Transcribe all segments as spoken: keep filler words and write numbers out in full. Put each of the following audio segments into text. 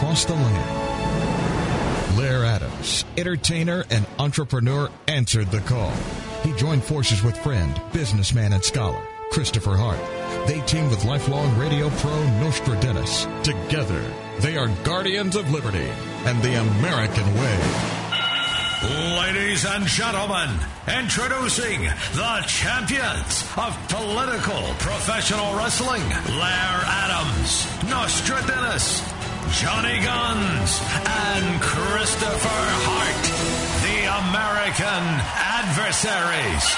across the land. Lair Adams, entertainer and entrepreneur, answered the call. He joined forces with friend, businessman, and scholar Christopher Hart. They teamed with lifelong radio pro Nostradamus. Together, they are guardians of liberty and the American way. Ladies and gentlemen, introducing the champions of political professional wrestling, Lair Adams, Nostradamus, Johnny Guns, and Christopher Hart, the American adversaries.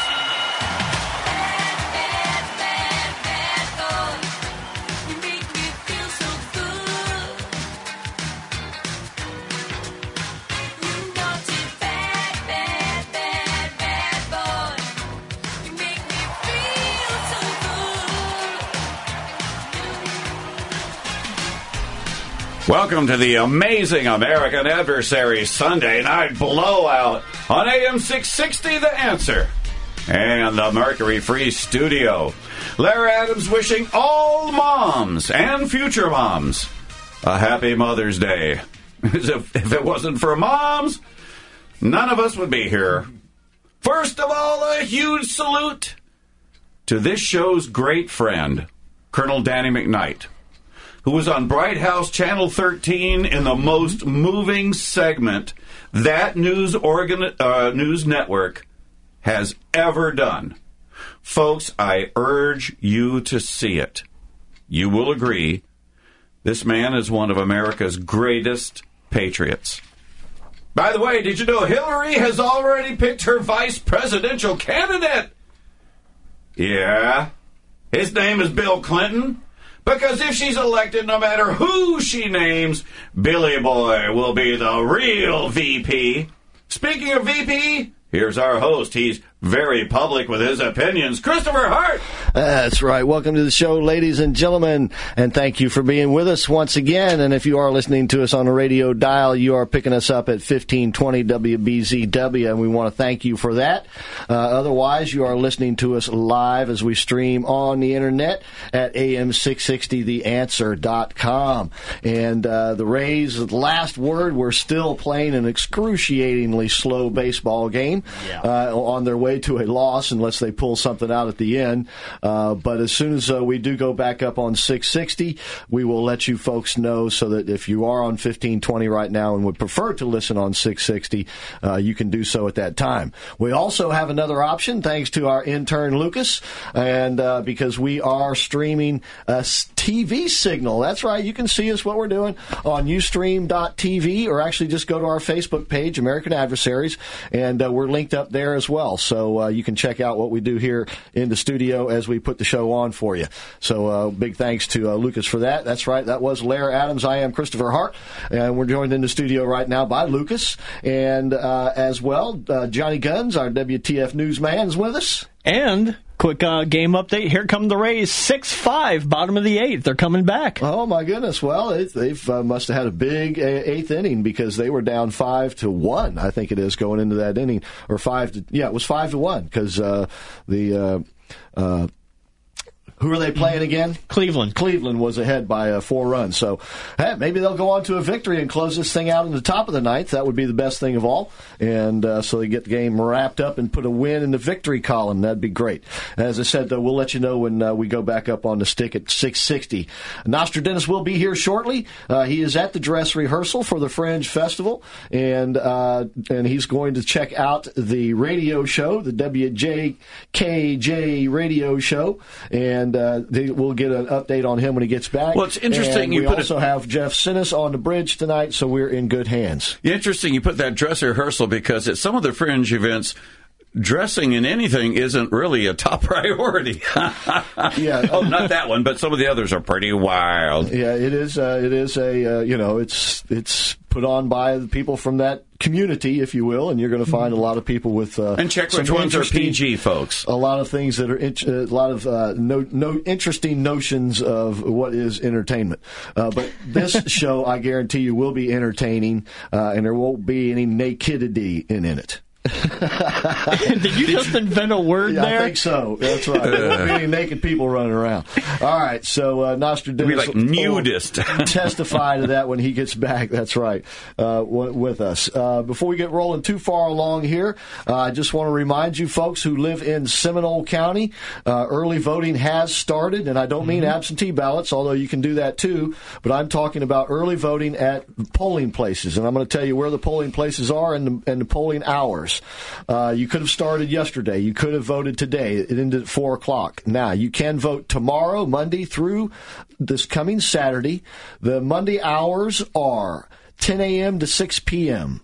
Welcome to the amazing American Adversary Sunday Night Blowout on A M six sixty, The Answer, and the Mercury Free Studio. Lair Adams wishing all moms and future moms a happy Mother's Day. If, if it wasn't for moms, none of us would be here. First of all, a huge salute to this show's great friend, Colonel Danny McKnight, who was on Bright House Channel thirteen in the most moving segment that news organ, uh, news network has ever done. Folks, I urge you to see it. You will agree, this man is one of America's greatest patriots. By the way, did you know Hillary has already picked her vice presidential candidate? Yeah. His name is Bill Clinton. Because if she's elected, no matter who she names, Billy Boy will be the real V P. Speaking of V P, here's our host. He's very public with his opinions. Christopher Hart. That's right. Welcome to the show, ladies and gentlemen, and thank you for being with us once again. And if you are listening to us on a radio dial, you are picking us up at fifteen twenty W B Z W, and we want to thank you for that. Uh, otherwise, you are listening to us live as we stream on the internet at A M six sixty the answer dot com. And uh, the Rays, last word, we're still playing an excruciatingly slow baseball game yeah. uh, on their way to a loss unless they pull something out at the end. Uh, but as soon as uh, we do go back up on six sixty, we will let you folks know so that if you are on fifteen twenty right now and would prefer to listen on six sixty, uh, you can do so at that time. We also have another option thanks to our intern Lucas, and uh, because we are streaming a T V signal. That's right. You can see us, what we're doing, on ustream dot t v, or actually just go to our Facebook page, American Adversaries, and uh, we're linked up there as well. So uh, you can check out what we do here in the studio as we put the show on for you. So uh, big thanks to uh, Lucas for that. That's right. That was Lair Adams. I am Christopher Hart, and we're joined in the studio right now by Lucas, and uh, as well, uh, Johnny Guns, our W T F newsman, is with us. And quick uh, game update. Here come the Rays, six five, bottom of the eighth. They're coming back. Oh, my goodness. Well, they they've, uh, must have had a big uh, eighth inning because they were down five to one, I think it is, going into that inning. Or five to, yeah, it was five to one because uh, the, uh, uh, who are they playing again? Cleveland. Cleveland was ahead by uh, four runs. So hey, maybe they'll go on to a victory and close this thing out in the top of the ninth. That would be the best thing of all. And uh, so they get the game wrapped up and put a win in the victory column. That'd be great. As I said, though, we'll let you know when uh, we go back up on the stick at six sixty. Nostradamus will be here shortly. Uh, he is at the dress rehearsal for the Fringe Festival, and uh, and he's going to check out the radio show, the W J K J radio show, and uh, they, we'll get an update on him when he gets back. Well, it's interesting. And you we put also it... have Jeff Sinnis on the bridge tonight, so we're in good hands. Interesting you put that dress rehearsal because at some of the Fringe events, dressing in anything isn't really a top priority. yeah. Oh, not that one, but some of the others are pretty wild. Yeah, it is. Uh, it is a uh, you know, it's it's put on by the people from that community, if you will, and you're going to find a lot of people with uh, and check which ones are P G, folks. A lot of things that are in, a lot of uh, no, no interesting notions of what is entertainment. Uh, but this show, I guarantee you, will be entertaining, uh, and there won't be any nakedity in, in it. Did you just invent a word Yeah, there? I think so. That's right. There won't be any naked people running around. All right, so uh, Nostradamus It'll be like nudist. will testify to that when he gets back. That's right, uh, w- with us. Uh, before we get rolling too far along here, uh, I just want to remind you folks who live in Seminole County, uh, early voting has started, and I don't mean mm-hmm. absentee ballots, although you can do that too, but I'm talking about early voting at polling places, and I'm going to tell you where the polling places are and the, and the polling hours. Uh, you could have started yesterday. You could have voted today. It ended at four o'clock. Now, you can vote tomorrow, Monday, through this coming Saturday. The Monday hours are ten a.m. to six p.m.,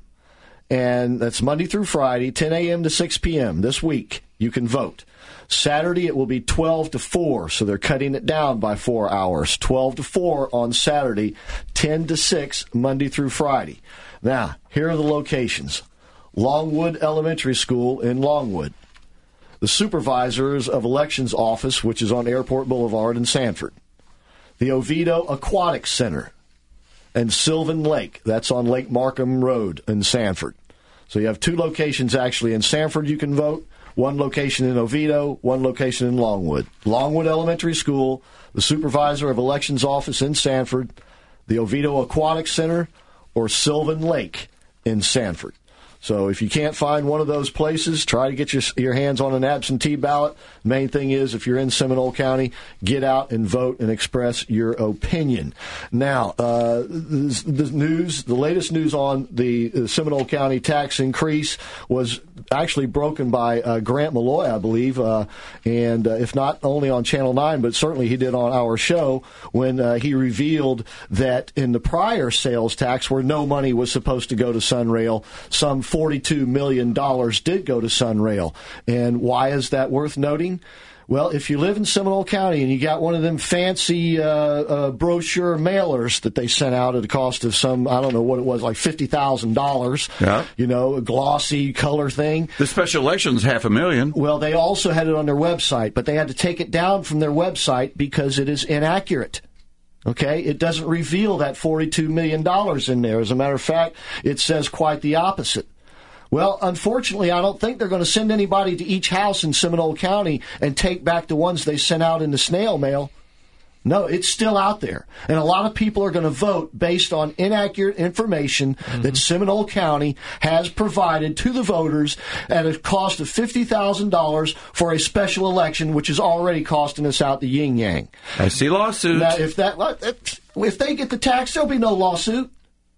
and that's Monday through Friday, ten a.m. to six p.m. this week. You can vote. Saturday, it will be twelve to four, so they're cutting it down by four hours. twelve to four on Saturday, ten to six Monday through Friday. Now, here are the locations. Longwood Elementary School in Longwood. The Supervisors of Elections Office, which is on Airport Boulevard in Sanford. The Oviedo Aquatic Center. And Sylvan Lake, that's on Lake Markham Road in Sanford. So you have two locations actually in Sanford you can vote, one location in Oviedo, one location in Longwood. Longwood Elementary School, the Supervisor of Elections Office in Sanford, the Oviedo Aquatic Center, or Sylvan Lake in Sanford. So if you can't find one of those places, try to get your, your hands on an absentee ballot. The main thing is, if you're in Seminole County, get out and vote and express your opinion. Now, uh, the, the news, the latest news on the, the Seminole County tax increase was actually broken by uh, Grant Malloy, I believe, uh, and uh, if not only on Channel nine, but certainly he did on our show when uh, he revealed that in the prior sales tax, where no money was supposed to go to Sunrail, some forty-two million dollars did go to Sunrail. And why is that worth noting? Well, if you live in Seminole County and you got one of them fancy uh, uh, brochure mailers that they sent out at a cost of some, I don't know what it was, like fifty thousand dollars, yeah. you know, a glossy color thing. The special election's half a million. Well, they also had it on their website, but they had to take it down from their website because it is inaccurate. Okay, it doesn't reveal that forty-two million dollars in there. As a matter of fact, it says quite the opposite. Well, unfortunately, I don't think they're going to send anybody to each house in Seminole County and take back the ones they sent out in the snail mail. No, it's still out there. And a lot of people are going to vote based on inaccurate information mm-hmm. that Seminole County has provided to the voters at a cost of fifty thousand dollars for a special election, which is already costing us out the yin-yang. I see lawsuits. Now, if, that, if they get the tax, there'll be no lawsuit.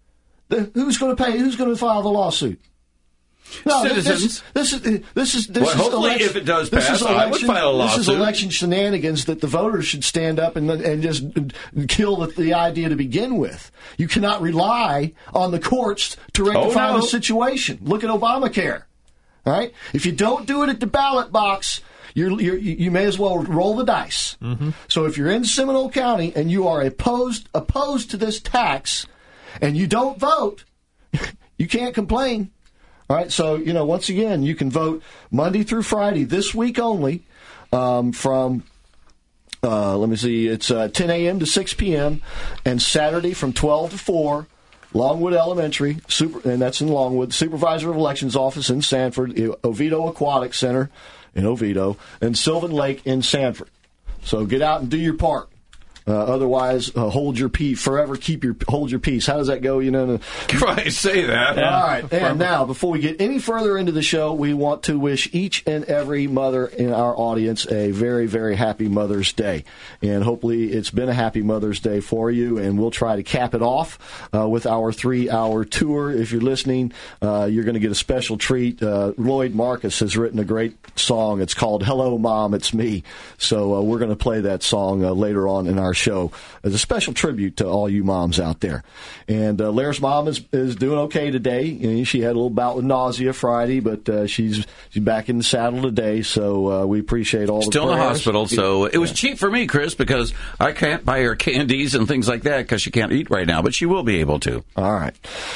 Who's going to pay? Who's going to file the lawsuit? No, Citizens. This, this is this is this well, is hopefully, election, if it does this pass, is I would file a lawsuit. This is election shenanigans that the voters should stand up and and just kill the, the idea to begin with. You cannot rely on the courts to rectify oh, no. the situation. Look at Obamacare. All right, if you don't do it at the ballot box, you're, you're, you may as well roll the dice. Mm-hmm. So if you're in Seminole County and you are opposed opposed to this tax, and you don't vote, you can't complain. All right, so, you know, once again, you can vote Monday through Friday, this week only, um, from, uh, let me see, it's uh, ten a.m. to six p.m., and Saturday from twelve to four, Longwood Elementary, super, and that's in Longwood, Supervisor of Elections Office in Sanford, Oviedo Aquatic Center in Oviedo, and Sylvan Lake in Sanford. So get out and do your part. Uh, otherwise, uh, hold your peace. Forever keep your hold your peace. How does that go? You know. I say that. All right. And now, before we get any further into the show, we want to wish each and every mother in our audience a very, very happy Mother's Day. And hopefully, it's been a happy Mother's Day for you. And we'll try to cap it off uh, with our three-hour tour. If you're listening, uh, you're going to get a special treat. Uh, Lloyd Marcus has written a great song. It's called "Hello, Mom, It's Me." So uh, we're going to play that song uh, later on in our show as a special tribute to all you moms out there. And uh, Lair's mom is is doing okay today. You know, she had a little bout with nausea Friday, but uh, she's she's back in the saddle today. So uh, we appreciate all the Still prayers. in the hospital, so it was yeah. cheap for me, Chris, because I can't buy her candies and things like that because she can't eat right now, but she will be able to. All right.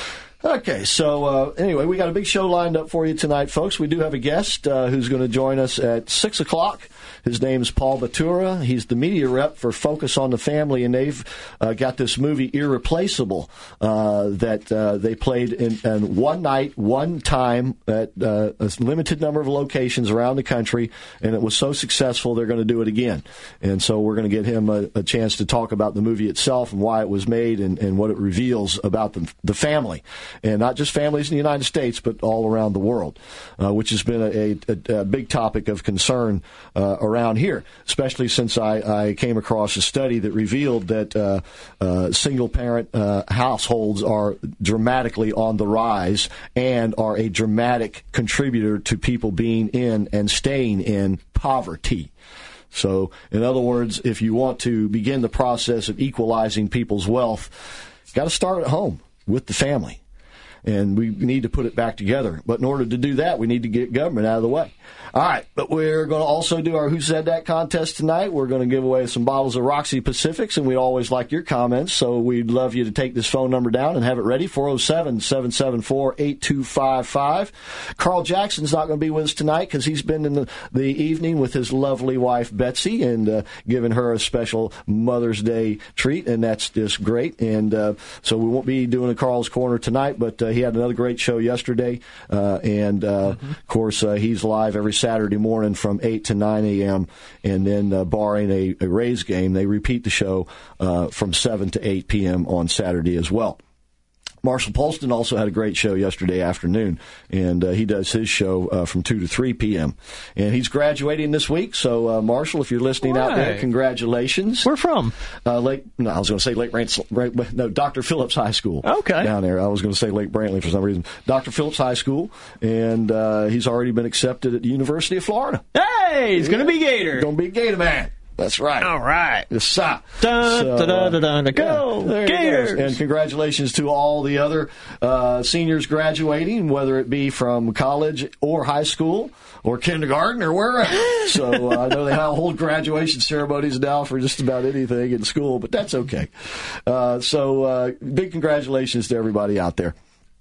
Okay, so uh, anyway, we got a big show lined up for you tonight, folks. We do have a guest uh, who's going to join us at six o'clock. His name's Paul Batura. He's the media rep for Focus on the Family, and they've uh, got this movie Irreplaceable uh, that uh, they played in, in one night, one time at uh, a limited number of locations around the country, and it was so successful they're going to do it again. And so we're going to get him a, a chance to talk about the movie itself and why it was made and, and what it reveals about the, the family, and not just families in the United States, but all around the world, uh, which has been a, a, a big topic of concern uh, around around here, especially since I, I came across a study that revealed that uh, uh, single-parent uh, households are dramatically on the rise and are a dramatic contributor to people being in and staying in poverty. So, in other words, if you want to begin the process of equalizing people's wealth, you've got to start at home with the family. And we need to put it back together. But in order to do that, we need to get government out of the way. All right, but we're going to also do our Who Said That contest tonight. We're going to give away some bottles of Roxy Pacifics, and we always like your comments, so we'd love you to take this phone number down and have it ready, four oh seven, seven seven four, eight two five five. Carl Jackson's not going to be with us tonight because he's been in the, the evening with his lovely wife, Betsy, and uh, giving her a special Mother's Day treat, and that's just great. And uh, so we won't be doing a Carl's Corner tonight, but uh, he had another great show yesterday, uh, and, uh, mm-hmm. of course, uh, he's live every Saturday morning from eight to nine a.m., and then, uh, barring a, a Rays game, they repeat the show uh, from seven to eight p.m. on Saturday as well. Marshall Polston also had a great show yesterday afternoon, and uh, he does his show uh, from two to three p.m. And he's graduating this week, so uh, Marshall, if you're listening right. out there, congratulations. Where from? Uh, Lake. No, I was going to say Lake Brantley. No, Doctor Phillips High School. Okay. Down there. I was going to say Lake Brantley for some reason. Doctor Phillips High School, and uh, he's already been accepted at the University of Florida. Hey, he's yeah. going to be Gator. Going to be Gator Man. That's right. All right. Yes, sir. Dun, so, da, da, da, da, da, go, yeah, Gators. And congratulations to all the other uh, seniors graduating, whether it be from college or high school or kindergarten or wherever. So uh, I know they hold graduation ceremonies now for just about anything in school, but that's okay. Uh, so uh, big congratulations to everybody out there.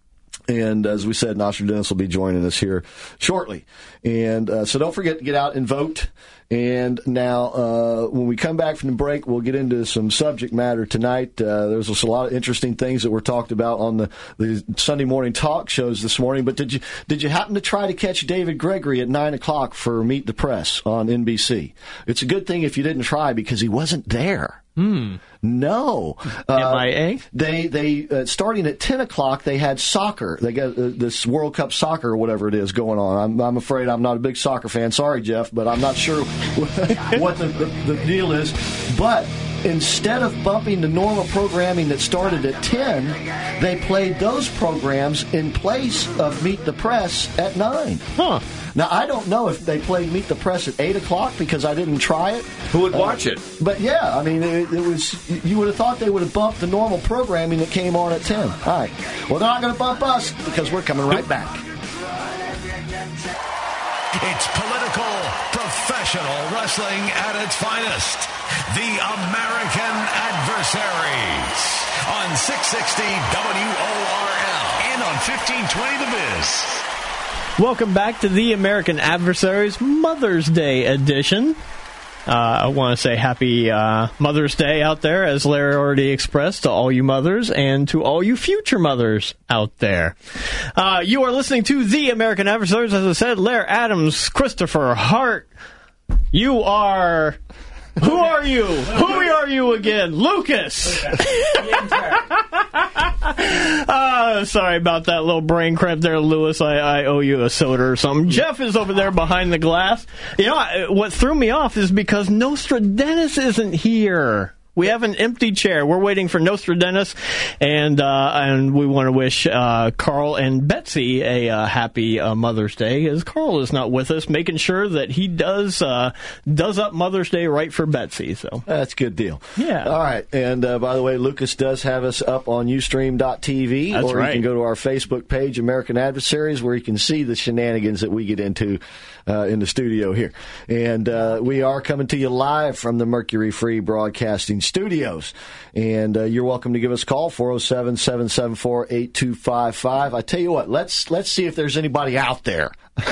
And as we said, Nostradamus will be joining us here shortly. And uh, so don't forget to get out and vote. And now, uh, when we come back from the break, we'll get into some subject matter tonight. Uh, there's a lot of interesting things that were talked about on the, the Sunday morning talk shows this morning. But did you did you happen to try to catch David Gregory at nine o'clock for Meet the Press on N B C? It's a good thing if you didn't try because he wasn't there. Hmm. No. Uh, M I A? They, they uh, starting at ten o'clock, they had soccer. They got uh, this World Cup soccer or whatever it is going on. I'm, I'm afraid I'm not a big soccer fan. Sorry, Jeff, but I'm not sure what the, the, the deal is. But instead of bumping the normal programming that started at ten, they played those programs in place of Meet the Press at nine. Huh. Now, I don't know if they played Meet the Press at eight o'clock because I didn't try it. Who would watch uh, it? But, yeah, I mean, it, it was. You would have thought they would have bumped the normal programming that came on at ten. All right. Well, they're not going to bump us because we're coming right back. It's political, professional wrestling at its finest. The American Adversaries on six sixty W O R L and on fifteen twenty The Biz. Welcome back to the American Adversaries Mother's Day edition. Uh, I want to say happy uh, Mother's Day out there, as Larry already expressed, to all you mothers and to all you future mothers out there. Uh, you are listening to the American Adversaries, as I said, Larry Adams, Christopher Hart. You are... Who are you? Who are you again? Lucas! uh, sorry about that little brain cramp there, Lewis. I, I owe you a soda or something. Jeff is over there behind the glass. You know, what threw me off is because Nostradamus isn't here. We have an empty chair. We're waiting for Nostradamus, and uh, and we want to wish uh, Carl and Betsy a uh, happy uh, Mother's Day, as Carl is not with us, making sure that he does uh, does up Mother's Day right for Betsy. So that's a good deal. Yeah. All right. And uh, by the way, Lucas does have us up on Ustream dot T V, that's or right. you can go to our Facebook page, American Adversaries, where you can see the shenanigans that we get into uh, in the studio here. And uh, we are coming to you live from the Mercury Free Broadcasting Studios. And uh, you're welcome to give us a call, four oh seven, seven seven four, eight two five five. I tell you what, let's let's see if there's anybody out there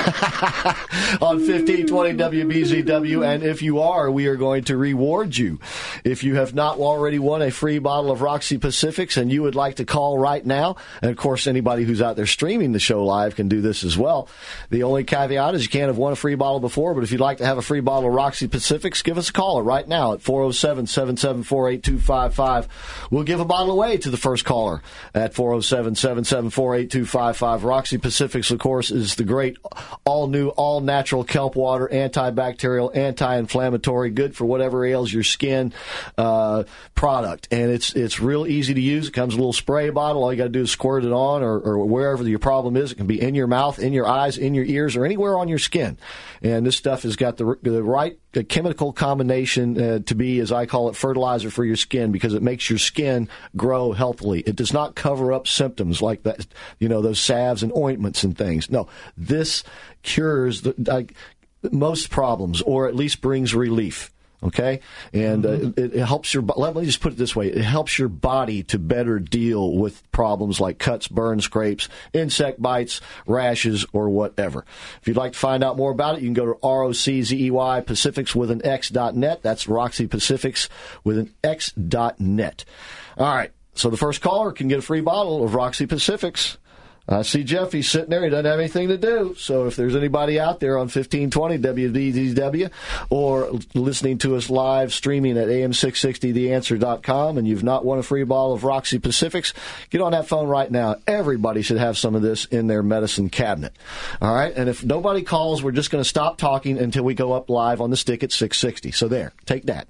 on fifteen twenty W B Z W, and if you are, we are going to reward you. If you have not already won a free bottle of Roxy Pacifics and you would like to call right now, and of course anybody who's out there streaming the show live can do this as well. The only caveat is you can't have won a free bottle before, but if you'd like to have a free bottle of Roxy Pacifics, give us a call right now at four oh seven, seven seven four, eight two five five. We'll give a bottle away to the first caller at four oh seven, seven seven four, eight two five five. Roxy Pacifics, of course, is the great all-new, all-natural kelp water, antibacterial, anti-inflammatory, good for whatever ails your skin uh, product. And it's it's real easy to use. It comes in a little spray bottle. All you got to do is squirt it on or, or wherever your problem is. It can be in your mouth, in your eyes, in your ears, or anywhere on your skin. And this stuff has got the, the right the chemical combination uh, to be, as I call it, fertilizer for your skin, because it makes your skin grow healthily. It does not cover up symptoms like that, you know, those salves and ointments and things. No, this cures the, like, most problems, or at least brings relief. Okay, and uh, it, it helps your. Let me just put it this way: it helps your body to better deal with problems like cuts, burns, scrapes, insect bites, rashes, or whatever. If you'd like to find out more about it, you can go to R O C Z E Y Pacifics with an X dot net. That's Roxy Pacifics with an X dot net. All right, so the first caller can get a free bottle of Roxy Pacifics. I see Jeff, he's sitting there, he doesn't have anything to do. So if there's anybody out there on fifteen twenty W B Z W or listening to us live streaming at A M six sixty the answer dot com and you've not won a free bottle of Roxy Pacifics, get on that phone right now. Everybody should have some of this in their medicine cabinet. All right? And if nobody calls, we're just going to stop talking until we go up live on the stick at six sixty. So there, take that.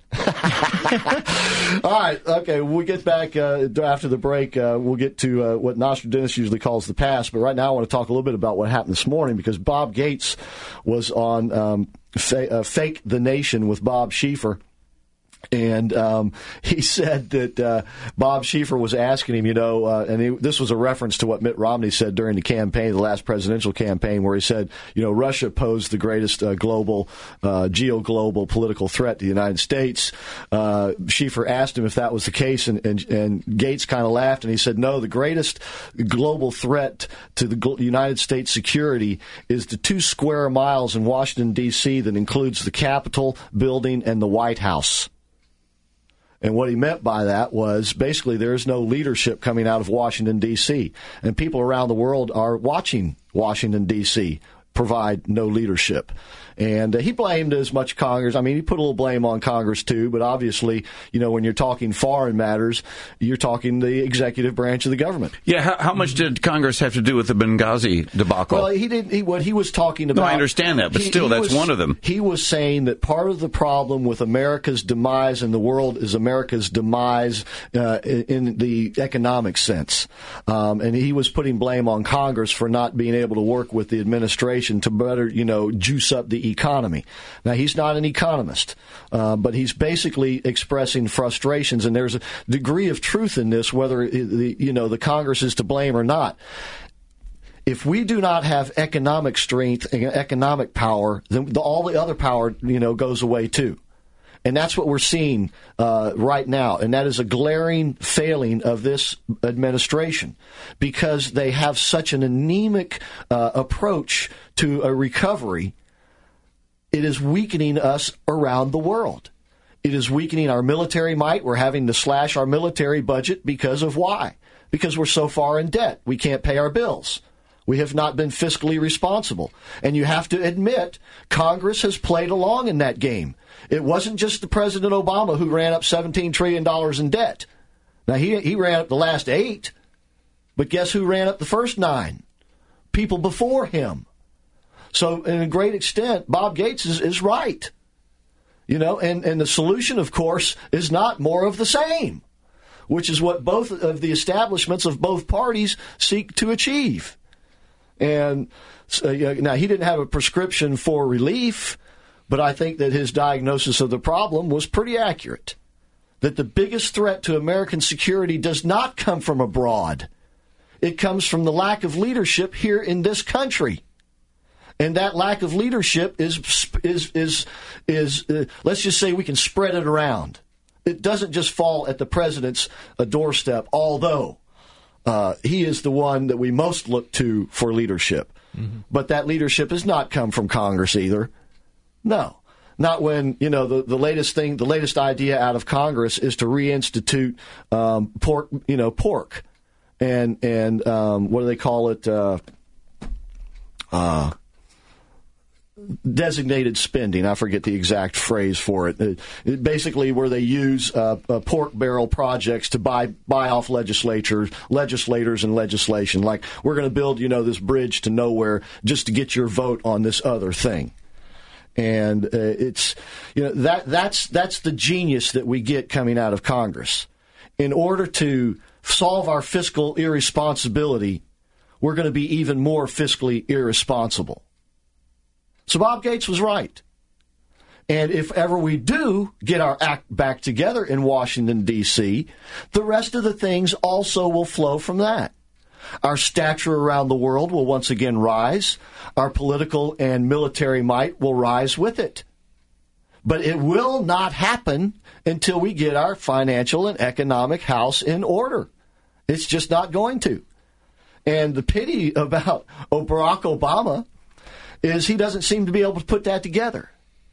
All right, okay, when we get back uh, after the break, uh, we'll get to uh, what Nostradamus usually calls the past. But right now I want to talk a little bit about what happened this morning, because Bob Gates was on um, fa- uh, Fake the Nation with Bob Schieffer. And um, he said that uh, Bob Schieffer was asking him, you know, uh, and he, this was a reference to what Mitt Romney said during the campaign, the last presidential campaign, where he said, you know, Russia posed the greatest uh, global, uh, geo-global political threat to the United States. Uh, Schieffer asked him if that was the case, and, and, and Gates kind of laughed, and he said, no, the greatest global threat to the gl- United States security is the two square miles in Washington, D C that includes the Capitol building and the White House. And what he meant by that was basically there's no leadership coming out of Washington, D C, and people around the world are watching Washington, D C provide no leadership. And uh, he blamed as much Congress. I mean, he put a little blame on Congress, too. But obviously, you know, when you're talking foreign matters, you're talking the executive branch of the government. Yeah. How, how much did Congress have to do with the Benghazi debacle? Well, he didn't. He, what he was talking about. No, I understand that. But he, still, he that's was, one of them. He was saying that part of the problem with America's demise in the world is America's demise uh, in, in the economic sense. Um, and he was putting blame on Congress for not being able to work with the administration to better, you know, juice up the economy. Now, he's not an economist, uh, but he's basically expressing frustrations, and there's a degree of truth in this, whether the, you know, the Congress is to blame or not. If we do not have economic strength and economic power, then the, all the other power, you know, goes away too. And that's what we're seeing uh, right now. And that is a glaring failing of this administration, because they have such an anemic uh, approach to a recovery. It is weakening us around the world. It is weakening our military might. We're having to slash our military budget because of why? Because we're so far in debt. We can't pay our bills. We have not been fiscally responsible. And you have to admit, Congress has played along in that game. It wasn't just the President Obama who ran up seventeen trillion dollars in debt. Now, he, he ran up the last eight, but guess who ran up the first nine? People before him. So, in a great extent, Bob Gates is, is right. You know, and, and the solution, of course, is not more of the same, which is what both of the establishments of both parties seek to achieve. And uh, now, he didn't have a prescription for relief, but I think that his diagnosis of the problem was pretty accurate. That the biggest threat to American security does not come from abroad. It comes from the lack of leadership here in this country. And that lack of leadership is, is, is, is uh, let's just say we can spread it around. it doesn't just fall at the president's uh, doorstep, although uh, he is the one that we most look to for leadership. Mm-hmm. But that leadership has not come from Congress either. No. Not when, you know, the, the latest thing, the latest idea out of Congress is to reinstitute um, pork, you know, pork. And, and um, what do they call it? Uh, uh, designated spending. I forget the exact phrase for it. It, it basically where they use uh, uh, pork barrel projects to buy buy off legislatures, legislators and legislation. Like, we're going to build, you know, this bridge to nowhere just to get your vote on this other thing. And uh, it's, you know, that that's that's the genius that we get coming out of Congress. In order to solve our fiscal irresponsibility, we're going to be even more fiscally irresponsible. So Bob Gates was right. And if ever we do get our act back together in Washington, D C, the rest of the things also will flow from that. Our stature around the world will once again rise. Our political and military might will rise with it. But it will not happen until we get our financial and economic house in order. It's just not going to. And the pity about Barack Obama is he doesn't seem to be able to put that together.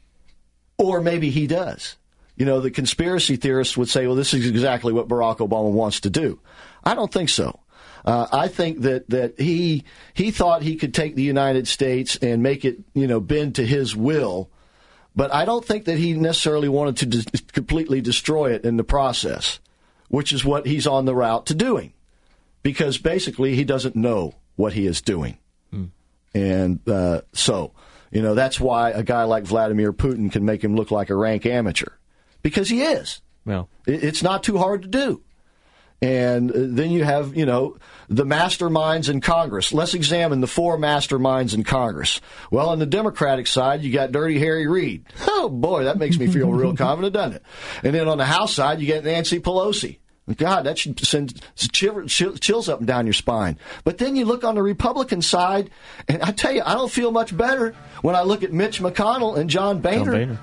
Or maybe he does. You know, the conspiracy theorists would say, well, this is exactly what Barack Obama wants to do. I don't think so. Uh, I think that, that he he thought he could take the United States and make it, you know, bend to his will. But I don't think that he necessarily wanted to de- completely destroy it in the process, which is what he's on the route to doing. Because basically he doesn't know what he is doing. Hmm. And uh, so, you know, that's why a guy like Vladimir Putin can make him look like a rank amateur. Because he is. Well, it, it's not too hard to do. And then you have, you know, the masterminds in Congress. Let's examine the four masterminds in Congress. Well, on the Democratic side, you got Dirty Harry Reid. Oh, boy, that makes me feel real confident, doesn't it? And then on the House side, you get Nancy Pelosi. God, that should send chills up and down your spine. But then you look on the Republican side, and I tell you, I don't feel much better when I look at Mitch McConnell and John Boehner. John Boehner.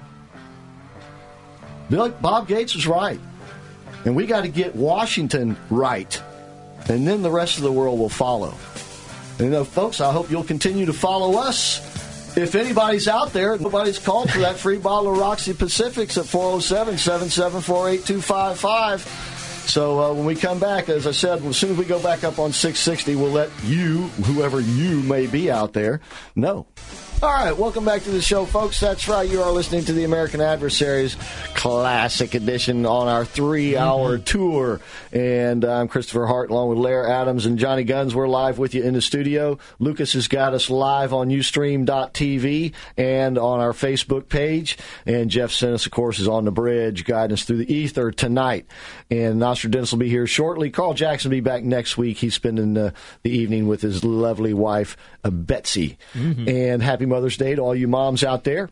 Look, Bob Gates was right. And we got to get Washington right. And then the rest of the world will follow. And, you know, folks, I hope you'll continue to follow us. If anybody's out there, nobody's called for that free bottle of Roxy Pacifics at four oh seven, seven seven four, eight two five five. So uh, when we come back, as I said, as soon as we go back up on six sixty, we'll let you, whoever you may be out there, know. All right, welcome back to the show, folks. That's right. You are listening to the American Adversaries Classic Edition on our three-hour mm-hmm. tour. And I'm Christopher Hart, along with Lair Adams and Johnny Guns. We're live with you in the studio. Lucas has got us live on Ustream dot T V and on our Facebook page. And Jeff Sinis, of course, is on the bridge, guiding us through the ether tonight. And Nostradamus will be here shortly. Carl Jackson will be back next week. He's spending the, the evening with his lovely wife, uh, Betsy. Mm-hmm. And happy Mother's Day to all you moms out there.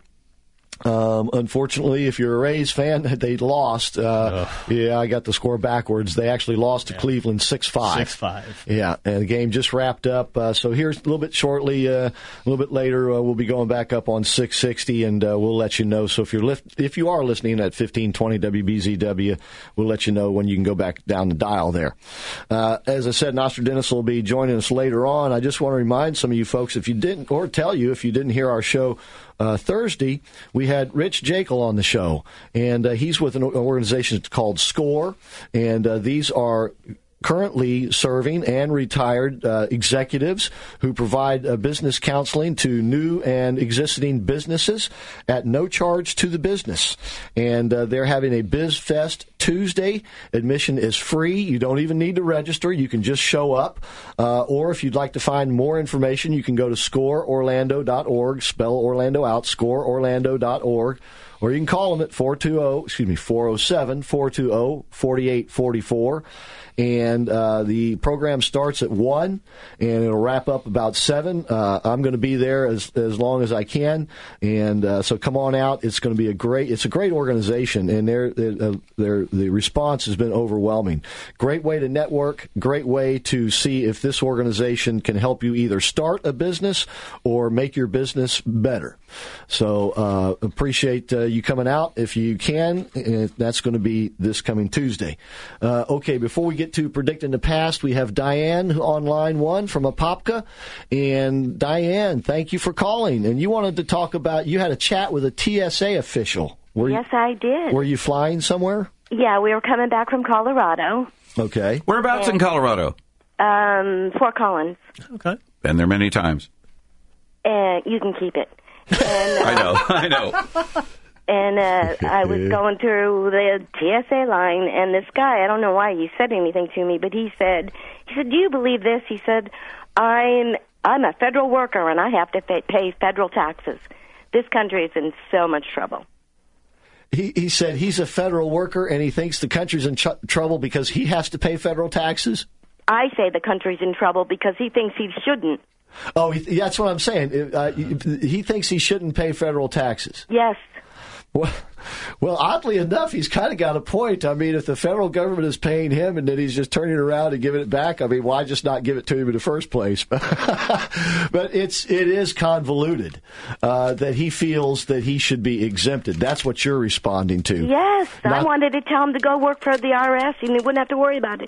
Um, unfortunately, if you're a Rays fan, they lost. Uh, yeah, I got the score backwards. They actually lost to yeah. Cleveland six five. six five. Yeah, and the game just wrapped up. Uh, so here's a little bit shortly, uh, a little bit later, uh, we'll be going back up on six sixty, and uh, we'll let you know. So if you're lift, if you are listening at fifteen twenty W B Z W, we'll let you know when you can go back down the dial there. Uh, as I said, Nostradamus will be joining us later on. I just want to remind some of you folks, if you didn't, or tell you if you didn't hear our show Uh, Thursday, we had Rich Jekyll on the show, and uh, he's with an organization called SCORE, and uh, these are currently serving and retired uh, executives who provide uh, business counseling to new and existing businesses at no charge to the business. And uh, they're having a BizFest Tuesday. Admission is free. You don't even need to register. You can just show up. Uh, or if you'd like to find more information, you can go to score orlando dot org, spell Orlando out, score orlando dot org. Or you can call them at four two zero, excuse me, four oh seven, four two zero, four eight four four. And uh, the program starts at one, and it'll wrap up about seven. Uh, I'm going to be there as as long as I can, and uh, so come on out. It's going to be a great. It's a great organization, and they're they're, uh, they're the response has been overwhelming. Great way to network, great way to see if this organization can help you either start a business or make your business better. So uh, appreciate uh, you coming out if you can. Uh, that's going to be this coming Tuesday. Uh, okay, before we get to Predicting the Past, we have Diane on line one from Apopka. And Diane, thank you for calling. And you wanted to talk about, you had a chat with a T S A official. Were yes, you, I did. Were you flying somewhere? Yeah, we were coming back from Colorado. Okay. Whereabouts in Colorado? Um, Fort Collins. Okay. Been there many times. And you can keep it. And, uh, I know, I know. And uh, I was going through the T S A line, and this guy, I don't know why he said anything to me, but he said, he said, do you believe this? He said, I'm I'm a federal worker, and I have to pay, pay federal taxes. This country is in so much trouble. He, he said he's a federal worker, and he thinks the country's in ch- trouble because he has to pay federal taxes? I say the country's in trouble because he thinks he shouldn't. Oh, he, that's what I'm saying. Uh, he thinks he shouldn't pay federal taxes. Yes. Well, well, oddly enough, he's kind of got a point. I mean, if the federal government is paying him and then he's just turning around and giving it back, I mean, why just not give it to him in the first place? But it's it is convoluted uh, that he feels that he should be exempted. That's what you're responding to. Yes, Not- I wanted to tell him to go work for the I R S, and he wouldn't have to worry about it.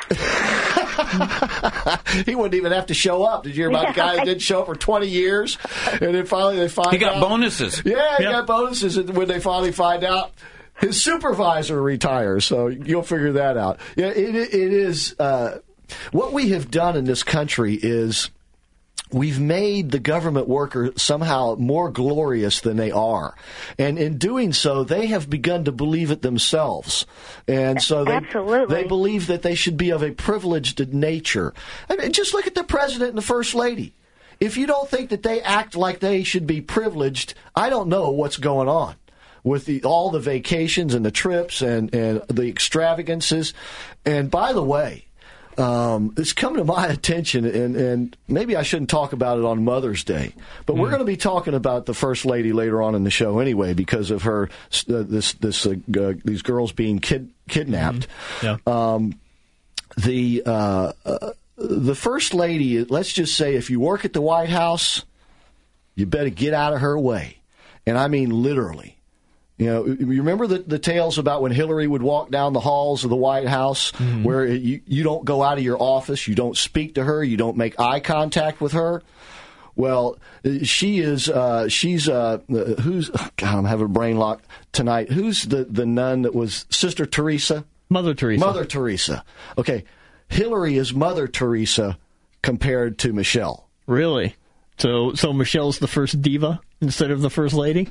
He wouldn't even have to show up. Did you hear about the guy that didn't show up for twenty years? And then finally they find out. He got out, bonuses. Yeah, he Yep. got bonuses when they finally find out his supervisor retires. So you'll figure that out. Yeah, it, it is. Uh, what we have done in this country is we've made the government worker somehow more glorious than they are. And in doing so, they have begun to believe it themselves. And so they, Absolutely. they believe that they should be of a privileged nature. I mean, just look at the president and the first lady. If you don't think that they act like they should be privileged, I don't know what's going on with the, all the vacations and the trips and, and the extravagances. And by the way, Um, it's come to my attention, and, and maybe I shouldn't talk about it on Mother's Day, but mm. we're going to be talking about the First Lady later on in the show anyway because of her uh, this this uh, uh, these girls being kid, kidnapped. Mm-hmm. Yeah. Um, the uh, uh, the First Lady, let's just say, if you work at the White House, you better get out of her way, and I mean literally. You know, you remember the, the tales about when Hillary would walk down the halls of the White House mm-hmm. where you, you don't go out of your office, you don't speak to her, you don't make eye contact with her? Well, she is, uh, she's, uh, who's, oh God, I'm having a brain lock tonight. Who's the, the nun that was Sister Teresa? Mother Teresa. Mother Teresa. Okay. Hillary is Mother Teresa compared to Michelle. Really? So, so Michelle's the first diva instead of the first lady?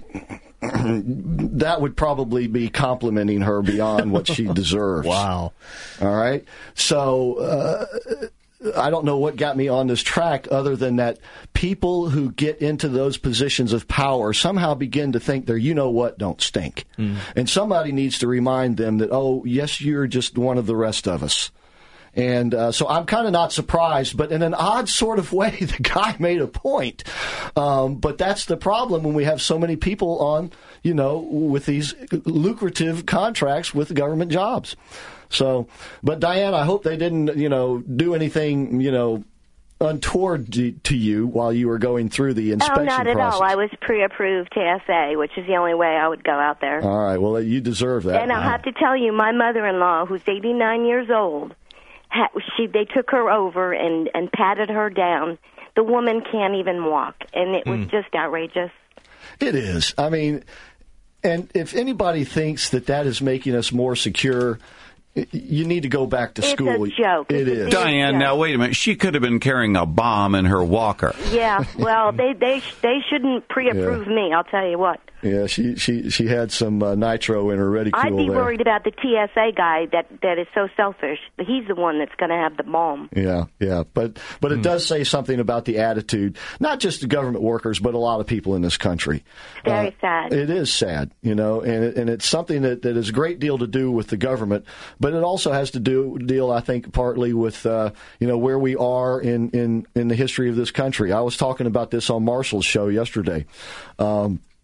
That would probably be complimenting her beyond what she deserves. Wow. All right. So uh, I don't know what got me on this track other than that people who get into those positions of power somehow begin to think they're, you know what, don't stink. Mm. And somebody needs to remind them that, oh, yes, you're just one of the rest of us. And uh, so I'm kind of not surprised, but in an odd sort of way, the guy made a point. Um, but that's the problem when we have so many people on, you know, with these lucrative contracts with government jobs. So, but Diane, I hope they didn't, you know, do anything, you know, untoward to you while you were going through the inspection process. Oh, not at all. I was pre-approved T S A, which is the only way I would go out there. All right. Well, you deserve that. And I'll have to tell you, my mother-in-law, who's eighty-nine years old, She, they took her over and, and patted her down. The woman can't even walk, and it was mm. just outrageous. It is. I mean, and if anybody thinks that that is making us more secure, you need to go back to it's school. It's a joke. It it's is. Diane, now wait a minute. She could have been carrying a bomb in her walker. Yeah, well, they they they shouldn't pre-approve yeah. me, I'll tell you what. Yeah, she she she had some uh, nitro in her reticule. I'd be there. worried about the T S A guy that, that is so selfish. He's the one that's going to have the bomb. Yeah, yeah, but but it mm. does say something about the attitude, not just the government workers, but a lot of people in this country. It's very uh, sad. It is sad, you know, and it, and it's something that, that has a great deal to do with the government, but it also has to do deal, I think, partly with uh, you know where we are in, in, in the history of this country. I was talking about this on Marshall's show yesterday. Um,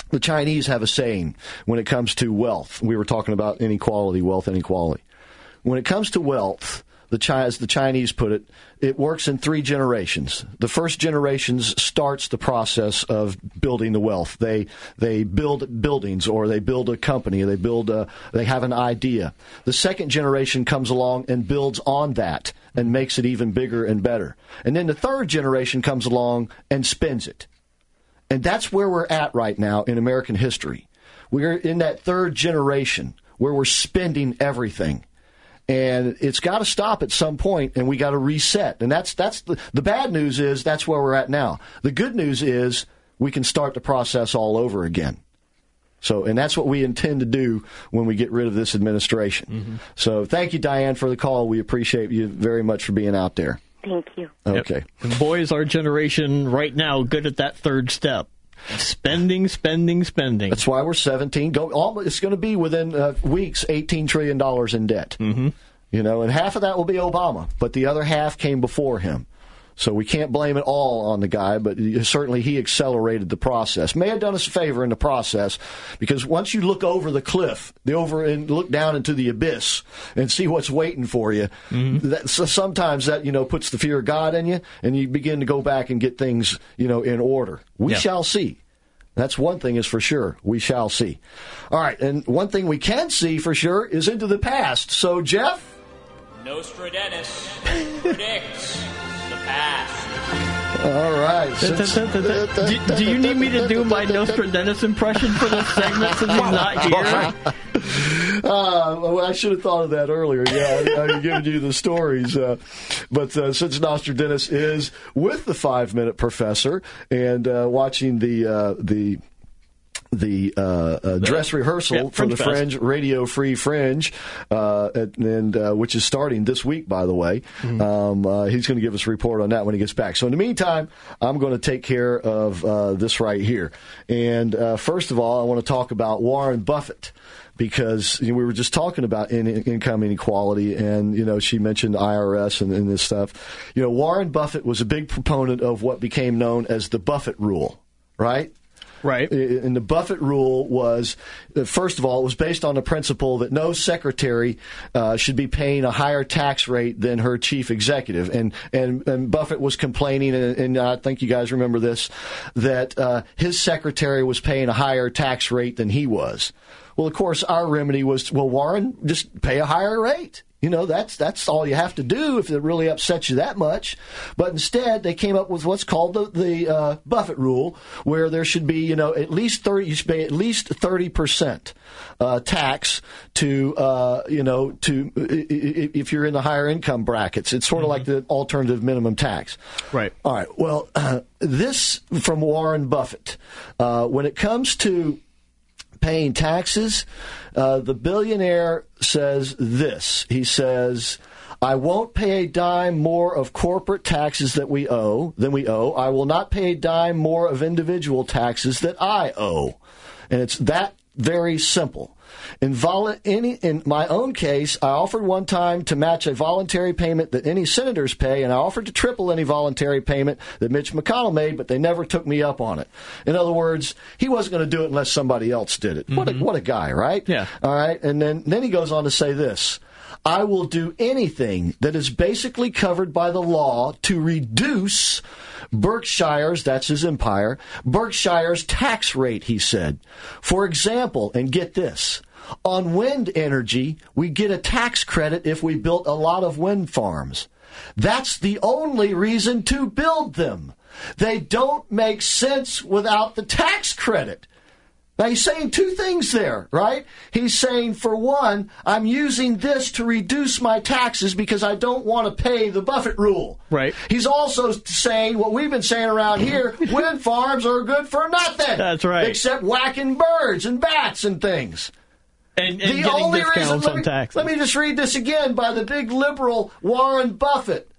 the Chinese have a saying when it comes to wealth. We were talking about inequality, wealth inequality. When it comes to wealth, the Chi- as the Chinese put it, it works in three generations. The first generation starts the process of building the wealth. They they build buildings, or they build a company, or they build a, they have an idea. The second generation comes along and builds on that and makes it even bigger and better. And then the third generation comes along and spends it. And that's where we're at right now in American history. We're in that third generation where we're spending everything. And it's got to stop at some point, and we got to reset. And that's that's the, the bad news is that's where we're at now. The good news is we can start the process all over again. So, and that's what we intend to do when we get rid of this administration. Mm-hmm. So thank you, Diane, for the call. We appreciate you very much for being out there. Thank you. Okay. Yep. And boy, is our generation right now good at that third step. Spending, spending, spending. That's why we're seventeen. Go. All, it's going to be within uh, weeks eighteen trillion dollars in debt. Mm-hmm. You know, and half of that will be Obama, but the other half came before him. So we can't blame it all on the guy, but certainly he accelerated the process. May have done us a favor in the process, because once you look over the cliff, the over and look down into the abyss and see what's waiting for you, mm-hmm. that, so sometimes that, you know, puts the fear of God in you, and you begin to go back and get things, you know, in order. We yeah. shall see. That's one thing is for sure. We shall see. All right, and one thing we can see for sure is into the past. So, Jeff? Nostradamus predicts the past. All right. Since, do, do you need me to do my Nostradamus impression for this segment since he's not here? Uh, well, I should have thought of that earlier. Yeah, I, I've given you the stories. Uh, but uh, since Nostradamus is with the Five Minute Professor and uh, watching the uh, the the uh, uh, dress rehearsal yeah, for the Fest. Fringe, Radio Free Fringe, uh, and uh, which is starting this week, by the way. Mm-hmm. Um, uh, he's going to give us a report on that when he gets back. So in the meantime, I'm going to take care of uh, this right here. And uh, first of all, I want to talk about Warren Buffett, because you know, we were just talking about in, in, income inequality, and you know she mentioned I R S and, and this stuff. You know, Warren Buffett was a big proponent of what became known as the Buffett rule, right? Right. And the Buffett rule was, first of all, it was based on the principle that no secretary uh, should be paying a higher tax rate than her chief executive. And and, and Buffett was complaining, and, and I think you guys remember this, that uh, his secretary was paying a higher tax rate than he was. Well, of course, our remedy was, well, Warren, just pay a higher rate. You know, that's that's all you have to do if it really upsets you that much. But instead, they came up with what's called the, the uh, Buffett rule, where there should be, you know, at least thirty. You should pay at least thirty percent uh, tax to, uh, you know, to if you're in the higher income brackets. It's sort of mm-hmm. like the alternative minimum tax. Right. All right. Well, uh, this from Warren Buffett. Uh, when it comes to paying taxes, uh, the billionaire says this. He says, I won't pay a dime more of corporate taxes that we owe than we owe. I will not pay a dime more of individual taxes that I owe. And it's that very simple. In, vol- any, in my own case, I offered one time to match a voluntary payment that any senators pay, and I offered to triple any voluntary payment that Mitch McConnell made, but they never took me up on it. In other words, he wasn't going to do it unless somebody else did it. Mm-hmm. What a, what a guy, right? Yeah. All right. And then, then he goes on to say this. I will do anything that is basically covered by the law to reduce Berkshire's, that's his empire, Berkshire's tax rate, he said. For example, and get this, on wind energy, we get a tax credit if we built a lot of wind farms. That's the only reason to build them. They don't make sense without the tax credit. Now, he's saying two things there, right? He's saying, for one, I'm using this to reduce my taxes because I don't want to pay the Buffett rule. Right. He's also saying what we've been saying around here, wind farms are good for nothing. That's right. Except whacking birds and bats and things. And, and the getting only discounts reason, let on me, taxes. Let me just read this again by the big liberal Warren Buffett.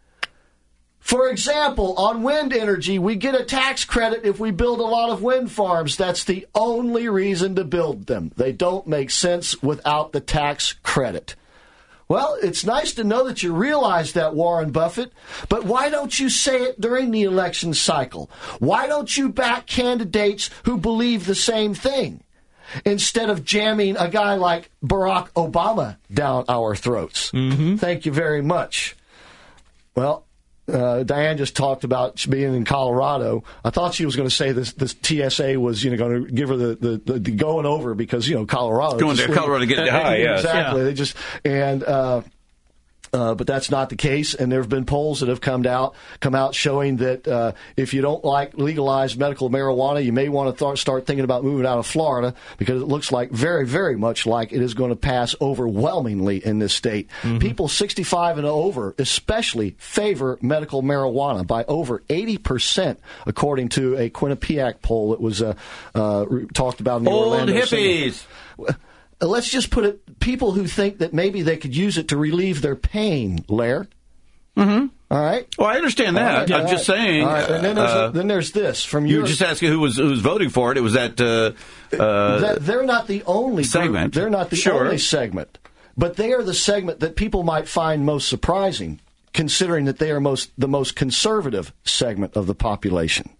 For example, on wind energy, we get a tax credit if we build a lot of wind farms. That's the only reason to build them. They don't make sense without the tax credit. Well, it's nice to know that you realize that, Warren Buffett, but why don't you say it during the election cycle? Why don't you back candidates who believe the same thing instead of jamming a guy like Barack Obama down our throats? Mm-hmm. Thank you very much. Well, uh, Diane just talked about being in Colorado. I thought she was going to say this, this T S A was, you know, going to give her the, the, the, the going over because, you know, Colorado. Going to Colorado to get the high, yes. Exactly. Yeah. They just, and, uh, Uh, but that's not the case, and there have been polls that have come out come out showing that uh, if you don't like legalized medical marijuana, you may want to th- start thinking about moving out of Florida because it looks like very, very much like it is going to pass overwhelmingly in this state. Mm-hmm. People sixty-five and over especially favor medical marijuana by over eighty percent, according to a Quinnipiac poll that was uh, uh, talked about in the Old Orlando hippies. Center. Let's just put it, people who think that maybe they could use it to relieve their pain, Lair. Mm-hmm. All right? Well, I understand that. Right, I'm just saying. All right. And then there's, uh, then there's this. From you your, were just asking who was who was voting for it. It was that... Uh, uh, that they're not the only segment. Group. They're not the Sure. only segment. But they are the segment that people might find most surprising, considering that they are most the most conservative segment of the population.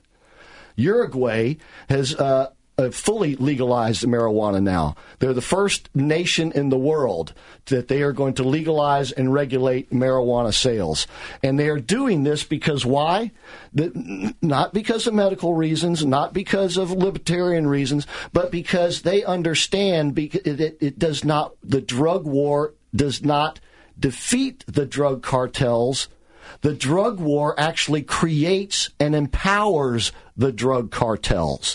Uruguay has... Uh, Uh, fully legalized marijuana now. They're the first nation in the world that they are going to legalize and regulate marijuana sales. And they are doing this because why? The, not because of medical reasons, not because of libertarian reasons, but because they understand it, it, it does not, the drug war does not defeat the drug cartels. The drug war actually creates and empowers the drug cartels.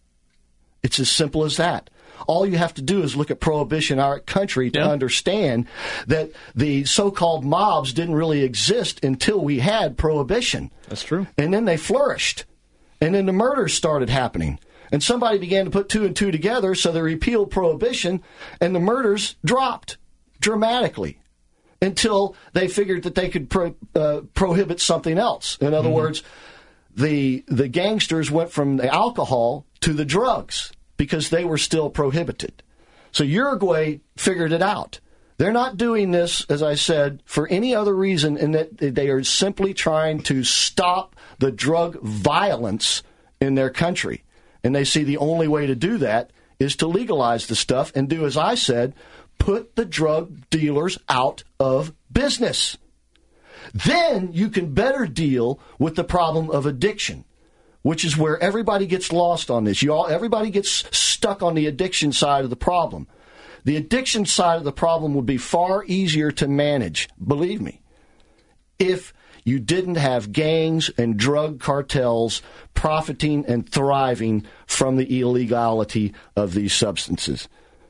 It's as simple as that. All you have to do is look at prohibition in our country to yeah. understand that the so-called mobs didn't really exist until we had prohibition. That's true. And then they flourished. And then the murders started happening. And somebody began to put two and two together, so they repealed prohibition, and the murders dropped dramatically until they figured that they could pro, uh, prohibit something else. In other mm-hmm. words, the the gangsters went from the alcohol to the drugs because they were still prohibited. So Uruguay figured it out. They're not doing this, as I said, for any other reason in that they are simply trying to stop the drug violence in their country. And they see the only way to do that is to legalize the stuff and do, as I said, put the drug dealers out of business. Then you can better deal with the problem of addiction, which is where everybody gets lost on this. You all, everybody gets stuck on the addiction side of the problem. The addiction side of the problem would be far easier to manage, believe me, if you didn't have gangs and drug cartels profiting and thriving from the illegality of these substances.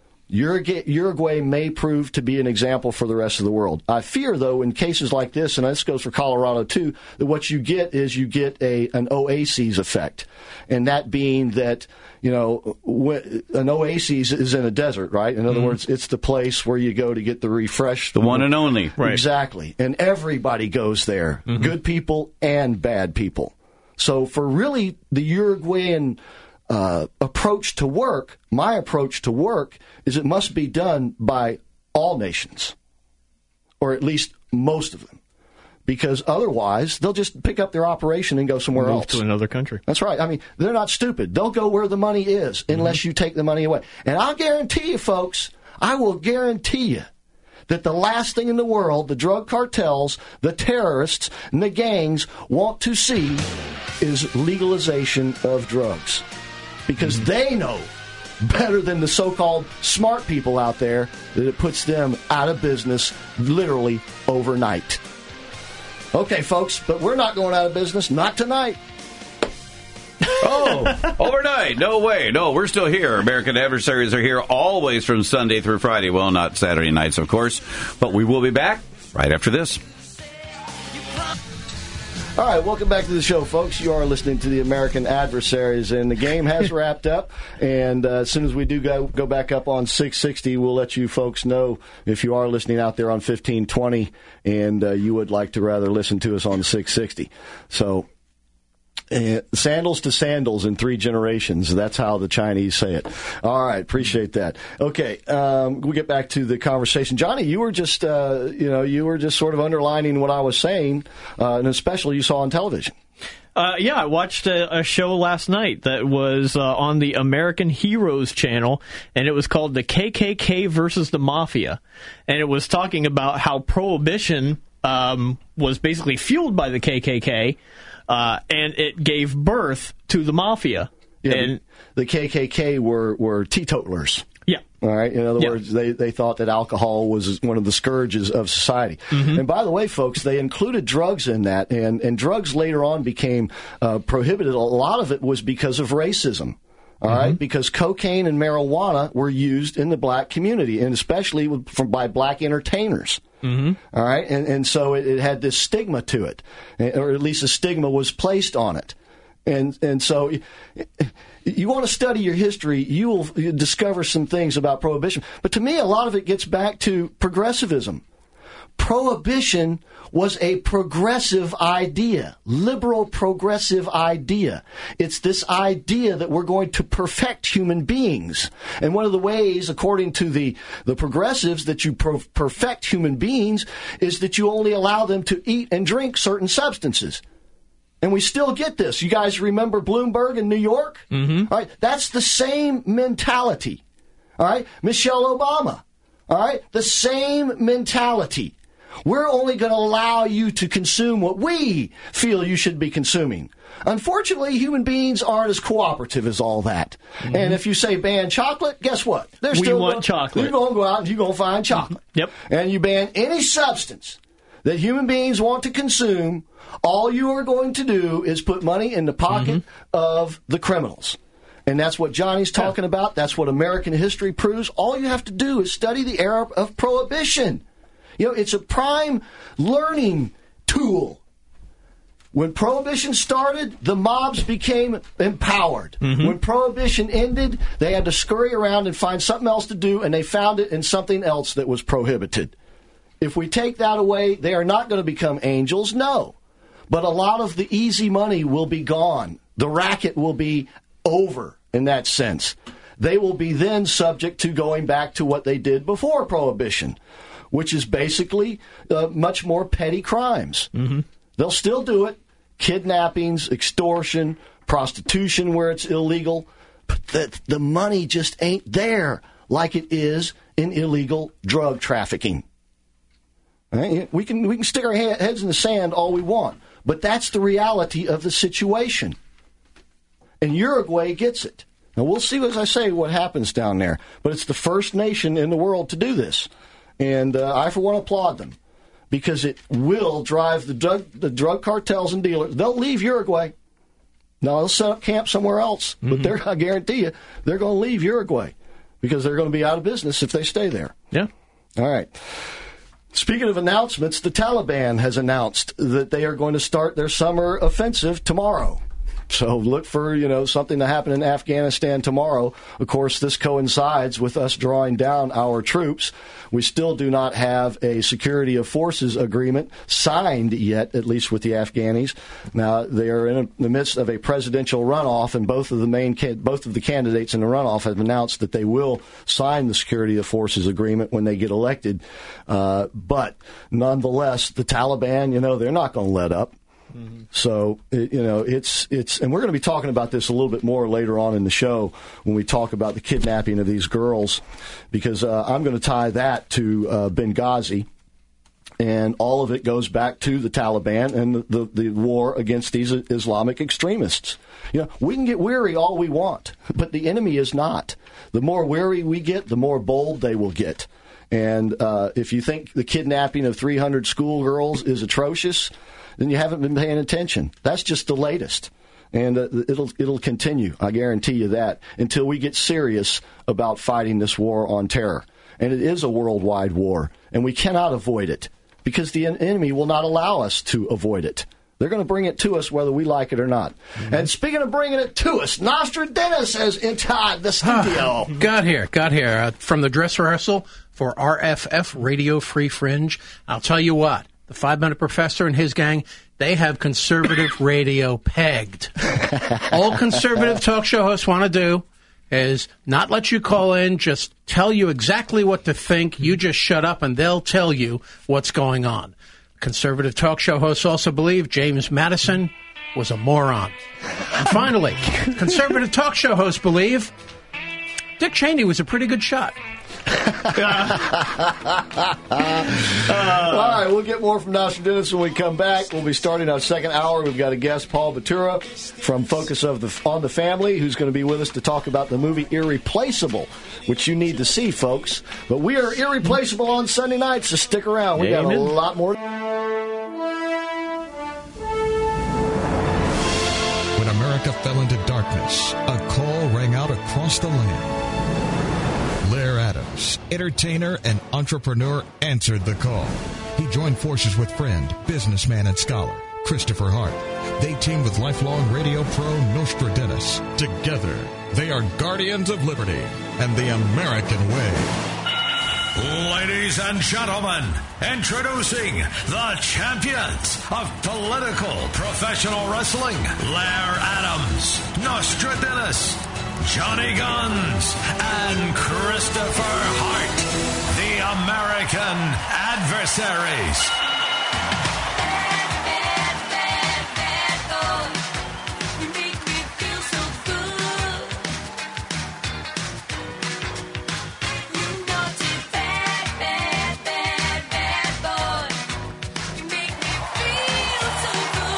Uruguay may prove to be an example for the rest of the world. I fear, though, in cases like this, and this goes for Colorado too, that what you get is you get a an oasis effect, and that being that, you know, an oasis is in a desert, right? In other mm-hmm. words, it's the place where you go to get the refresh. The one and only. Right. Exactly. And everybody goes there, mm-hmm. good people and bad people. So for really the Uruguayan Uh, approach to work, my approach to work is it must be done by all nations, or at least most of them, because otherwise they'll just pick up their operation and go somewhere Move else. to another country. That's right. I mean, they're not stupid. They'll go where the money is unless mm-hmm. you take the money away. And I'll guarantee you, folks, I will guarantee you that the last thing in the world the drug cartels, the terrorists, and the gangs want to see is legalization of drugs. Because mm-hmm. they know better than the so-called smart people out there that it puts them out of business literally overnight. Okay, folks, but we're not going out of business. Not tonight. Oh, overnight. No way. No, we're still here. American Adversaries are here always from Sunday through Friday. Well, not Saturday nights, of course. But we will be back right after this. All right, welcome back to the show, folks. You are listening to the American Adversaries, and the game has wrapped up. And uh, as soon as we do go, go back up on six sixty, we'll let you folks know if you are listening out there on fifteen twenty and uh, you would like to rather listen to us on six sixty. So Uh, sandals to sandals in three generations. That's how the Chinese say it. All right, appreciate that. Okay, um, we'll get back to the conversation. Johnny, you were just, uh, you know, you were just sort of underlining what I was saying, uh, and especially you saw on television. Uh, yeah, I watched a, a show last night that was uh, on the American Heroes channel, and it was called The K K K versus the Mafia. And it was talking about how Prohibition um, was basically fueled by the K K K, uh, and it gave birth to the Mafia. Yeah, and the K K K were, were teetotalers. Yeah. All right. In other yeah. words, they, they thought that alcohol was one of the scourges of society. Mm-hmm. And by the way, folks, they included drugs in that, and, and drugs later on became uh, prohibited. A lot of it was because of racism. All mm-hmm. right, because cocaine and marijuana were used in the black community, and especially with, from, by black entertainers. Mm-hmm. All right, and, and so it, it had this stigma to it, or at least a stigma was placed on it. And and so you want to study your history, you will discover some things about Prohibition. But to me, a lot of it gets back to progressivism. Prohibition was a progressive idea, liberal progressive idea. It's this idea that we're going to perfect human beings. And one of the ways, according to the, the progressives, that you pro- perfect human beings is that you only allow them to eat and drink certain substances. And we still get this. You guys remember Bloomberg in New York? Mm-hmm. All right, that's the same mentality. All right, Michelle Obama. All right, the same mentality. We're only going to allow you to consume what we feel you should be consuming. Unfortunately, human beings aren't as cooperative as all that. Mm-hmm. And if you say ban chocolate, guess what? They're we still want gonna, chocolate. You're going to go out and you're going to find chocolate. Yep. And you ban any substance that human beings want to consume, all you are going to do is put money in the pocket mm-hmm. of the criminals. And that's what Johnny's talking yeah. about. That's what American history proves. All you have to do is study the era of Prohibition. You know, it's a prime learning tool. When Prohibition started, the mobs became empowered. Mm-hmm. When Prohibition ended, they had to scurry around and find something else to do, and they found it in something else that was prohibited. If we take that away, they are not going to become angels, no. But a lot of the easy money will be gone. The racket will be over in that sense. They will be then subject to going back to what they did before Prohibition, which is basically uh, much more petty crimes. Mm-hmm. They'll still do it. Kidnappings, extortion, prostitution where it's illegal. But the, the money just ain't there like it is in illegal drug trafficking. Right? We can we can stick our heads in the sand all we want, but that's the reality of the situation. And Uruguay gets it. Now, we'll see, as I say, what happens down there. But it's the first nation in the world to do this. And uh, I, for one, applaud them. Because it will drive the drug, the drug cartels and dealers. They'll leave Uruguay. Now, they'll set up camp somewhere else. Mm-hmm. But they're, I guarantee you, they're going to leave Uruguay. Because they're going to be out of business if they stay there. Yeah. All right. Speaking of announcements, the Taliban has announced that they are going to start their summer offensive tomorrow. So look for, you know, something to happen in Afghanistan tomorrow. Of course, this coincides with us drawing down our troops. We still do not have a security of forces agreement signed yet, at least with the Afghanis. Now, they are in the midst of a presidential runoff, and both of the main both of the candidates in the runoff have announced that they will sign the security of forces agreement when they get elected. Uh, but nonetheless, the Taliban, you know, they're not going to let up. Mm-hmm. So, it, you know, it's, it's, and we're going to be talking about this a little bit more later on in the show when we talk about the kidnapping of these girls, because uh, I'm going to tie that to uh, Benghazi, and all of it goes back to the Taliban and the, the, the war against these Islamic extremists. You know, we can get weary all we want, but the enemy is not. The more weary we get, the more bold they will get. And uh, if you think the kidnapping of three hundred schoolgirls is atrocious, then you haven't been paying attention. That's just the latest. And uh, it'll it'll continue, I guarantee you that, until we get serious about fighting this war on terror. And it is a worldwide war, and we cannot avoid it, because the enemy will not allow us to avoid it. They're going to bring it to us whether we like it or not. Mm-hmm. And speaking of bringing it to us, Nostradamus has entered the studio. got here, got here. Uh, from the dress rehearsal for R F F, Radio Free Fringe. I'll tell you what. the five-minute professor and his gang, they have conservative radio pegged. All conservative talk show hosts want to do is not let you call in, just tell you exactly what to think. You just shut up and they'll tell you what's going on. Conservative talk show hosts also believe James Madison was a moron. And finally, conservative talk show hosts believe Dick Cheney was a pretty good shot. uh, All right, we'll get more from Nostradamus when we come back. We'll be starting our second hour. We've got a guest, Paul Batura, from Focus of the on the Family, who's going to be with us to talk about the movie Irreplaceable, which you need to see, folks. But we are irreplaceable on Sunday nights, so stick around. We got a lot more. When America fell into darkness, a call rang out across the land. Blair Adams, entertainer and entrepreneur, answered the call. He joined forces with friend, businessman, and scholar Christopher Hart. They teamed with lifelong radio pro Nostradamus. Together, they are guardians of liberty and the American way. Ladies and gentlemen, introducing the champions of political professional wrestling, Blair Adams, Nostradamus, Johnny Guns, and Christopher Hart, the American Adversaries. Bad, bad, bad, bad boy. You make me feel so good. You naughty, bad, bad, bad, bad boy. You make me feel so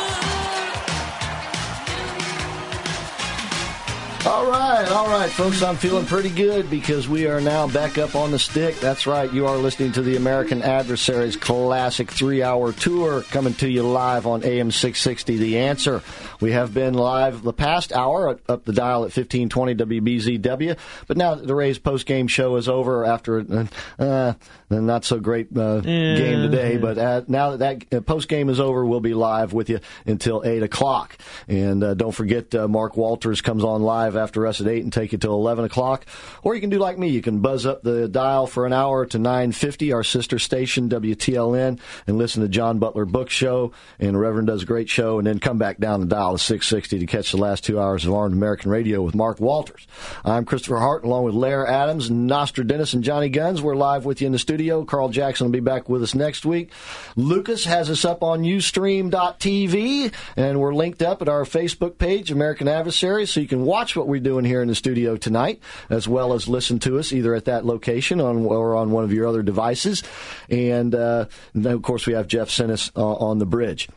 good. All right, all right, folks, I'm feeling pretty good because we are now back up on the stick. That's right, you are listening to the American Adversaries classic three-hour tour coming to you live on A M six sixty, The Answer. We have been live the past hour up the dial at fifteen twenty W B Z W, but now that the Rays post-game show is over after uh, uh, a not-so-great uh, yeah. game today, but uh, now that that uh, post-game is over, we'll be live with you until eight o'clock. And uh, don't forget, uh, Mark Walters comes on live after us at eight and take you till eleven o'clock. Or you can do like me. You can buzz up the dial for an hour to nine fifty, our sister station, W T L N, and listen to John Butler Book Show, and the Reverend does a great show, and then come back down the dial to six sixty to catch the last two hours of Armed American Radio with Mark Walters. I'm Christopher Hart, along with Blair Adams, Nostradamus, and Johnny Guns. We're live with you in the studio. Carl Jackson will be back with us next week. Lucas has us up on Ustream dot T V, and we're linked up at our Facebook page, American Adversaries, so you can watch what we're doing here in the studio tonight, as well as listen to us either at that location on, or on one of your other devices. And, uh, and then, of course, we have Jeff Sinnis uh, on the bridge.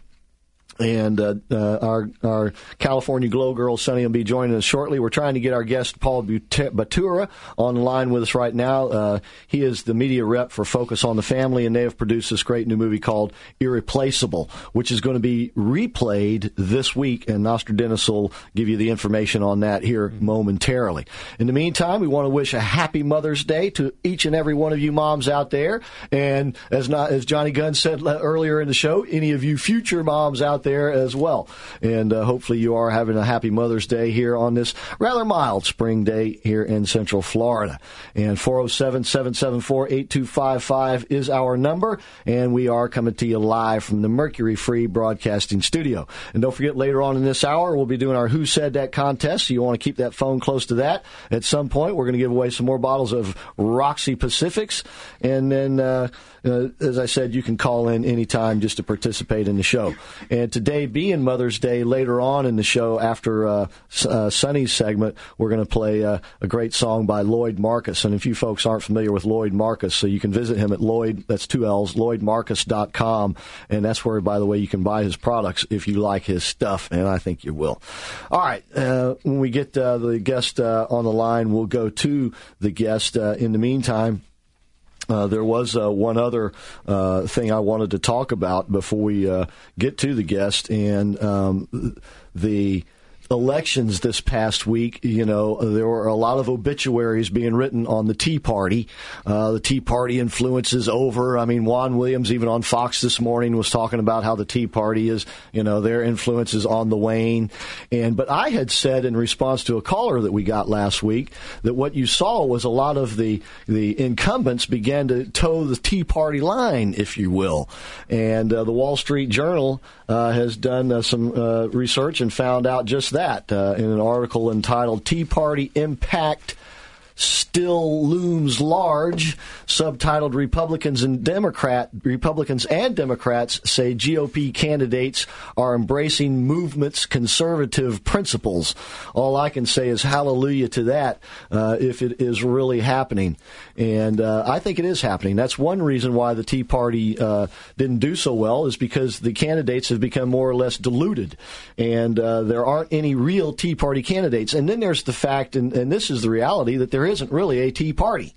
And uh, uh, our our California Glow Girl, Sunny, will be joining us shortly. We're trying to get our guest, Paul Batura, on the line with us right now. Uh, he is the media rep for Focus on the Family, and they have produced this great new movie called Irreplaceable, which is going to be replayed this week, and Nostradamus will give you the information on that here momentarily. In the meantime, we want to wish a happy Mother's Day to each and every one of you moms out there. And as not, as Johnny Gunn said earlier in the show, any of you future moms out there as well. And uh, hopefully you are having a happy Mother's Day here on this rather mild spring day here in Central Florida. And four oh seven, seven seven four, eight two five five is our number, and we are coming to you live from the Mercury Free Broadcasting Studio. And don't forget, later on in this hour, we'll be doing our Who Said That contest, so you want to keep that phone close to that. At some point, we're going to give away some more bottles of Roxy Pacifics, and then uh, Uh, as I said, you can call in anytime just to participate in the show. And today being Mother's Day, later on in the show, after uh, uh, Sunny's segment, we're going to play uh, a great song by Lloyd Marcus. And if you folks aren't familiar with Lloyd Marcus, so you can visit him at Lloyd, that's two L's, lloyd marcus dot com. And that's where, by the way, you can buy his products if you like his stuff, and I think you will. All right, uh, when we get uh, the guest uh, on the line, we'll go to the guest. Uh, in the meantime, Uh, there was uh, one other uh, thing I wanted to talk about before we uh, get to the guest, and um, the elections this past week, you know, there were a lot of obituaries being written on the Tea Party. Uh, the Tea Party influence is over. I mean, Juan Williams, even on Fox this morning, was talking about how the Tea Party is, you know, their influence is on the wane. And but I had said in response to a caller that we got last week that what you saw was a lot of the the incumbents began to toe the Tea Party line, if you will. And uh, the Wall Street Journal uh, has done uh, some uh, research and found out just that uh, in an article entitled "Tea Party Impact Still Looms Large," subtitled "Republicans and Democrat Republicans and Democrats say G O P candidates are embracing movement's conservative principles." All I can say is hallelujah to that, uh, if it is really happening. And uh, I think it is happening. That's one reason why the Tea Party uh, didn't do so well, is because the candidates have become more or less diluted, and uh, there aren't any real Tea Party candidates. And then there's the fact, and, and this is the reality, that there isn't really a Tea Party.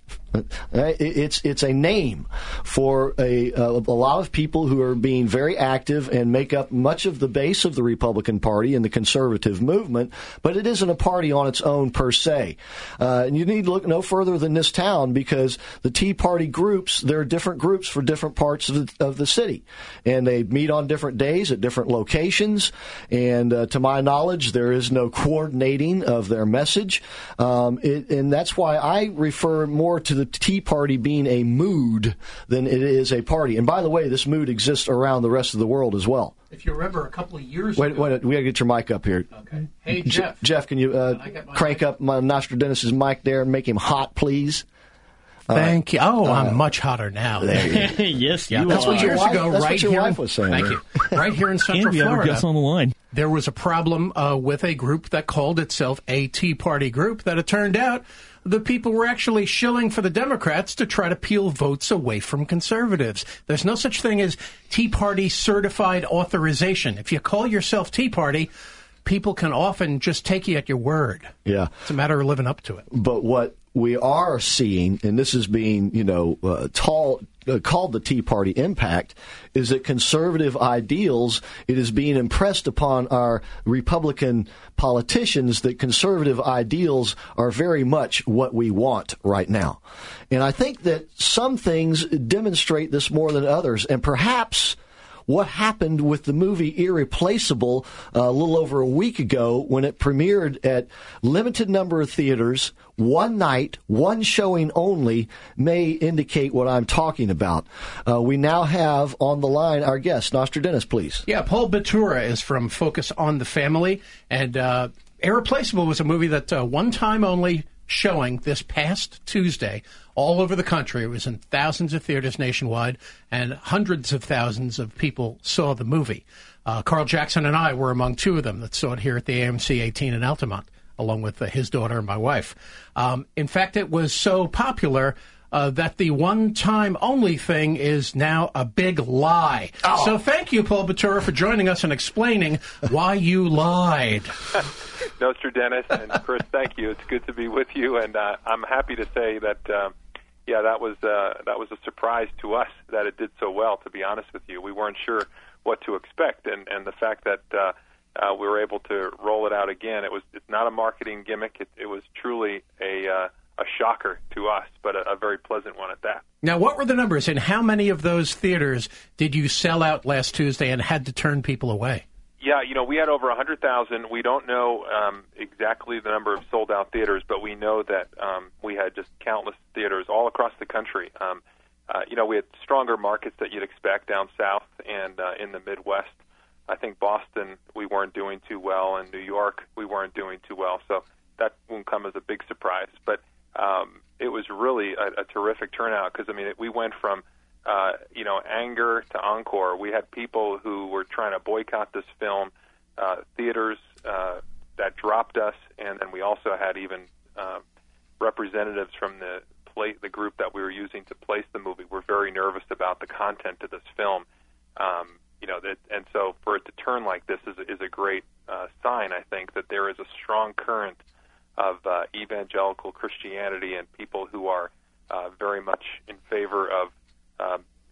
It's it's a name for a, a a lot of people who are being very active and make up much of the base of the Republican Party and the conservative movement, but it isn't a party on its own per se. Uh, and you need to look no further than this town, because the Tea Party groups, there are different groups for different parts of the, of the city, and they meet on different days at different locations. And uh, to my knowledge, there is no coordinating of their message, um, it, and that's why I refer more to the The Tea Party being a mood than it is a party. And by the way, this mood exists around the rest of the world as well. If you remember a couple of years wait, ago... Wait, we got to get your mic up here. Okay. Hey, Jeff. J- Jeff, can you uh, crank mic. up my Nostradamus' mic there and make him hot, please? Thank you. Oh, uh, I'm much hotter now. Yes, yeah, you that's are. what years wife, ago, that's right what your here. wife was saying. Thank you. Right here in Central And we have our Florida. guest on the line. There was a problem uh, with a group that called itself a Tea Party group that it turned out the people were actually shilling for the Democrats to try to peel votes away from conservatives. There's no such thing as Tea Party certified authorization. If you call yourself Tea Party, people can often just take you at your word. Yeah. It's a matter of living up to it. But what we are seeing, and this is being, you know, uh, tall, uh, called the Tea Party impact, is that conservative ideals, it is being impressed upon our Republican politicians that conservative ideals are very much what we want right now. And I think that some things demonstrate this more than others, and perhaps what happened with the movie Irreplaceable uh, a little over a week ago, when it premiered at limited number of theaters, one night, one showing only, may indicate what I'm talking about. Uh, we now have on the line our guest, Nostradamus, please. Yeah, Paul Batura is from Focus on the Family, and uh, Irreplaceable was a movie that uh, one time only showing this past Tuesday all over the country. It was in thousands of theaters nationwide, and hundreds of thousands of people saw the movie. Uh, Carl Jackson and I were among two of them that saw it here at the A M C eighteen in Altamont, along with uh, his daughter and my wife. Um, in fact, it was so popular uh, that the one-time only thing is now a big lie. Oh. So thank you, Paul Batura, for joining us and explaining why you lied. Nostradamus and Chris, thank you. It's good to be with you, and uh, I'm happy to say that, um, yeah, that was uh, that was a surprise to us that it did so well. To be honest with you, we weren't sure what to expect, and, and the fact that uh, uh, we were able to roll it out again, it was it's not a marketing gimmick. It, it was truly a uh, a shocker to us, but a, a very pleasant one at that. Now, what were the numbers, and how many of those theaters did you sell out last Tuesday and had to turn people away? Yeah, you know, we had over one hundred thousand. We don't know um, exactly the number of sold-out theaters, but we know that um, we had just countless theaters all across the country. Um, uh, you know, we had stronger markets that you'd expect down south and uh, in the Midwest. I think Boston, we weren't doing too well, and New York, we weren't doing too well. So that won't come as a big surprise. But um, it was really a, a terrific turnout because, I mean, it, we went from Uh, you know, anger to encore. We had people who were trying to boycott this film, uh, theaters uh, that dropped us, and then we also had even uh, representatives from the play, the group that we were using to place the movie. We're very nervous about the content of this film, um, you know, that, and so for it to turn like this is, is a great uh, sign, I think, that there is a strong current of uh, evangelical Christianity and people who are uh, very much in favor of Um,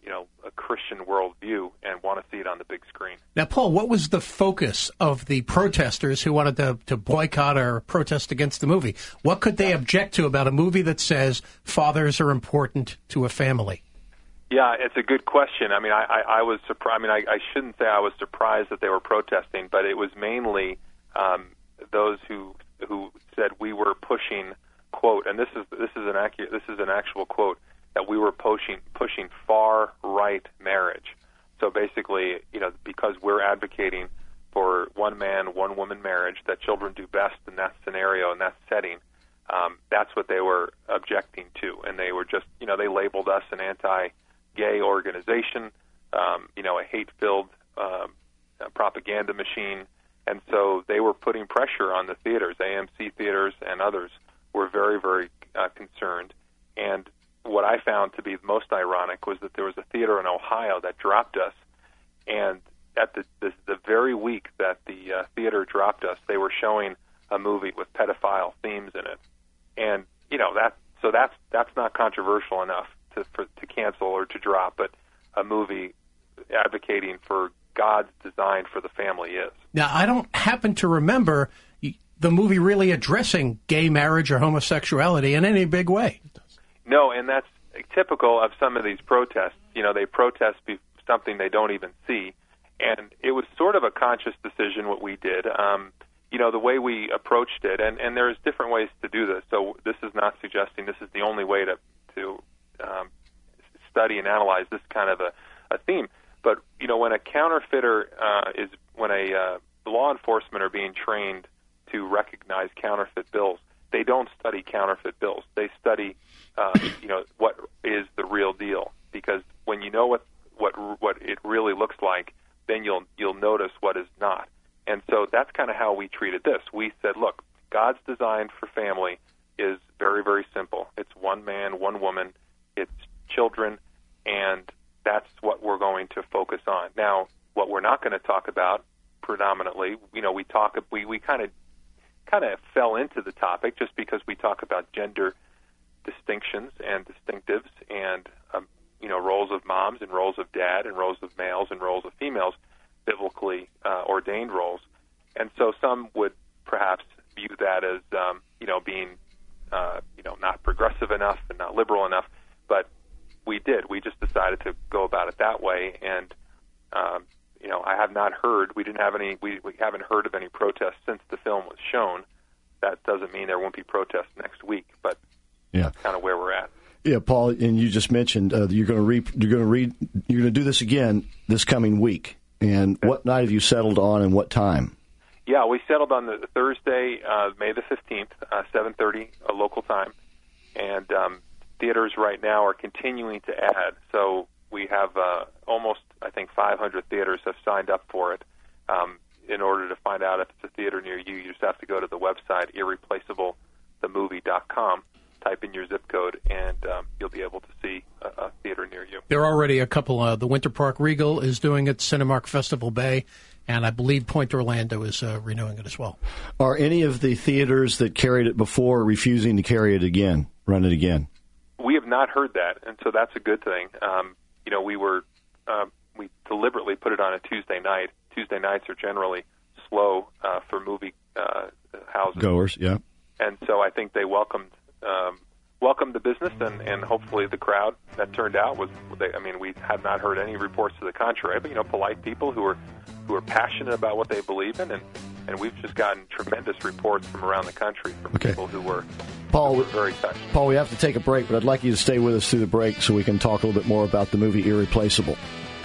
you know, a Christian worldview and want to see it on the big screen. Now, Paul, what was the focus of the protesters who wanted to, to boycott or protest against the movie? What could they object to about a movie that says fathers are important to a family? Yeah, it's a good question. I mean, I, I, I was surprised. I mean, I, I shouldn't say I was surprised that they were protesting, but it was mainly um, those who who said we were pushing, quote, and this is this is an accurate, this is an actual quote, that we were pushing pushing far right marriage. So basically, you know, because we're advocating for one man, one woman marriage, that children do best in that scenario, in that setting. Um, that's what they were objecting to, and they were just, you know, they labeled us an anti-gay organization, um, you know, a hate-filled um, propaganda machine, and so they were putting pressure on the theaters. A M C theaters and others were very, very uh, concerned. And what I found to be most ironic was that there was a theater in Ohio that dropped us, and at the the, the very week that the uh, theater dropped us, they were showing a movie with pedophile themes in it, and you know that so that's that's not controversial enough to for, to cancel or to drop, but a movie advocating for God's design for the family is. Now, I don't happen to remember the movie really addressing gay marriage or homosexuality in any big way. No, and that's typical of some of these protests. You know, they protest be- something they don't even see, and it was sort of a conscious decision what we did. Um, you know, the way we approached it, and, and there's different ways to do this, so this is not suggesting this is the only way to, to um, study and analyze this kind of a, a theme. But, you know, when a counterfeiter uh, is, when a uh, law enforcement are being trained to recognize counterfeit bills, they don't study counterfeit bills. They study, uh, you know, what is the real deal. Because when you know what, what what it really looks like, then you'll you'll notice what is not. And so that's kind of how we treated this. We said, look, God's design for family is very, very simple. It's one man, one woman. It's children, and that's what we're going to focus on. Now, what we're not going to talk about predominantly, you know, we talk, we, we kind of kind of fell into the topic just because we talk about gender distinctions and distinctives and, um, you know, roles of moms and roles of dad and roles of males and roles of females, biblically uh, ordained roles. And so some would perhaps view that as, um, you know, being, uh, you know, not progressive enough and not liberal enough. But we did. We just decided to go about it that way. And, um, you know, I have not heard, we didn't have any, we, we haven't heard of any protests since the film was shown. That doesn't mean there won't be protests next week, but yeah, that's kind of where we're at. Yeah, Paul, and you just mentioned uh, you're going to re- you're going to read you're going to do this again this coming week. And okay. What night have you settled on, and what time? Yeah, we settled on the Thursday, uh, May the fifteenth, uh, seven thirty, a local time, and um, theaters right now are continuing to add. So we have uh, almost, I think, five hundred theaters have signed up for it. Um, in order to find out if it's a theater near you, you just have to go to the website irreplaceable the movie dot com. Type in your zip code, and um, you'll be able to see a, a theater near you. There are already a couple. Uh, the Winter Park Regal is doing it, Cinemark Festival Bay, and I believe Point Orlando is uh, renewing it as well. Are any of the theaters that carried it before refusing to carry it again, run it again? We have not heard that, and so that's a good thing. Um, you know, we were um, we deliberately put it on a Tuesday night. Tuesday nights are generally slow uh, for movie uh, houses. Goers, yeah. And so I think they welcomed um, welcomed the business, and, and hopefully the crowd that turned out was. They, I mean, we have not heard any reports to the contrary, but you know, polite people who are who are passionate about what they believe in, and, and we've just gotten tremendous reports from around the country from okay. people who were. Paul, who were very touched. Paul, we have to take a break, but I'd like you to stay with us through the break so we can talk a little bit more about the movie Irreplaceable.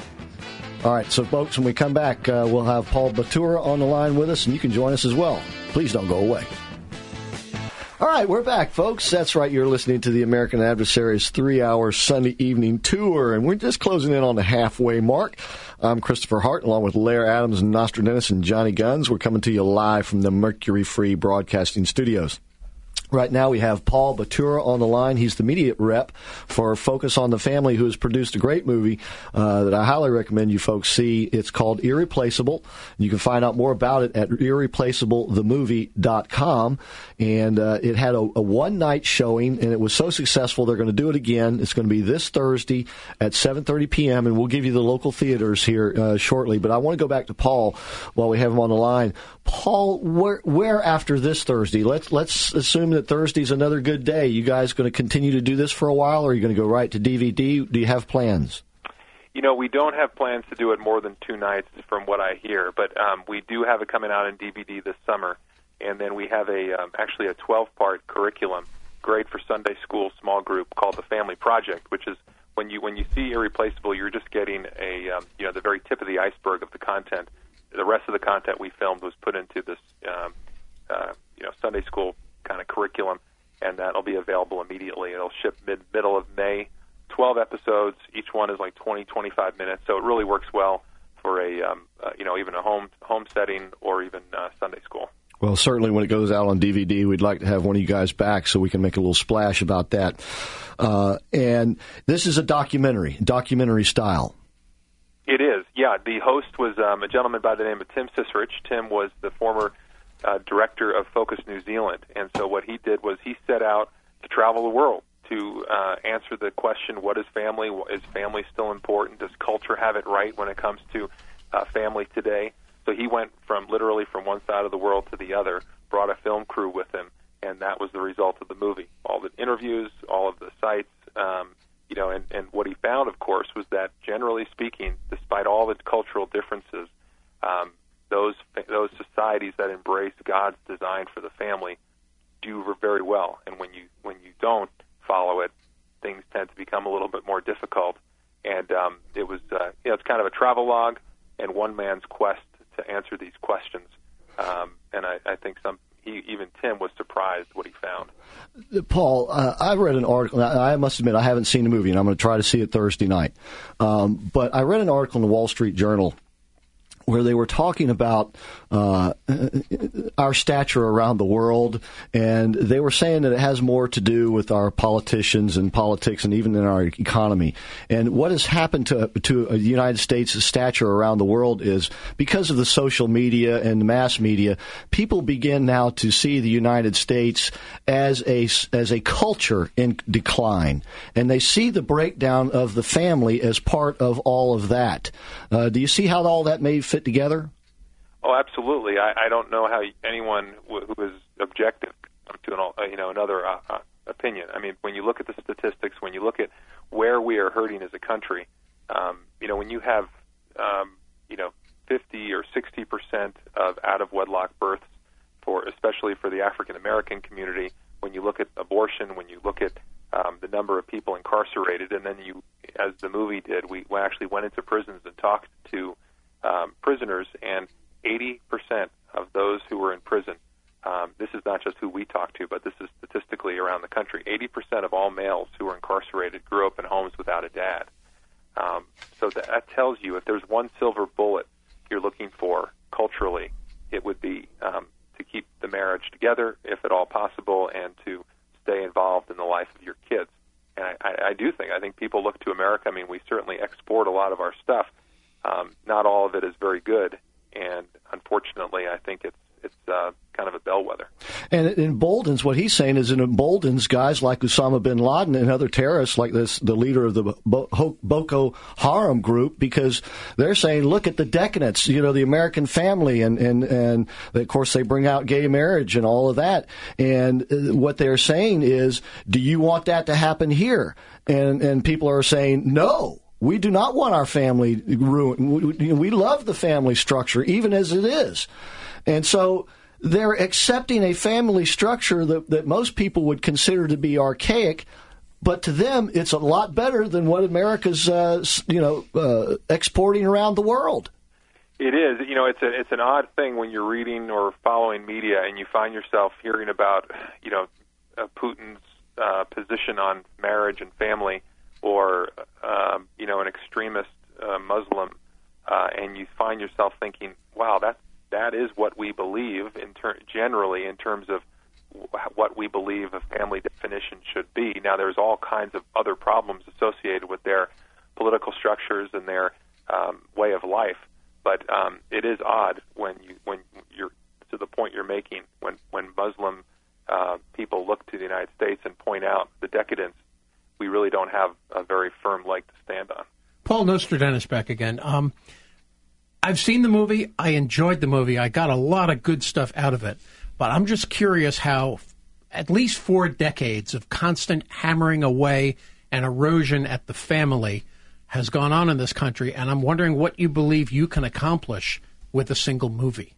All right, so folks, when we come back, uh, we'll have Paul Batura on the line with us, and you can join us as well. Please don't go away. All right, we're back, folks. That's right. You're listening to the American Adversaries three-hour Sunday evening tour, and we're just closing in on the halfway mark. I'm Christopher Hart, along with Lair Adams and Nostradamus and Johnny Guns. We're coming to you live from the Mercury Free Broadcasting Studios. Right now we have Paul Batura on the line. He's the media rep for Focus on the Family, who has produced a great movie uh, that I highly recommend you folks see. It's called Irreplaceable. You can find out more about it at irreplaceable the movie dot com. And uh, it had a, a one-night showing, and it was so successful they're going to do it again. It's going to be this Thursday at seven thirty p.m., and we'll give you the local theaters here uh, shortly. But I want to go back to Paul while we have him on the line. Paul, where, where after this Thursday? Let's let's assume that Thursday's another good day. You guys going to continue to do this for a while, or are you going to go right to D V D? Do you have plans? You know, we don't have plans to do it more than two nights from what I hear, but um, we do have it coming out in D V D this summer. And then we have a um, actually a twelve-part curriculum, great for Sunday school small group, called the Family Project, which is when you when you see Irreplaceable, you're just getting a um, you know the very tip of the iceberg of the content. The rest of the content we filmed was put into this um, uh, you know Sunday school kind of curriculum, and that'll be available immediately. It'll ship mid middle of May. twelve episodes. Each one is like twenty, twenty-five minutes, so it really works well for a um, uh, you know even a home home setting or even uh, Sunday school. Well, certainly when it goes out on D V D, we'd like to have one of you guys back so we can make a little splash about that. Uh, and this is a documentary, documentary style. It is, yeah. The host was um, a gentleman by the name of Tim Cicerich. Tim was the former uh, director of Focus New Zealand, and so what he did was he set out to travel the world to uh, answer the question, what is family? Is family still important? Does culture have it right when it comes to uh, family today? So he went from literally from one side of the world to the other, brought a film crew with him, and that was the result of the movie. All the interviews, all of the sites, um, you know, and, and what he found, of course, was that generally speaking, despite all the cultural differences, um, those those societies that embrace God's design for the family do very well. And when you when you don't follow it, things tend to become a little bit more difficult. And um, it was, uh, you know, it's kind of a travelogue and one man's quest to answer these questions. Um, and I, I think some, he, even Tim was surprised what he found. Paul, uh, I read an article. I must admit I haven't seen the movie, and I'm going to try to see it Thursday night. Um, but I read an article in the Wall Street Journal where they were talking about uh, our stature around the world, and they were saying that it has more to do with our politicians and politics and even in our economy. And what has happened to to the United States' stature around the world is because of the social media and the mass media, people begin now to see the United States as a, as a culture in decline, and they see the breakdown of the family as part of all of that. Uh, do you see how all that may fit together? Oh, absolutely. I, I don't know how anyone w- who is objective to an, uh, you know another uh, uh, opinion. I mean, when you look at the statistics, when you look at where we are hurting as a country, um, you know, when you have um, you know fifty or sixty percent of out of wedlock births, for especially for the African American community, when you look at abortion, when you look at um, the number of people incarcerated, and then you, as the movie did, we actually went into prisons and talked to Um, prisoners, and eighty percent of those who were in prison, um, this is not just who we talk to, but this is statistically around the country, eighty percent of all males who were incarcerated grew up in homes without a dad. Um, so that, that tells you if there's one silver bullet you're looking for culturally, it would be um, to keep the marriage together, if at all possible, and to stay involved in the life of your kids. And I, I, I do think, I think people look to America. I mean, we certainly export a lot of our stuff. Um, not all of it is very good, and unfortunately, I think it's it's uh, kind of a bellwether. And it emboldens, what he's saying is it emboldens guys like Osama bin Laden and other terrorists like this, the leader of the Bo- Boko Haram group, because they're saying, look at the decadence, you know, the American family, and, and, and of course they bring out gay marriage and all of that. And what they're saying is, do you want that to happen here? And, and people are saying, no. We do not want our family ruined. We, we love the family structure, even as it is. And so they're accepting a family structure that, that most people would consider to be archaic, but to them it's a lot better than what America's, uh, you know, uh, exporting around the world. It is. You know, it's a, it's an odd thing when you're reading or following media and you find yourself hearing about, you know, uh, Putin's uh, position on marriage and family, or um, you know, an extremist uh, Muslim, uh, and you find yourself thinking, "Wow, that that is what we believe in ter- generally in terms of what we believe a family definition should be. Now, there's all kinds of other problems associated with their political structures and their um, way of life, but um, it is odd when you when you're to the point you're making when when Muslim uh, people look to the United States and point out the decadence. We really don't have a very firm leg to stand on. Paul Nostradamus back again. Um, I've seen the movie. I enjoyed the movie. I got a lot of good stuff out of it. But I'm just curious how at least four decades of constant hammering away and erosion at the family has gone on in this country. And I'm wondering what you believe you can accomplish with a single movie.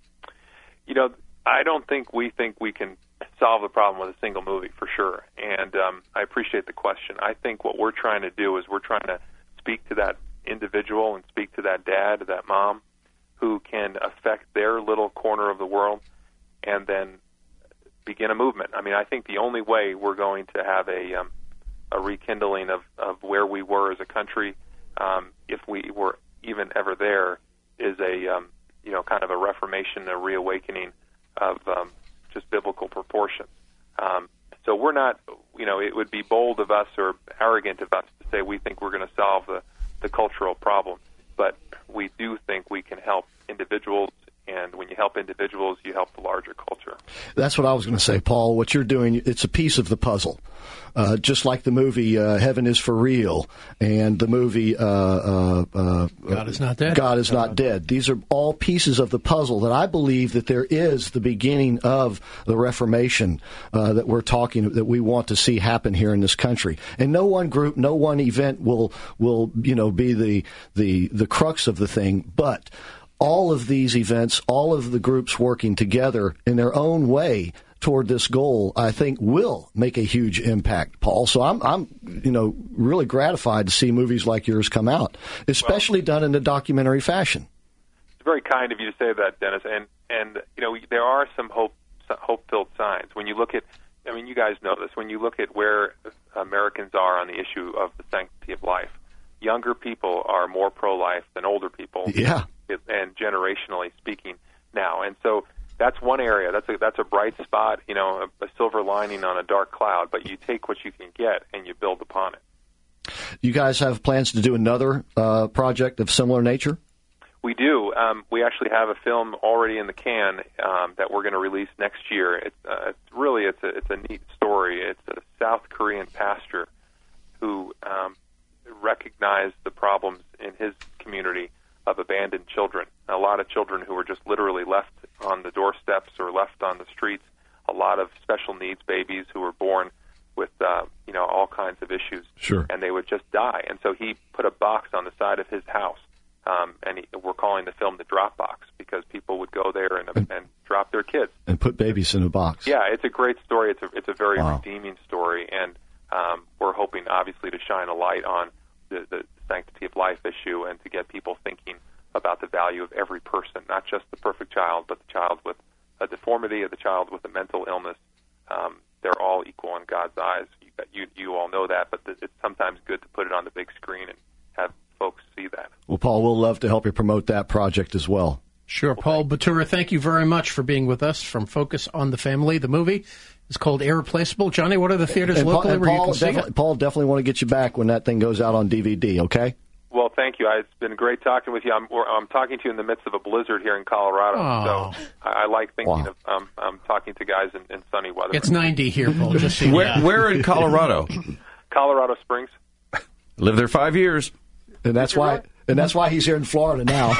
You know, I don't think we think we can solve the problem with a single movie, for sure. And um, I appreciate the question. I think what we're trying to do is we're trying to speak to that individual and speak to that dad, that mom, who can affect their little corner of the world and then begin a movement. I mean, I think the only way we're going to have a um, a rekindling of, of where we were as a country, um, if we were even ever there, is a um, you know kind of a reformation, a reawakening of um, just biblical proportions. Um, so we're not, you know, it would be bold of us or arrogant of us to say we think we're going to solve the, the cultural problem, but we do think we can help individuals. And when you help individuals, you help the larger culture. That's what I was going to say, Paul. What you're doing, it's a piece of the puzzle. Uh, just like the movie uh, Heaven is for Real and the movie uh, uh, uh, God is Not Dead. God is Not Dead. These are all pieces of the puzzle that I believe that there is the beginning of the Reformation uh, that we're talking, that we want to see happen here in this country. And no one group, no one event will will you know be the the the crux of the thing, but all of these events, all of the groups working together in their own way toward this goal, I think will make a huge impact, Paul. So I'm, I'm, you know, really gratified to see movies like yours come out, especially well, done in a documentary fashion. It's very kind of you to say that, Dennis. And, and you know, there are some hope, hope-filled signs. When you look at, I mean, you guys know this, when you look at where Americans are on the issue of the sanctity of life, younger people are more pro-life than older people. Yeah. And generationally speaking now. And so that's one area. That's a, that's a bright spot, you know, a, a silver lining on a dark cloud. But you take what you can get and you build upon it. You guys have plans to do another uh, project of similar nature? We do. Um, we actually have a film already in the can um, that we're going to release next year. It's, uh, it's really it's a, it's a neat story. It's a South Korean pastor who um, recognized the problems in his community of abandoned children. A lot of children who were just literally left on the doorsteps or left on the streets. A lot of special needs babies who were born with, uh, you know, all kinds of issues. Sure. And they would just die. And so he put a box on the side of his house, um, and he, we're calling the film The Drop Box because people would go there and, and, and drop their kids. And put babies in a box. Yeah, it's a great story. It's a, it's a very wow. redeeming story, and um, we're hoping, obviously, to shine a light on the, the sanctity of life issue and to get people thinking about the value of every person, not just the perfect child, but the child with a deformity or the child with a mental illness. Um, they're all equal in God's eyes. You, you, you all know that, but it's sometimes good to put it on the big screen and have folks see that. Well, Paul, we'll love to help you promote that project as well. Sure. Well, Paul Batura, thank you very much for being with us from Focus on the Family. The movie is called Irreplaceable. Johnny, what are the theaters and locally Paul, where Paul you can see definitely, it? Paul, definitely want to get you back when that thing goes out on D V D, okay? Well, thank you. I, it's been great talking with you. I'm, I'm talking to you in the midst of a blizzard here in Colorado, oh. so I, I like thinking wow. of um, I'm talking to guys in, in sunny weather. It's ninety here, Paul. Just so you Where, know. where in Colorado? Colorado Springs. Lived there five years. And that's why right? and that's why he's here in Florida now.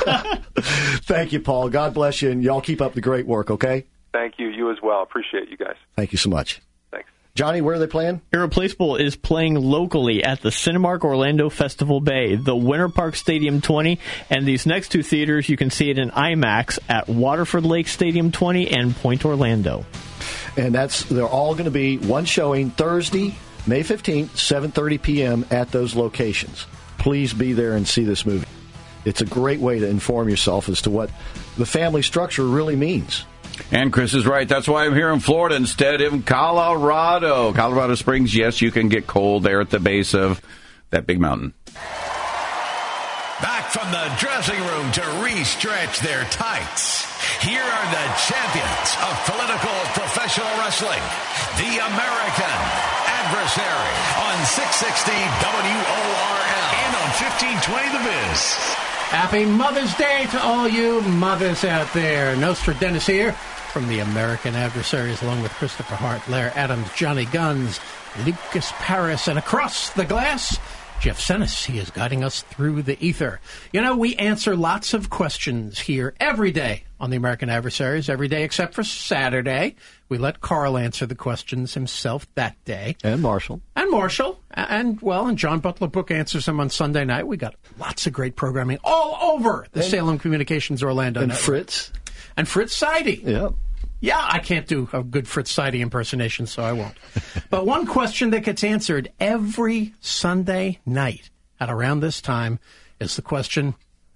Thank you, Paul. God bless you, and y'all keep up the great work, okay? Thank you. You as well. Appreciate you guys. Thank you so much. Thanks. Johnny, where are they playing? Irreplaceable is playing locally at the Cinemark Orlando Festival Bay, the Winter Park Stadium twenty, and these next two theaters, you can see it in IMAX at Waterford Lake Stadium twenty and Point Orlando. And that's they're all going to be one showing Thursday, May fifteenth, seven thirty p.m. at those locations. Please be there and see this movie. It's a great way to inform yourself as to what the family structure really means. And Chris is right. That's why I'm here in Florida instead of Colorado. Colorado Springs, yes, you can get cold there at the base of that big mountain. Back from the dressing room to re-stretch their tights. Here are the champions of political professional wrestling, the American Adversary on six sixty W O R L and on fifteen twenty The Biz. Happy Mother's Day to all you mothers out there. Nostradamus here from the American Adversaries, along with Christopher Hart, Lair Adams, Johnny Guns, Lucas Paris, and across the glass, Jeff Senes. He is guiding us through the ether. You know, we answer lots of questions here every day on the American Adversaries, every day except for Saturday. We let Carl answer the questions himself that day. And Marshall. And Marshall. And, well, and John Butler Book answers them on Sunday night. We got lots of great programming all over the and, Salem Communications Orlando and network. Fritz. And Fritz Seide. Yep. Yeah, I can't do a good Fritz Seide impersonation, so I won't. But one question that gets answered every Sunday night at around this time is the question,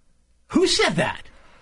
who said that?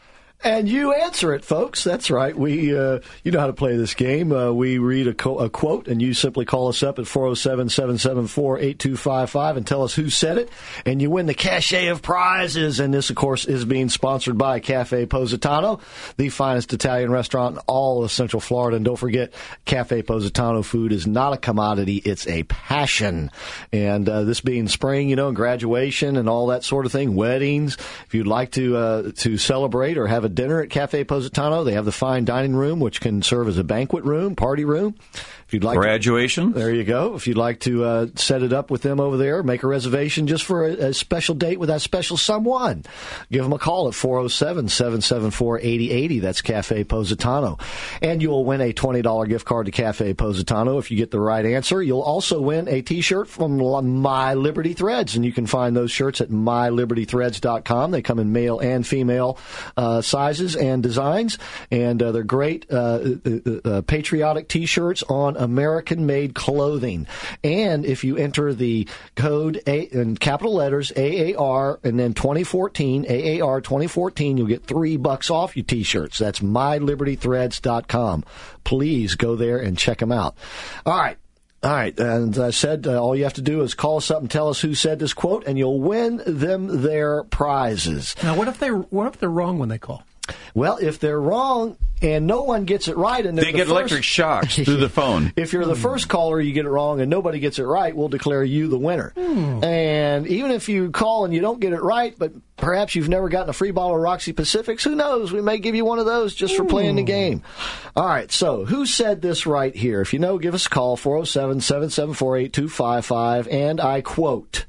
And you answer it, folks. That's right. We, uh, you know how to play this game. Uh, we read a, co- a quote, and you simply call us up at four oh seven, seven seven four, eight two five five and tell us who said it, and you win the cachet of prizes. And this, of course, is being sponsored by Cafe Positano, the finest Italian restaurant in all of Central Florida. And don't forget, Cafe Positano food is not a commodity. It's a passion. And uh, this being spring, you know, and graduation and all that sort of thing, weddings, if you'd like to uh, to celebrate or have a dinner at Cafe Positano, they have the fine dining room, which can serve as a banquet room, party room. If you'd like graduation, to, there you go. If you'd like to uh, set it up with them over there, make a reservation just for a, a special date with that special someone, give them a call at four oh seven, seven seven four, eight oh eight oh. That's Cafe Positano. And you'll win a twenty dollars gift card to Cafe Positano if you get the right answer. You'll also win a T-shirt from My Liberty Threads, and you can find those shirts at my liberty threads dot com. They come in male and female uh, sizes and designs, and uh, they're great uh, uh, uh, patriotic T-shirts on American-made clothing. And if you enter the code A, in capital letters A A R and then twenty fourteen, A A R twenty fourteen, you'll get three bucks off your T-shirts. That's my liberty threads dot com. Please go there and check them out. All right. All right, and as I said, uh, all you have to do is call us up and tell us who said this quote, and you'll win them their prizes. Now, what if they what if they're wrong when they call? Well, if they're wrong and no one gets it right, and they the get first, electric shocks through the phone. If you're the first caller, you get it wrong, and nobody gets it right, we'll declare you the winner. Hmm. And even if you call and you don't get it right, but perhaps you've never gotten a free bottle of Roxy Pacifics, who knows? We may give you one of those just for playing the game. All right, so who said this right here? If you know, give us a call, four oh seven, seven seven four, eight two five five, and I quote,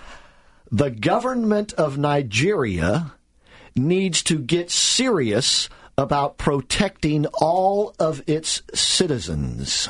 "The government of Nigeria needs to get serious about protecting all of its citizens."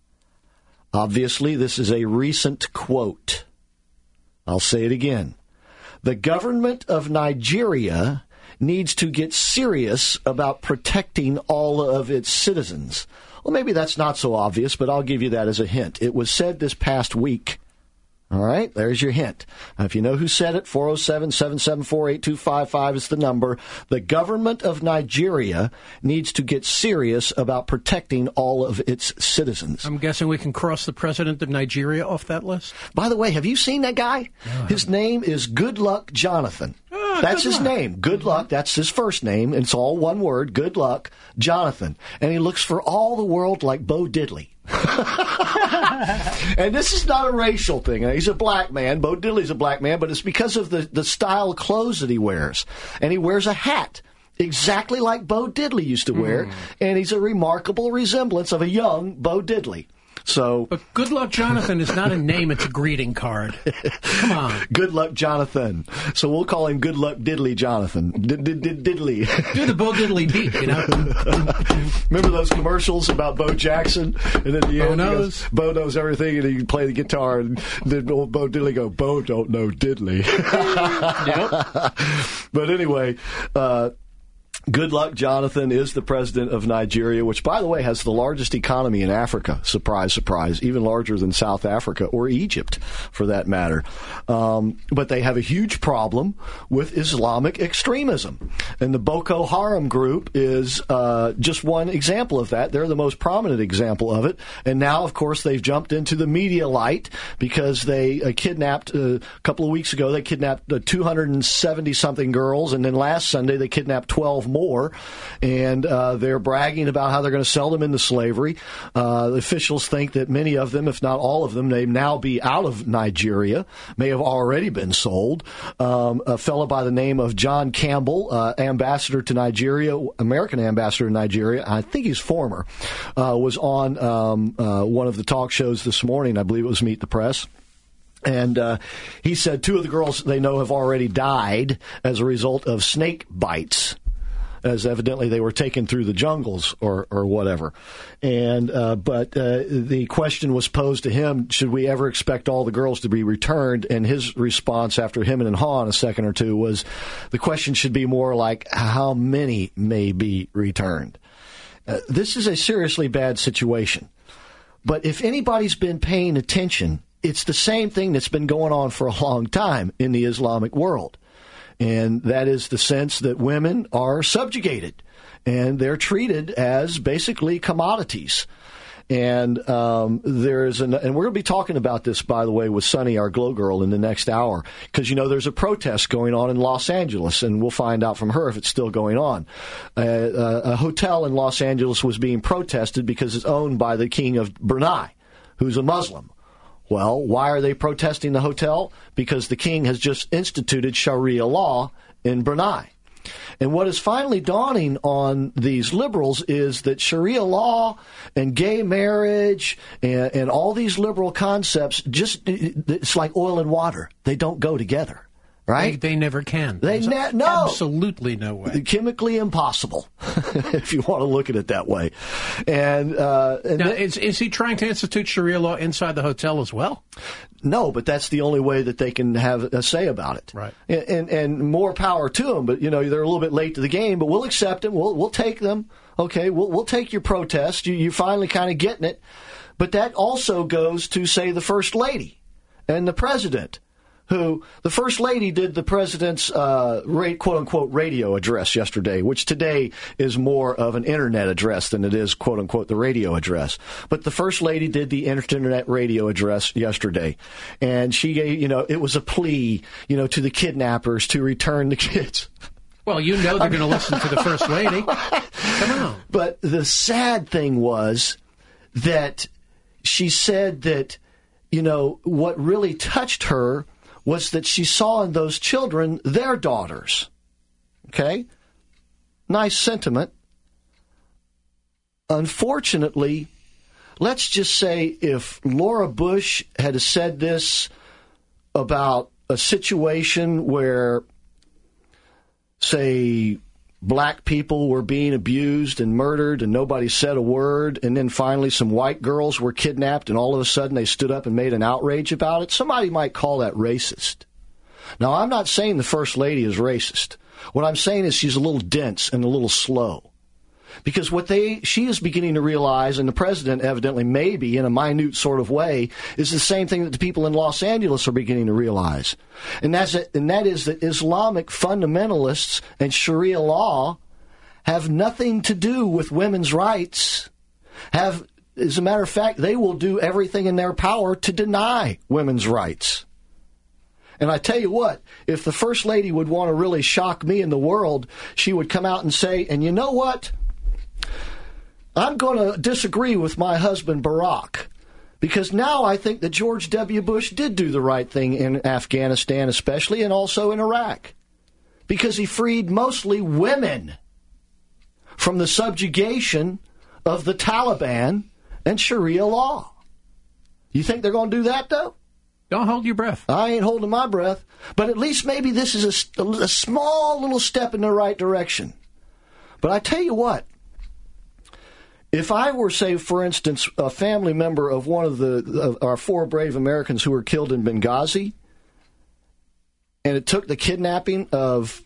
Obviously, this is a recent quote. I'll say it again. The government of Nigeria needs to get serious about protecting all of its citizens. Well, maybe that's not so obvious, but I'll give you that as a hint. It was said this past week. All right, there's your hint. Now, if you know who said it, four oh seven, seven seven four, eight two five five is the number. The government of Nigeria needs to get serious about protecting all of its citizens. I'm guessing we can cross the president of Nigeria off that list. By the way, have you seen that guy? No, his name is Goodluck Jonathan. Oh, That's good his luck. name. Good Luck. That's his first name. It's all one word. Good Luck Jonathan. And he looks for all the world like Bo Diddley. And this is not a racial thing. He's a black man. Bo Diddley's a black man, but it's because of the, the style of clothes that he wears. And he wears a hat exactly like Bo Diddley used to wear. Mm. And he's a remarkable resemblance of a young Bo Diddley. So, But Good Luck Jonathan is not a name, it's a greeting card. Come on. Good Luck Jonathan. So we'll call him Good Luck Diddley Jonathan. Diddley. Do the Bo Diddley beat, you know? Remember those commercials about Bo Jackson? And at the Bo end, he knows. goes, Bo knows everything, and he can play the guitar, and then old Bo Diddley go, Bo don't know Diddley. Yep. But anyway, uh, Good luck, Jonathan, is the president of Nigeria, which, by the way, has the largest economy in Africa. Surprise, surprise. Even larger than South Africa or Egypt, for that matter. Um, but they have a huge problem with Islamic extremism. And the Boko Haram group is uh, just one example of that. They're the most prominent example of it. And now, of course, they've jumped into the media light because they uh, kidnapped, uh, a couple of weeks ago, they kidnapped uh, two hundred seventy-something girls. And then last Sunday, they kidnapped twelve more, and uh, they're bragging about how they're going to sell them into slavery. Uh, the officials think that many of them, if not all of them, may now be out of Nigeria, may have already been sold. Um, a fellow by the name of John Campbell, uh, ambassador to Nigeria, American ambassador to Nigeria, I think he's former, uh, was on um, uh, one of the talk shows this morning. I believe it was Meet the Press. And uh, he said two of the girls they know have already died as a result of snake bites, as evidently they were taken through the jungles or, or whatever. And uh, but uh, the question was posed to him, should we ever expect all the girls to be returned? And his response after him and Haw in a second or two was, the question should be more like, how many may be returned? Uh, this is a seriously bad situation. But if anybody's been paying attention, it's the same thing that's been going on for a long time in the Islamic world. And that is the sense that women are subjugated and they're treated as basically commodities. And um, there's an, and we're going to be talking about this, by the way, with Sunny, our glow girl, in the next hour, because, you know, there's a protest going on in Los Angeles, and we'll find out from her if it's still going on. Uh, a, a hotel in Los Angeles was being protested because it's owned by the king of Brunei, who's a Muslim. Well, why are they protesting the hotel? Because the king has just instituted Sharia law in Brunei. And what is finally dawning on these liberals is that Sharia law and gay marriage and, and all these liberal concepts, just it's like oil and water. They don't go together. Right? They, they never can. They ne- no. Absolutely no way. Chemically impossible, if you want to look at it that way. And, uh, and now, th- is, is he trying to institute Sharia law inside the hotel as well? No, but that's the only way that they can have a say about it. Right. And, and, and more power to them. But, you know, they're a little bit late to the game, but we'll accept them. We'll, we'll take them. Okay, we'll, we'll take your protest. You, you're finally kind of getting it. But that also goes to, say, the First Lady and the President, who the First Lady did the President's uh, quote-unquote radio address yesterday, which today is more of an Internet address than it is, quote-unquote, the radio address. But the First Lady did the Internet radio address yesterday. And she gave, you know, it was a plea, you know, to the kidnappers to return the kids. Well, you know they're going to listen to the First Lady. Come on. But the sad thing was that she said that, you know, what really touched her was that she saw in those children their daughters. Okay? Nice sentiment. Unfortunately, let's just say if Laura Bush had said this about a situation where, say, black people were being abused and murdered and nobody said a word, and then finally some white girls were kidnapped and all of a sudden they stood up and made an outrage about it, somebody might call that racist. Now, I'm not saying the First Lady is racist. What I'm saying is she's a little dense and a little slow. Because what they she is beginning to realize, and the president evidently maybe in a minute sort of way, is the same thing that the people in Los Angeles are beginning to realize. And that's it, and that is that Islamic fundamentalists and Sharia law have nothing to do with women's rights. Have, as a matter of fact, they will do everything in their power to deny women's rights. And I tell you what, if the First Lady would want to really shock me in the world, she would come out and say, and you know what? I'm going to disagree with my husband, Barack, because now I think that George W. Bush did do the right thing in Afghanistan especially, and also in Iraq, because he freed mostly women from the subjugation of the Taliban and Sharia law. You think they're going to do that, though? Don't hold your breath. I ain't holding my breath. But at least maybe this is a, a small little step in the right direction. But I tell you what, if I were, say, for instance, a family member of one of the of our four brave Americans who were killed in Benghazi, and it took the kidnapping of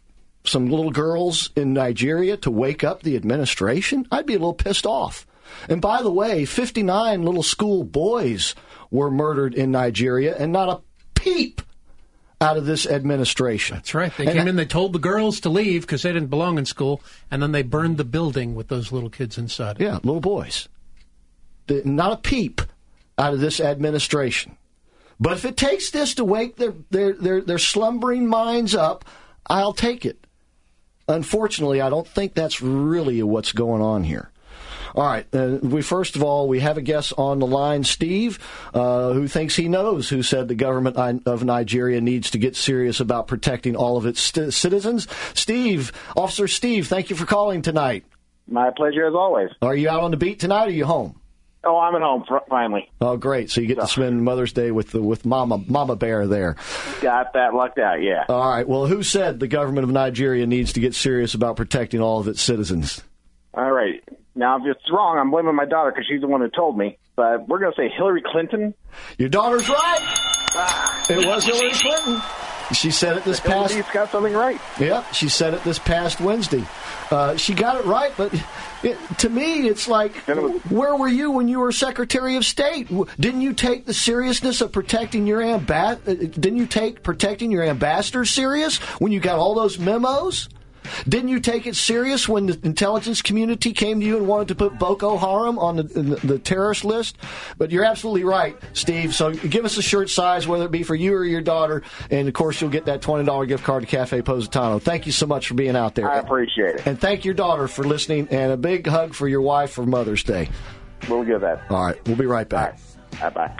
some little girls in Nigeria to wake up the administration, I'd be a little pissed off. And by the way, fifty-nine little school boys were murdered in Nigeria, and not a peep out of this administration. That's right. They And came I- in, they told the girls to leave because they didn't belong in school, and then they burned the building with those little kids inside. Yeah, little boys. The- Not a peep out of this administration. But if it takes this to wake their, their, their, their slumbering minds up, I'll take it. Unfortunately, I don't think that's really what's going on here. All right. Uh, we first of all, we have a guest on the line, Steve, uh, who thinks he knows who said the government of Nigeria needs to get serious about protecting all of its st- citizens. Steve, Officer Steve, thank you for calling tonight. My pleasure, as always. Are you out on the beat tonight, or are you home? Oh, I'm at home, fr- finally. Oh, great. So you get to spend Mother's Day with the, with Mama Mama Bear there. Got that lucked out, yeah. All right. Well, who said the government of Nigeria needs to get serious about protecting all of its citizens? All right. Now, if it's wrong, I'm blaming my daughter because she's the one who told me. But we're going to say Hillary Clinton. Your daughter's right. It was Hillary Clinton. She said it this past... She's got something right. Yeah, she said it this past Wednesday. Uh, she got it right, but it, to me, it's like, where were you when you were Secretary of State? Didn't you take the seriousness of protecting your amba- Didn't you take protecting your ambassadors serious when you got all those memos? Didn't you take it serious when the intelligence community came to you and wanted to put Boko Haram on the, the, the terrorist list? But you're absolutely right, Steve. So give us a shirt size, whether it be for you or your daughter, and, of course, you'll get that twenty dollars gift card to Cafe Positano. Thank you so much for being out there. I appreciate it. And thank your daughter for listening, and a big hug for your wife for Mother's Day. We'll give that. All right. We'll be right back. All right. Bye-bye.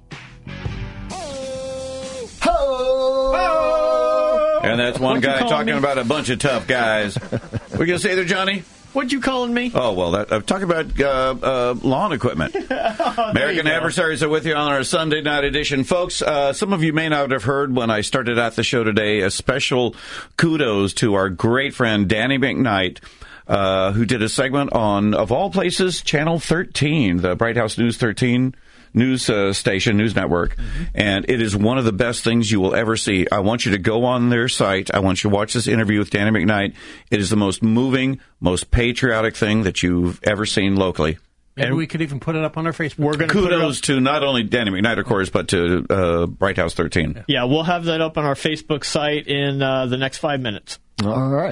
And that's one What'd you guy call talking me? about a bunch of tough guys. We're going to say there, Johnny? What'd you calling me? Oh, well, that, I'm talking about uh, uh, lawn equipment. American go. Adversaries are with you on our Sunday night edition. Folks, uh, some of you may not have heard when I started out the show today, a special kudos to our great friend Danny McKnight, uh, who did a segment on, of all places, Channel thirteen, the Bright House News thirteen news uh, station, news network, mm-hmm. and it is one of the best things you will ever see. I want you to go on their site. I want you to watch this interview with Danny McKnight. It is the most moving, most patriotic thing that you've ever seen locally. Maybe And we could even put it up on our Facebook. We're going to put it up. kudos to not only Danny McKnight, of course, but to uh, Bright House thirteen. Yeah, we'll have that up on our Facebook site in uh, the next five minutes. All right.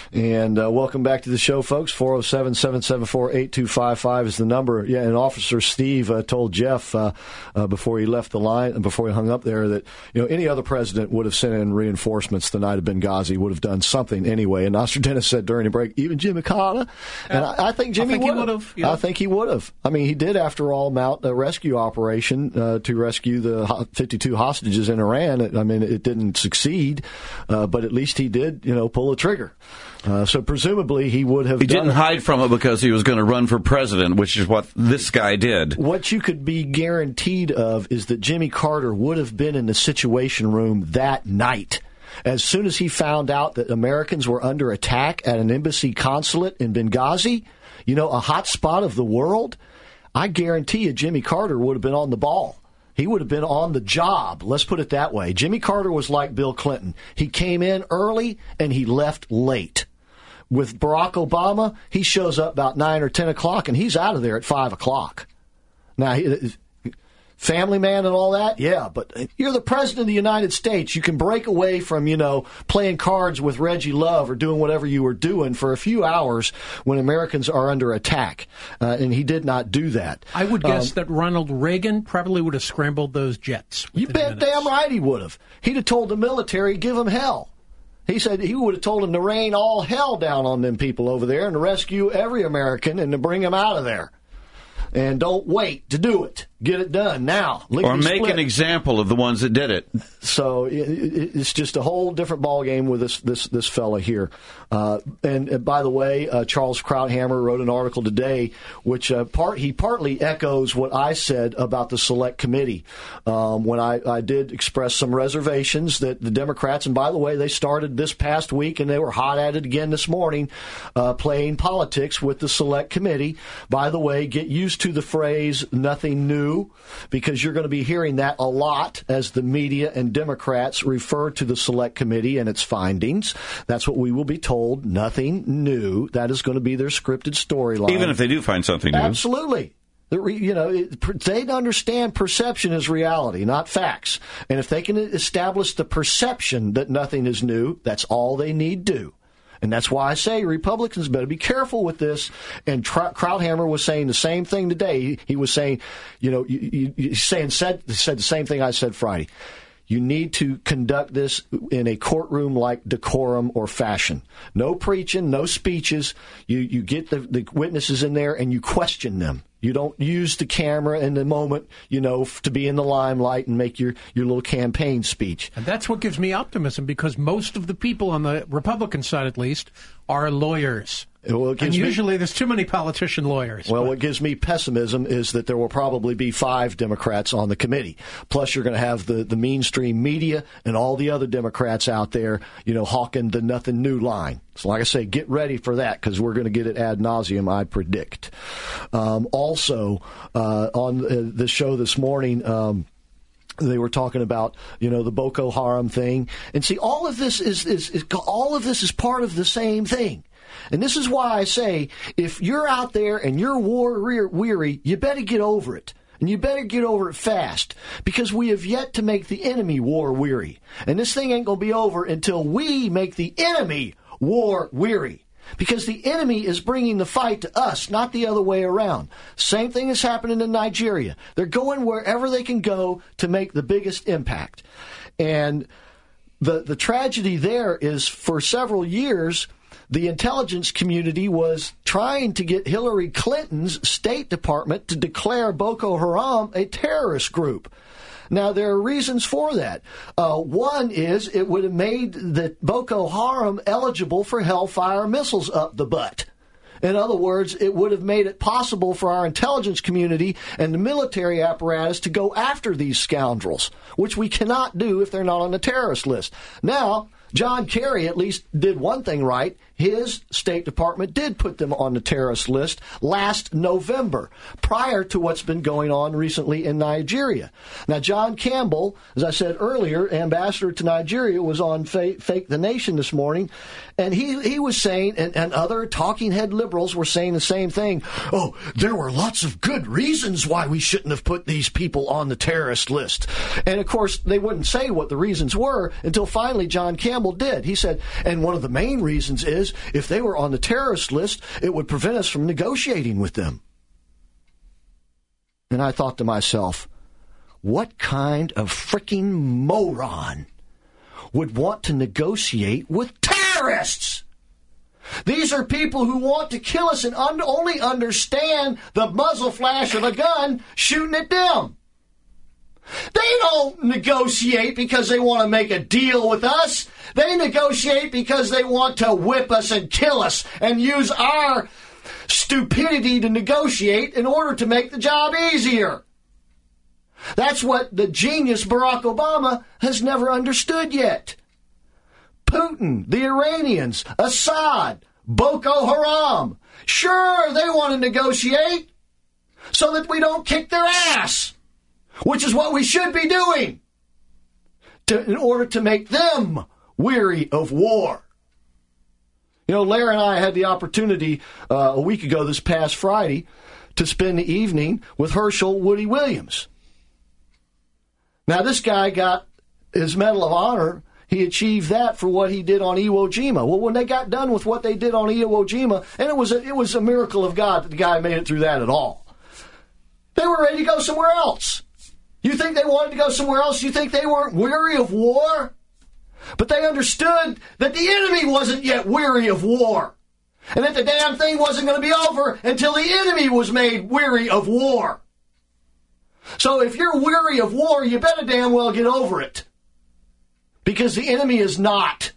And uh, welcome back to the show, folks. four oh seven, seven seven four, eight two five five is the number. Yeah, and Officer Steve uh, told Jeff uh, uh, before he left the line, before he hung up there, that you know any other president would have sent in reinforcements the night of Benghazi, would have done something anyway. And Nostradamus said during the break, even Jimmy Carter. And I, I think Jimmy I think he would would've, have. yeah. I think he would have. I mean, he did, after all, mount a rescue operation uh, to rescue the ho- fifty-two hostages in Iran. I mean, it didn't succeed, uh, but at least he did, you know, pull the trigger. Uh, so presumably he would have He done didn't it. hide from it because he was going to run for president, which is what this guy did. What you could be guaranteed of is that Jimmy Carter would have been in the Situation Room that night. As soon as he found out that Americans were under attack at an embassy consulate in Benghazi, you know, a hot spot of the world, I guarantee you Jimmy Carter would have been on the ball. He would have been on the job. Let's put it that way. Jimmy Carter was like Bill Clinton. He came in early and he left late. With Barack Obama, he shows up about nine or ten o'clock and he's out of there at five o'clock. Now, he, family man and all that, yeah, but you're the president of the United States. You can break away from, you know, playing cards with Reggie Love or doing whatever you were doing for a few hours when Americans are under attack. Uh, and he did not do that. I would guess Um, that Ronald Reagan probably would have scrambled those jets. You within bet minutes. damn right he would have. He'd have told the military, give them hell. He said he would have told them to rain all hell down on them people over there and to rescue every American and to bring them out of there. And don't wait to do it. Get it done now. Or Lickety make split. an example of the ones that did it. So it, it, it's just a whole different ballgame with this this this fella here. Uh, and, uh, by the way, uh, Charles Krauthammer wrote an article today, which uh, part he partly echoes what I said about the Select Committee um, when I, I did express some reservations that the Democrats, and by the way, they started this past week and they were hot at it again this morning, uh, playing politics with the Select Committee. By the way, get used to the phrase "nothing new." new, because you're going to be hearing that a lot as the media and Democrats refer to the Select Committee and its findings. That's what we will be told. Nothing new. That is going to be their scripted storyline. Even if they do find something new. Absolutely. The re, you know, it, they understand perception is reality, not facts. And if they can establish the perception that nothing is new, that's all they need do. And that's why I say Republicans better be careful with this. And Tr- Krauthammer was saying the same thing today. He, he was saying, you know, you, you, you saying said said the same thing I said Friday. You need to conduct this in a courtroom-like decorum or fashion. No preaching, no speeches. You you get the, the witnesses in there and you question them. You don't use the camera in the moment, you know, to be in the limelight and make your, your little campaign speech. And that's what gives me optimism, because most of the people on the Republican side, at least, are lawyers. Well, and usually me, there's too many politician lawyers. Well, but. what gives me pessimism is that there will probably be five Democrats on the committee. Plus, you're going to have the, the mainstream media and all the other Democrats out there, you know, hawking the nothing new line. So, like I say, get ready for that, because we're going to get it ad nauseum, I predict. Um, also, uh, on uh, the show this morning, um, they were talking about, you know, the Boko Haram thing. And see, all of this is, is, is all of this is part of the same thing. And this is why I say, if you're out there and you're war weary, you better get over it. And you better get over it fast, because we have yet to make the enemy war weary. And this thing ain't going to be over until we make the enemy war weary. Because the enemy is bringing the fight to us, not the other way around. Same thing is happening in Nigeria. They're going wherever they can go to make the biggest impact. And the the tragedy there is, for several years, the intelligence community was trying to get Hillary Clinton's State Department to declare Boko Haram a terrorist group. Now, there are reasons for that. Uh, one is it would have made the Boko Haram eligible for Hellfire missiles up the butt. In other words, it would have made it possible for our intelligence community and the military apparatus to go after these scoundrels, which we cannot do if they're not on the terrorist list. Now, John Kerry at least did one thing right. His State Department did put them on the terrorist list last November, prior to what's been going on recently in Nigeria. Now, John Campbell, as I said earlier, ambassador to Nigeria, was on Fake, Fake the Nation this morning, and he, he was saying, and, and other talking head liberals were saying the same thing. Oh, there were lots of good reasons why we shouldn't have put these people on the terrorist list. And, of course, they wouldn't say what the reasons were until finally John Campbell did. He said, and one of the main reasons is, if they were on the terrorist list, it would prevent us from negotiating with them. And I thought to myself, what kind of freaking moron would want to negotiate with terrorists? These are people who want to kill us and un- only understand the muzzle flash of a gun shooting at them. They don't negotiate because they want to make a deal with us. They negotiate because they want to whip us and kill us and use our stupidity to negotiate in order to make the job easier. That's what the genius Barack Obama has never understood yet. Putin, the Iranians, Assad, Boko Haram. Sure, they want to negotiate so that we don't kick their ass, which is what we should be doing to, in order to make them weary of war. You know, Larry and I had the opportunity uh, a week ago, this past Friday, to spend the evening with Herschel Woody Williams. Now, this guy got his Medal of Honor. He achieved that for what he did on Iwo Jima. Well, when they got done with what they did on Iwo Jima, and it was a, it was a miracle of God that the guy made it through that at all, they were ready to go somewhere else. You think they wanted to go somewhere else? You think they weren't weary of war? But they understood that the enemy wasn't yet weary of war, and that the damn thing wasn't going to be over until the enemy was made weary of war. So if you're weary of war, you better damn well get over it, because the enemy is not.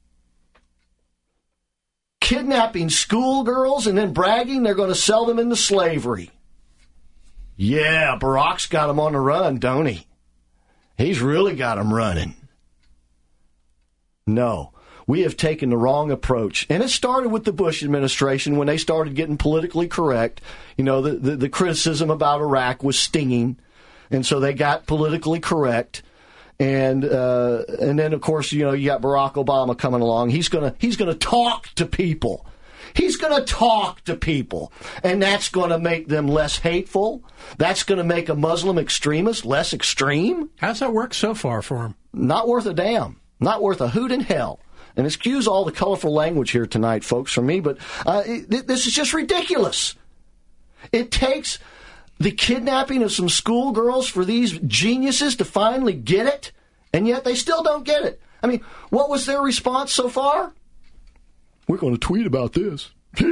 Kidnapping schoolgirls and then bragging they're going to sell them into slavery. Yeah, Barack's got them on the run, don't he? He's really got them running. No, we have taken the wrong approach. And it started with the Bush administration when they started getting politically correct. You know, the, the, the criticism about Iraq was stinging, and so they got politically correct. And uh, and then, of course, you know, you got Barack Obama coming along. He's gonna he's gonna talk to people. He's going to talk to people, and that's going to make them less hateful. That's going to make a Muslim extremist less extreme. How's that work so far for him? Not worth a damn. Not worth a hoot in hell. And excuse all the colorful language here tonight, folks, from me, but uh, it, this is just ridiculous. It takes the kidnapping of some schoolgirls for these geniuses to finally get it, and yet they still don't get it. I mean, what was their response so far? We're going to tweet about this.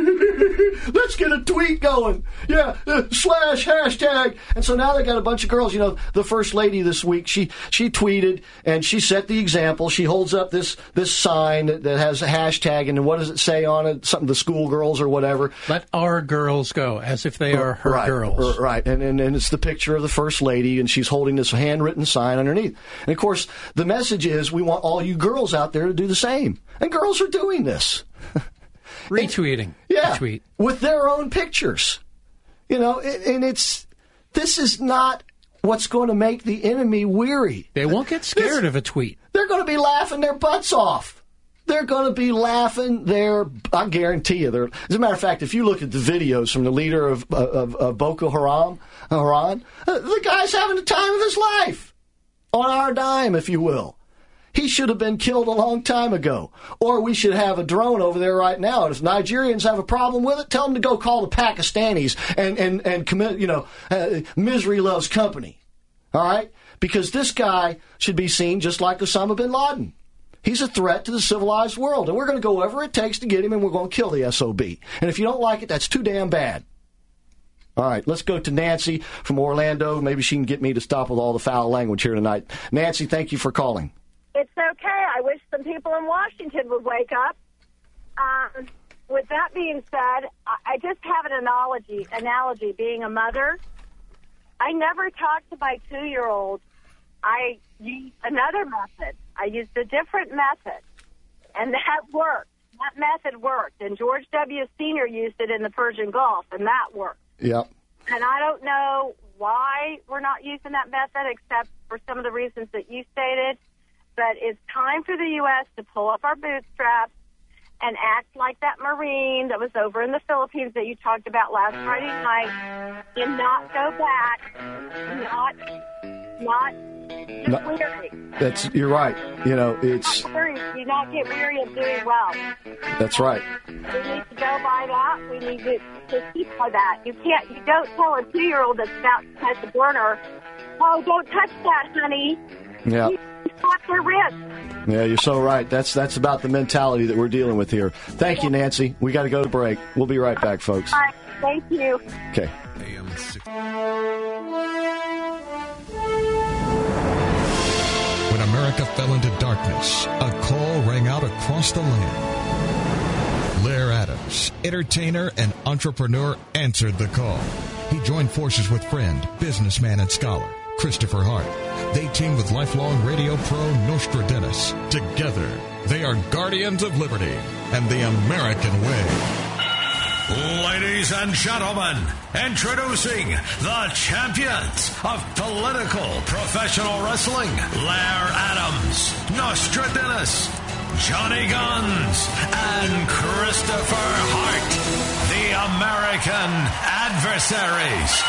Let's get a tweet going. Yeah, uh, slash, hashtag. And so now they got a bunch of girls. You know, the first lady this week, she she tweeted, and she set the example. She holds up this this sign that, that has a hashtag, and what does it say on it? Something, the schoolgirls or whatever. Let our girls go, as if they are her right, girls. Right, and, and, and it's the picture of the first lady, and she's holding this handwritten sign underneath. And, of course, the message is we want all you girls out there to do the same. And girls are doing this. Retweeting. And, yeah, Retweet. with their own pictures. You know, and, and it's, this is not what's going to make the enemy weary. They won't get scared this, of a tweet. They're going to be laughing their butts off. They're going to be laughing their, I guarantee you. They're, as a matter of fact, if you look at the videos from the leader of, of, of Boko Haram, Haran, uh, the guy's having the time of his life. On our dime, if you will. He should have been killed a long time ago. Or we should have a drone over there right now. And if Nigerians have a problem with it, tell them to go call the Pakistanis and, and, and commit, you know, uh, misery loves company. All right? Because this guy should be seen just like Osama bin Laden. He's a threat to the civilized world. And we're going to go wherever it takes to get him, and we're going to kill the S O B. And if you don't like it, that's too damn bad. All right, let's go to Nancy from Orlando. Maybe she can get me to stop with all the foul language here tonight. Nancy, thank you for calling. It's okay. I wish some people in Washington would wake up. Um, with that being said, I just have an analogy, analogy being a mother. I never talked to my two-year-old. I used another method. I used a different method, and that worked. That method worked, and George W. Senior used it in the Persian Gulf, and that worked. Yep. And I don't know why we're not using that method, except for some of the reasons that you stated. But it's time for the U S to pull up our bootstraps and act like that Marine that was over in the Philippines that you talked about last Friday night, and not go back, not, not get No, weary. that's you're right. You know, it's Not weary. Do not get weary of doing well. that's right. We need to go by that. We need to, to keep by that. You can't. You don't tell a two-year-old that's about to touch a burner, "Oh, don't touch that, honey." Yeah. You slap their wrist. Yeah, you're so right. That's that's about the mentality that we're dealing with here. Thank you, Nancy. We got to go to break. We'll be right back, folks. All right. Thank you. Okay. When America fell into darkness, a call rang out across the land. Blair Adams, entertainer and entrepreneur, answered the call. He joined forces with friend, businessman, and scholar Christopher Hart. They teamed with lifelong radio pro Nostradamus. Together, they are guardians of liberty and the American way. Ladies and gentlemen, introducing the champions of political professional wrestling, Blair Adams, Nostradamus, Johnny Guns, and Christopher Hart, the American adversaries.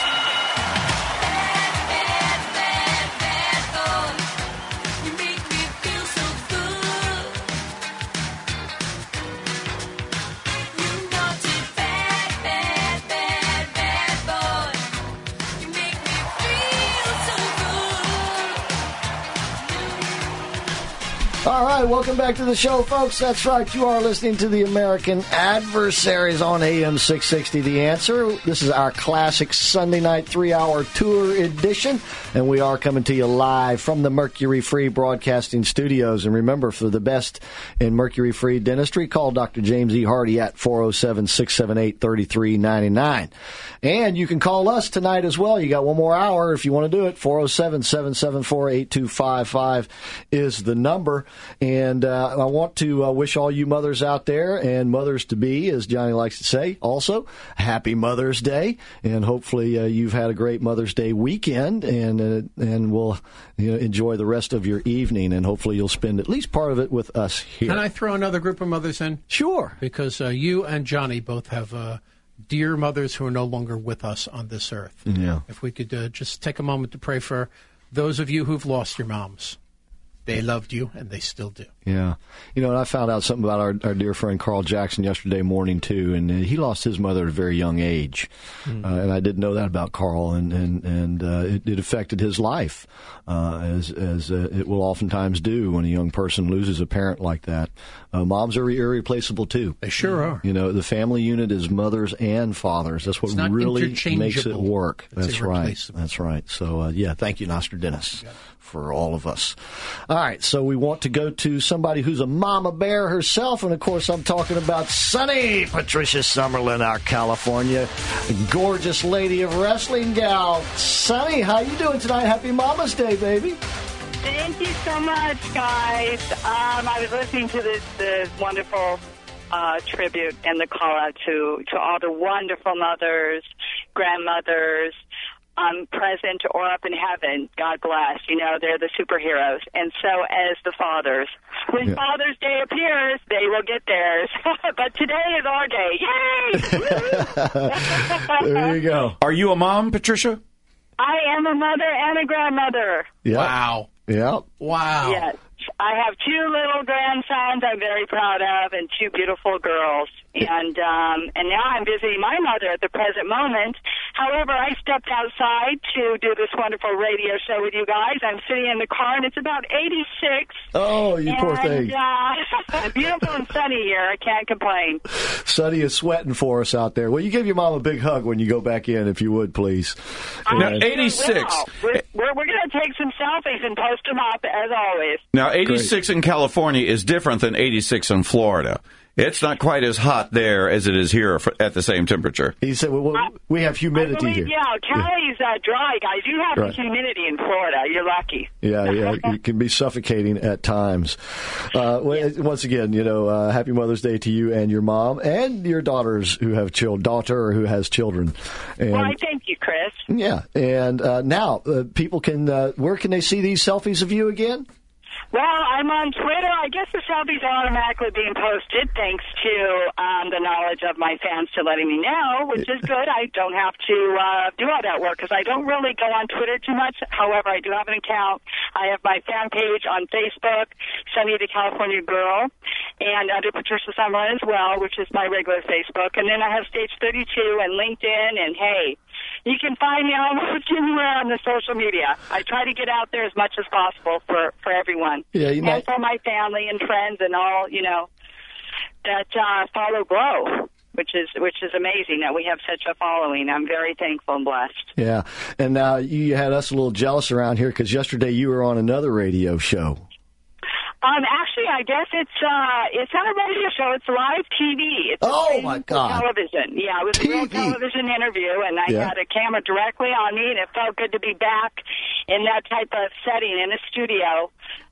All right, welcome back to the show, folks. That's right. You are listening to the American Adversaries on A M six sixty, The Answer. This is our classic Sunday night three-hour tour edition, and we are coming to you live from the Mercury Free Broadcasting Studios. And remember, for the best in mercury-free dentistry, call Doctor James E. Hardy at four oh seven, six seven eight, three three nine nine. And you can call us tonight as well. You got one more hour if you want to do it. four oh seven, seven seven four, eight two five five is the number. And uh, I want to uh, wish all you mothers out there and mothers-to-be, as Johnny likes to say, also, happy Mother's Day. And hopefully uh, you've had a great Mother's Day weekend, and uh, and will you know, enjoy the rest of your evening. And hopefully you'll spend at least part of it with us here. Can I throw another group of mothers in? Sure. Because uh, you and Johnny both have uh, dear mothers who are no longer with us on this earth. Yeah. If we could uh, just take a moment to pray for those of you who've lost your moms. They loved you, and they still do. Yeah. You know, and I found out something about our, our dear friend Carl Jackson yesterday morning, too, and uh, he lost his mother at a very young age. Mm. Uh, and I didn't know that about Carl, and, and, and uh, it, it affected his life, uh, as, as uh, it will oftentimes do when a young person loses a parent like that. Uh, moms are irreplaceable, too. They sure are. You know, the family unit is mothers and fathers. That's what really makes it work. It's That's right. That's right. So, uh, yeah, thank you, Nostradamus, for all of us. All right, so we want to go to somebody who's a mama bear herself, and of course I'm talking about Sunny Patricia Summerlin, our California gorgeous lady of wrestling gal. Sunny, how you doing tonight? Happy Mama's Day, baby. Thank you so much, guys. Um, I was listening to this, this wonderful uh, tribute and the call out to, to all the wonderful mothers, grandmothers, um, present or up in heaven. God bless. You know, they're the superheroes. And so as the fathers. When yeah. Father's Day appears, they will get theirs. But today is our day. Yay! There you go. Are you a mom, Patricia? I am a mother and a grandmother. Yep. Wow. Yeah. Wow. Yes. I have two little grandsons I'm very proud of and two beautiful girls. And um, and now I'm visiting my mother at the present moment. However, I stepped outside to do this wonderful radio show with you guys. I'm sitting in the car, and it's about eighty-six. Oh, you and, poor thing. Uh, beautiful and sunny here. I can't complain. Sunny is sweating for us out there. Well, you give your mom a big hug when you go back in, if you would, please. Now, I eighty-six. We're, we're, we're going to take some selfies and post them up, as always. Now, eighty-six Great. in California is different than eighty-six in Florida. It's not quite as hot there as it is here for, at the same temperature. He said, well, I, we have humidity I believe, here. Yeah, Cali's uh, dry, guys. You have right. the humidity in Florida. You're lucky. Yeah, yeah. It can be suffocating at times. Uh, yeah. Once again, you know, uh, happy Mother's Day to you and your mom and your daughters who have children, daughter who has children. And, well, I thank you, Chris. Yeah. And uh, now, uh, people can, uh, where can they see these selfies of you again? Well, I'm on Twitter. I guess the selfies are automatically being posted thanks to um, the knowledge of my fans to letting me know, which is good. I don't have to uh, do all that work because I don't really go on Twitter too much. However, I do have an account. I have my fan page on Facebook, Sunny the California Girl, and under Patricia Summerlin as well, which is my regular Facebook. And then I have Stage thirty-two and LinkedIn, and hey, you can find me almost anywhere on the social media. I try to get out there as much as possible for, for everyone. Yeah, you know, and for my family and friends and all, you know, that uh, follow Glow, which is which is amazing that we have such a following. I'm very thankful and blessed. Yeah, and now uh, you had us a little jealous around here because yesterday you were on another radio show. Um, actually, I guess it's uh, it's not a radio show. It's live T V. It's oh my God! Television. Yeah, it was T V. a real television interview, and I yeah. had a camera directly on me, and it felt good to be back in that type of setting in a studio.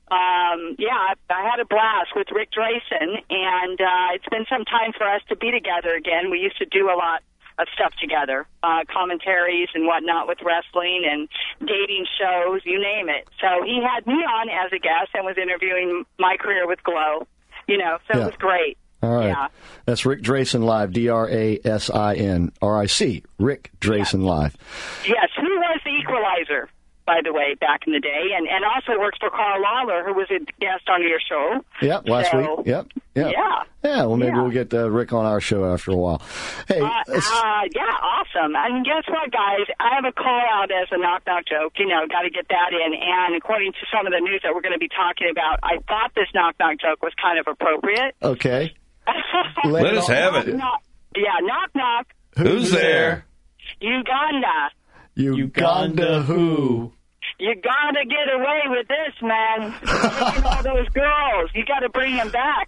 Um, yeah, I had a blast with Rick Drayson, and uh, it's been some time for us to be together again. We used to do a lot of stuff together, uh, commentaries and whatnot with wrestling and dating shows, you name it. So he had me on as a guest and was interviewing my career with Glow, you know, so yeah. it was great. All right. Yeah. That's Rick Drayson Live, D R A S I N R I C, Rick Drayson yes. Live. Yes, who was the equalizer, by the way, back in the day, and, and also works for Carl Lawler, who was a guest on your show. Yep, last so, week. Yep, yep. Yeah. Yeah, well, maybe yeah. we'll get uh, Rick on our show after a while. Hey, uh, uh, yeah, awesome. And guess what, guys? I have a call out as a knock-knock joke. You know, got to get that in. And according to some of the news that we're going to be talking about, I thought this knock-knock joke was kind of appropriate. Okay. Let, Let us have it. Knock, yeah, knock-knock. Who's there? Uganda. Uganda who? You gotta get away with this, man. Taking all those girls. You gotta bring them back.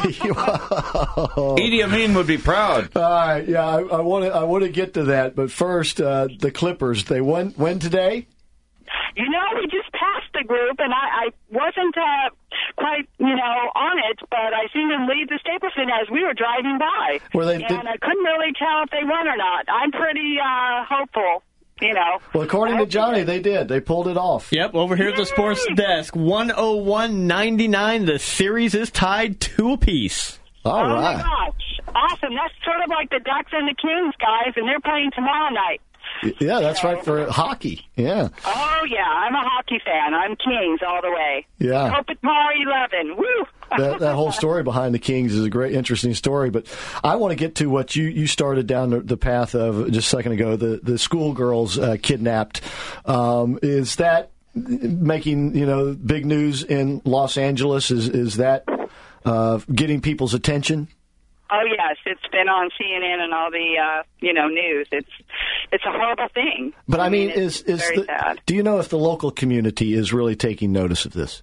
Idi Amin would be proud. All right, yeah, I want to. I want to get to that, but first, uh, the Clippers. They won. When today? You know, we just passed the group, and I, I wasn't uh, quite, you know, on it, but I seen them leave the Staples Center as we were driving by. Were they- and did- I couldn't really tell if they won or not. I'm pretty uh, hopeful, you know. Well, according to Johnny, they did. They pulled it off. Yep, over here at the sports desk, one oh one ninety-nine. The series is tied two apiece. All oh, right. my gosh. Awesome. That's sort of like the Ducks and the Kings, guys, and they're playing tomorrow night. Yeah, that's right for hockey. Yeah. Oh, yeah. I'm a hockey fan. I'm Kings all the way. Yeah. Hope it's more eleven. Woo! that, that whole story behind the Kings is a great, interesting story. But I want to get to what you, you started down the, the path of just a second ago, the, the schoolgirls uh, kidnapped. Um, is that making, you know, big news in Los Angeles? Is, is that uh, getting people's attention? Oh yes, it's been on C N N and all the uh, you know news. It's it's a horrible thing. But I mean, it's is is very the, sad. do you know if the local community is really taking notice of this?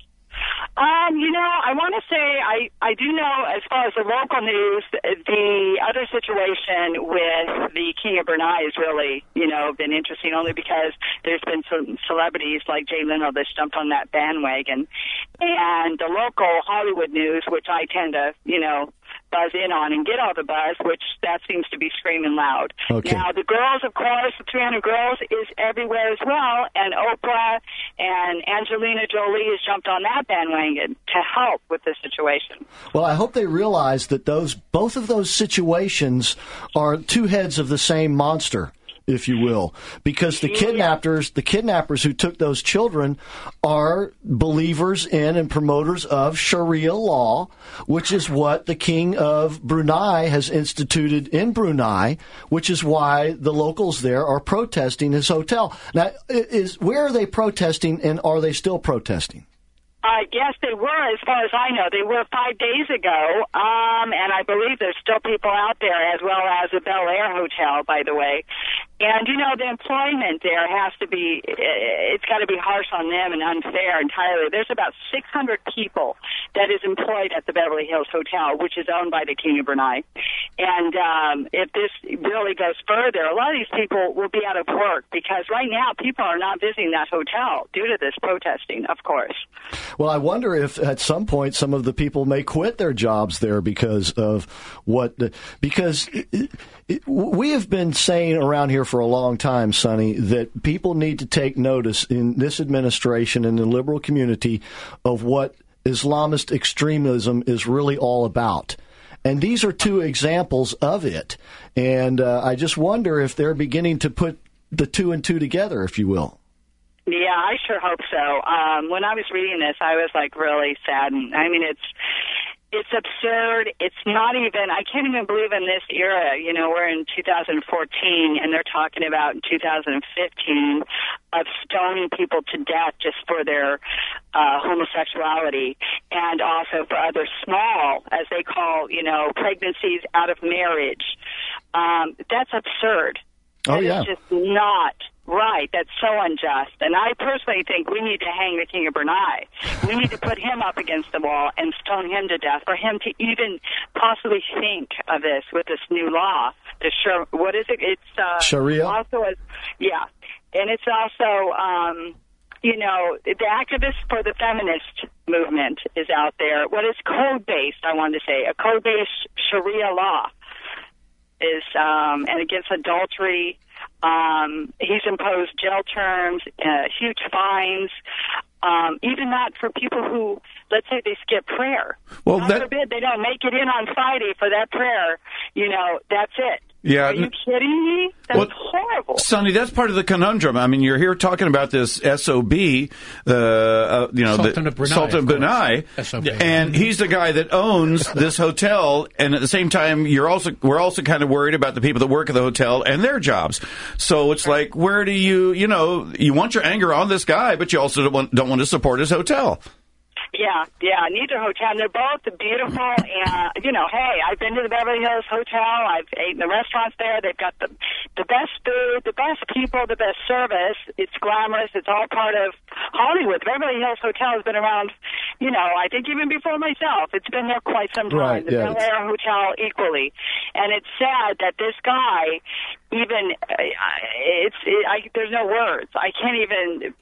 Um, you know, I want to say I, I do know as far as the local news, the other situation with the King of Brunei has really, you know, been interesting only because there's been some celebrities like Jay Leno that's jumped on that bandwagon. And the local Hollywood news, which I tend to, you know, buzz in on and get all the buzz, which that seems to be screaming loud. Okay. Now, the girls, of course, the three hundred Girls is everywhere as well, and Oprah and Angelina Jolie has jumped on that bandwagon to help with the situation. Well, I hope they realize that those both of those situations are two heads of the same monster, if you will, because the kidnappers, the kidnappers who took those children are believers in and promoters of Sharia law, which is what the King of Brunei has instituted in Brunei, which is why the locals there are protesting his hotel. Now, is where are they protesting, and are they still protesting? I guess they were, as far as I know. They were five days ago, um, and I believe there's still people out there, as well as the Bel Air Hotel, by the way. And, you know, the employment there has to be, it's got to be harsh on them and unfair entirely. There's about six hundred people that is employed at the Beverly Hills Hotel, which is owned by the King of Brunei. And um, if this really goes further, a lot of these people will be out of work because right now people are not visiting that hotel due to this protesting, of course. Well, I wonder if at some point some of the people may quit their jobs there because of what, because it, it, we have been saying around here for a long time, Sonny, that people need to take notice in this administration and the liberal community of what Islamist extremism is really all about. And these are two examples of it. And uh, I just wonder if they're beginning to put the two and two together, if you will. Yeah, I sure hope so. Um, when I was reading this, I was like really saddened. I mean, it's it's absurd. It's not even, I can't even believe in this era, you know, we're in two thousand fourteen and they're talking about in two thousand fifteen of stoning people to death just for their uh, homosexuality and also for other small, as they call, you know, pregnancies out of marriage. Um, that's absurd. Oh, That yeah. is just not right. That's so unjust. And I personally think we need to hang the King of Brunei. We need to put him up against the wall and stone him to death for him to even possibly think of this with this new law. The Shar- what is it? It's uh, Sharia? Also, a, yeah. And it's also, um, you know, the activists for the feminist movement is out there. What is code-based, I wanted to say, a code-based Sharia law is, um, and against adultery. Um, he's imposed jail terms, uh, huge fines, um, even not for people who, let's say they skip prayer. Well, God that- forbid they don't make it in on Friday for that prayer. You know, that's it. Yeah. Are you kidding me? That's Well, horrible. Sonny, that's part of the conundrum. I mean, you're here talking about this S O B, uh, uh, you know, Sultan the, of Brunei, Sultan of course. Brunei, S O B. and he's the guy that owns this hotel. And at the same time, you're also we're also kind of worried about the people that work at the hotel and their jobs. So it's like, where do you, you know, you want your anger on this guy, but you also don't want, don't want to support his hotel. Yeah, yeah, neither hotel. And they're both beautiful. And, you know, hey, I've been to the Beverly Hills Hotel. I've eaten the restaurants there. They've got the the best food, the best people, the best service. It's glamorous. It's all part of Hollywood. The Beverly Hills Hotel has been around, you know, I think even before myself. It's been there quite some time. Right, the yeah, Bel Air Hotel equally. And it's sad that this guy even, uh, it's, it, I, there's no words. I can't even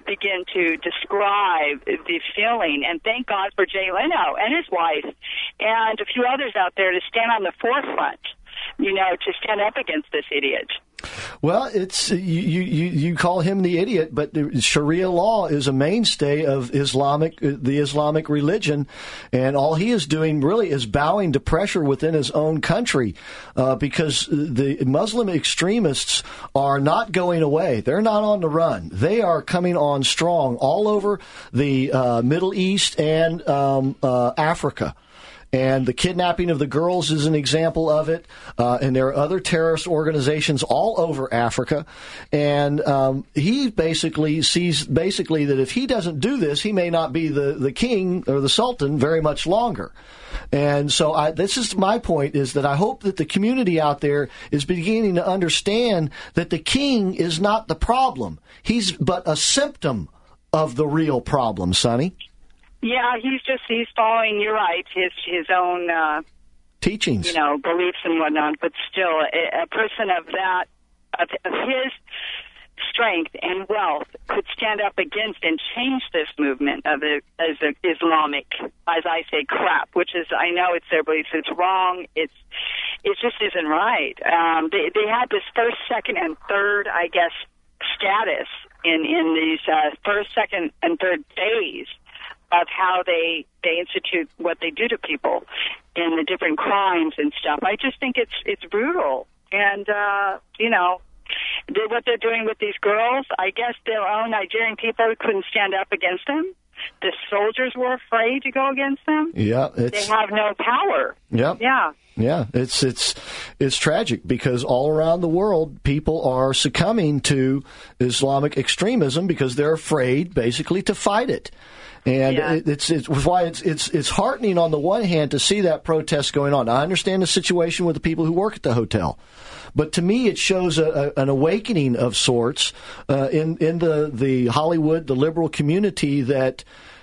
begin to describe the feeling. And thank God for Jay Leno and his wife and a few others out there to stand on the forefront, you know, to stand up against this idiot. Well, it's you, you, you call him the idiot, but the Sharia law is a mainstay of Islamic, the Islamic religion, and all he is doing really is bowing to pressure within his own country, uh, because the Muslim extremists are not going away. They're not on the run. They are coming on strong all over the uh, Middle East and um, uh, Africa. And the kidnapping of the girls is an example of it. Uh, and there are other terrorist organizations all over Africa. And um, he basically sees basically that if he doesn't do this, he may not be the, the king or the sultan very much longer. And so I, this is my point, is that I hope that the community out there is beginning to understand that the king is not the problem. He's but a symptom of the real problem, Sonny. Yeah, he's just, he's following, you're right, his his own uh, teachings, you know, beliefs and whatnot, but still, a, a person of that, of, of his strength and wealth could stand up against and change this movement of the as a Islamic, as I say, crap, which is, I know it's their beliefs, it's wrong, it's, it just isn't right. Um, they, they had this first, second, and third, I guess, status in, in these uh, first, second, and third days of how they they institute what they do to people and the different crimes and stuff. I just think it's it's brutal. And, uh, you know, they, what they're doing with these girls, I guess their own Nigerian people couldn't stand up against them. The soldiers were afraid to go against them. Yeah, it's, they have no power. Yep. Yeah. Yeah, it's it's it's tragic because all around the world, people are succumbing to Islamic extremism because they're afraid, basically, to fight it. And yeah. it, it's it's why it's it's it's heartening on the one hand to see that protest going on. I understand the situation with the people who work at the hotel, but to me it shows a, a, an awakening of sorts uh, in in the the Hollywood, the liberal community that,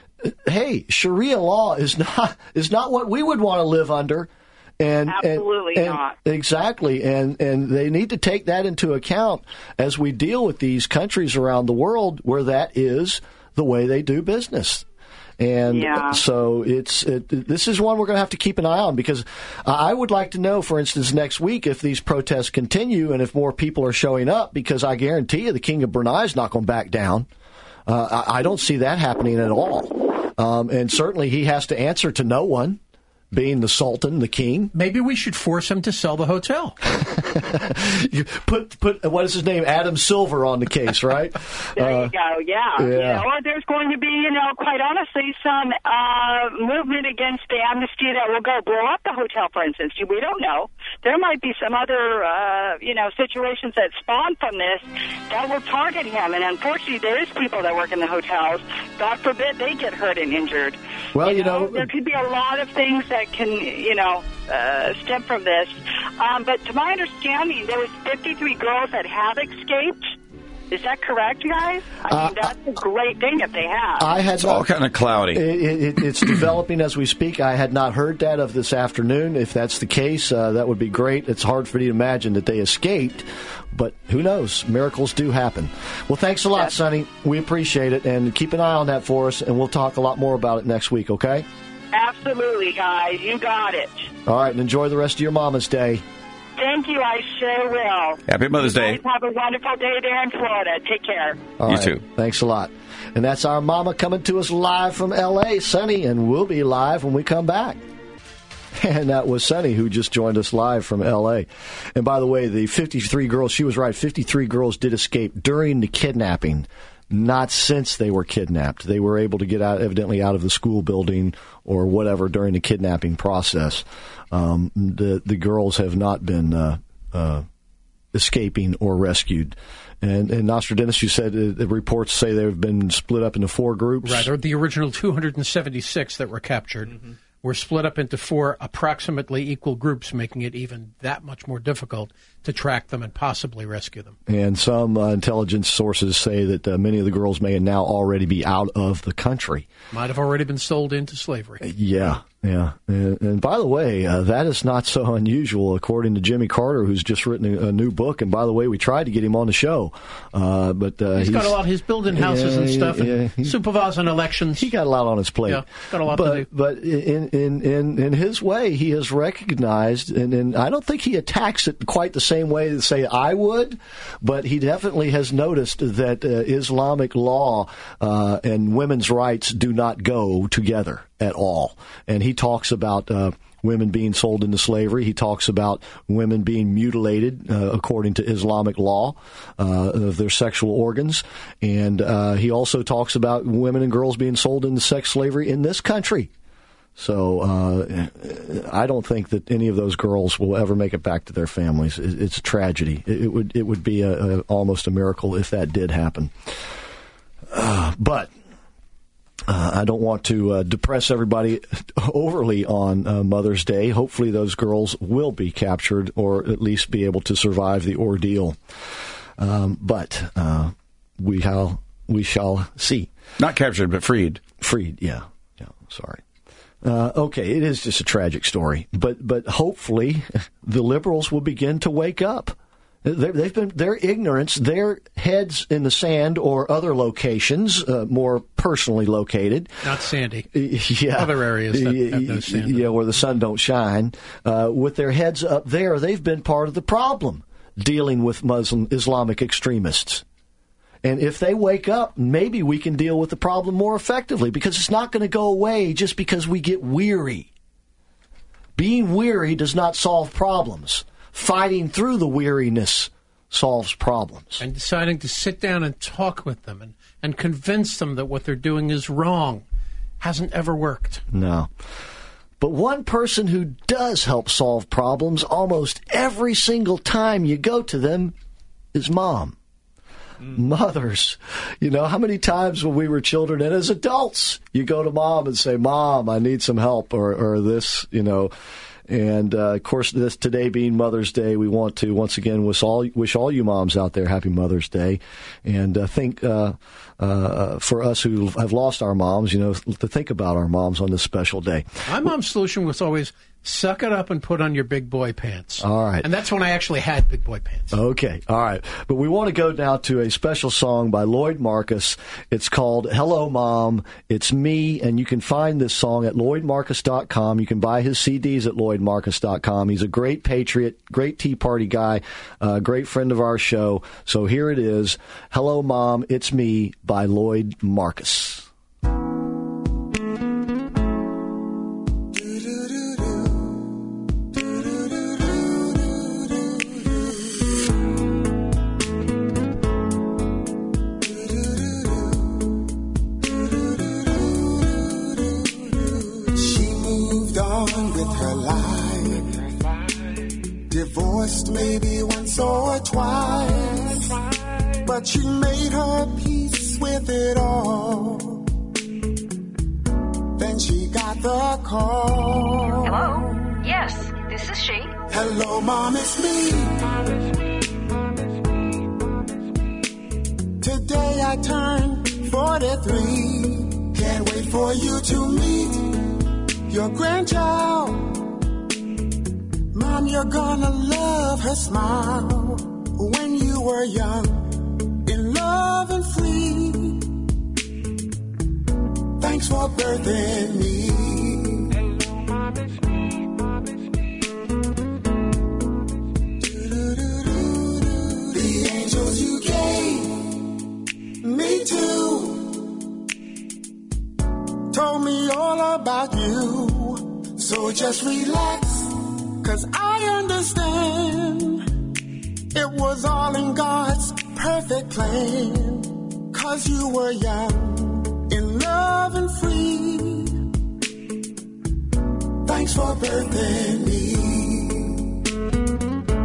hey, Sharia law is not is not what we would want to live under. And, Absolutely and, and not. Exactly. And, and they need to take that into account as we deal with these countries around the world where that is the way they do business. And yeah. so it's it, this is one we're going to have to keep an eye on, because I would like to know, for instance, next week if these protests continue and if more people are showing up, because I guarantee you the King of Brunei is not going to back down. Uh, I, I don't see that happening at all. Um, and certainly he has to answer to no one, being the Sultan, the king. Maybe we should force him to sell the hotel. You put put what is his name? Adam Silver on the case, right? There uh, you go, yeah. yeah. You know, or there's going to be, you know, quite honestly, some uh, movement against the amnesty that will go blow up the hotel, for instance. We don't know. There might be some other, uh, you know, situations that spawn from this that will target him. And unfortunately, there is people that work in the hotels. God forbid they get hurt and injured. Well, you, you know, know, there could be a lot of things that can, you know, uh, stem from this. Um, but to my understanding, there was fifty-three girls that have escaped. Is that correct, guys? I mean, Uh, that's a great thing if they have. I had It's all kind of cloudy. It, it, it's developing as we speak. I had not heard that of this afternoon. If that's the case, uh, that would be great. It's hard for me to imagine that they escaped, but who knows? Miracles do happen. Well, thanks a lot, Yes. Sonny. We appreciate it, and keep an eye on that for us, and we'll talk a lot more about it next week, okay? Absolutely, guys. You got it. All right, and enjoy the rest of your Mama's Day. Thank you. I sure will. Happy Mother's Day. You guys have a wonderful day there in Florida. Take care. All You right. too. Thanks a lot. And that's our mama coming to us live from L A, Sunny, and we'll be live when we come back. And that was Sunny, who just joined us live from L A. And by the way, the fifty-three girls, she was right, fifty-three girls did escape during the kidnapping, not since they were kidnapped. They were able to get out, evidently out of the school building or whatever during the kidnapping process. Um, the, the girls have not been uh, uh, escaping or rescued. And, and Nostradamus, you said uh, the reports say they've been split up into four groups. Right, or the original two hundred seventy-six that were captured. Mm-hmm. were split up into four approximately equal groups, making it even that much more difficult to track them and possibly rescue them. And some uh, intelligence sources say that uh, many of the girls may now already be out of the country. Might have already been sold into slavery. Yeah, yeah. And, and by the way, uh, that is not so unusual, according to Jimmy Carter, who's just written a, a new book. And by the way, we tried to get him on the show, uh, but uh, he's, he's got a lot. He's building houses yeah, and stuff, yeah, and he, supervising elections. He got a lot on his plate. Yeah, got a lot but, to do. But in in in in his way, he has recognized, and, and I don't think he attacks it quite the same way that say I would, but he definitely has noticed that uh, Islamic law uh, and women's rights do not go together at all. And he talks about uh, women being sold into slavery. He talks about women being mutilated uh, according to Islamic law uh, of their sexual organs. And uh, he also talks about women and girls being sold into sex slavery in this country. So uh, I don't think that any of those girls will ever make it back to their families. It's a tragedy. It would it would be a, a, almost a miracle if that did happen. Uh, but uh, I don't want to uh, depress everybody overly on uh, Mother's Day. Hopefully those girls will be captured or at least be able to survive the ordeal. Um, but uh, we shall we shall see. Not captured, but freed. Freed, yeah. Yeah, sorry. Uh, okay, it is just a tragic story, but but hopefully the liberals will begin to wake up. They're, they've been their ignorance, their heads in the sand or other locations, uh, more personally located. Not Sandy. Yeah, other areas that have no sand. Yeah, where the sun don't shine. Uh, with their heads up there, they've been part of the problem dealing with Muslim Islamic extremists. And if they wake up, maybe we can deal with the problem more effectively, because it's not going to go away just because we get weary. Being weary does not solve problems. Fighting through the weariness solves problems. And deciding to sit down and talk with them and, and convince them that what they're doing is wrong hasn't ever worked. No. But one person who does help solve problems almost every single time you go to them is Mom. Mothers. You know, how many times when we were children and as adults, you go to Mom and say, Mom, I need some help, or, or this, you know. And, uh, of course, this today being Mother's Day, we want to, once again, wish all, wish all you moms out there happy Mother's Day. And uh, think uh, uh, for us who have lost our moms, you know, to think about our moms on this special day. My mom's solution was always, suck it up and put on your big boy pants. All right. And that's when I actually had big boy pants. Okay. All right. But we want to go now to a special song by Lloyd Marcus. It's called Hello, Mom. It's me. And you can find this song at lloyd marcus dot com. You can buy his C Ds at lloyd marcus dot com. He's a great patriot, great Tea Party guy, uh, great friend of our show. So here it is. Hello, Mom. It's me by Lloyd Marcus. Divorced maybe once or twice, but she made her peace with it all. Then she got the call. Hello? Yes, this is she. Hello, Mom, it's me. Today I turn forty-three. Can't wait for you to meet your grandchild. Mom, you're gonna love her smile. When you were young, in love and free. Thanks for birthing me. The angels you gave me too told me all about you. So just relax, 'cause I understand it was all in God's perfect plan. 'Cause you were young, in love and free. Thanks for birthing me.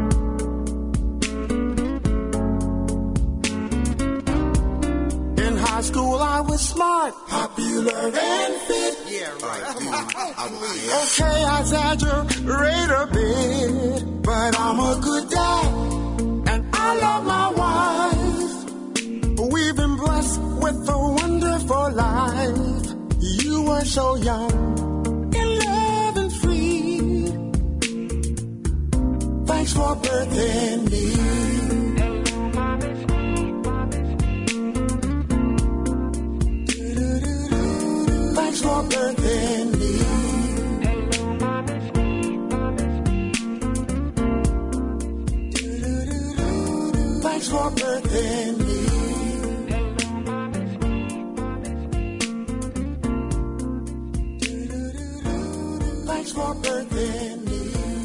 In high high school I was smart, popular and fit. Yeah, right. Come on. I was Okay, I exaggerate a bit, but I'm a good dad, and I love my wife. We've been blessed with a wonderful life. You were so young, in love and free. Thanks for birthing me. Thanks for birthing me. Thanks for birthing me. Thanks for birthing me.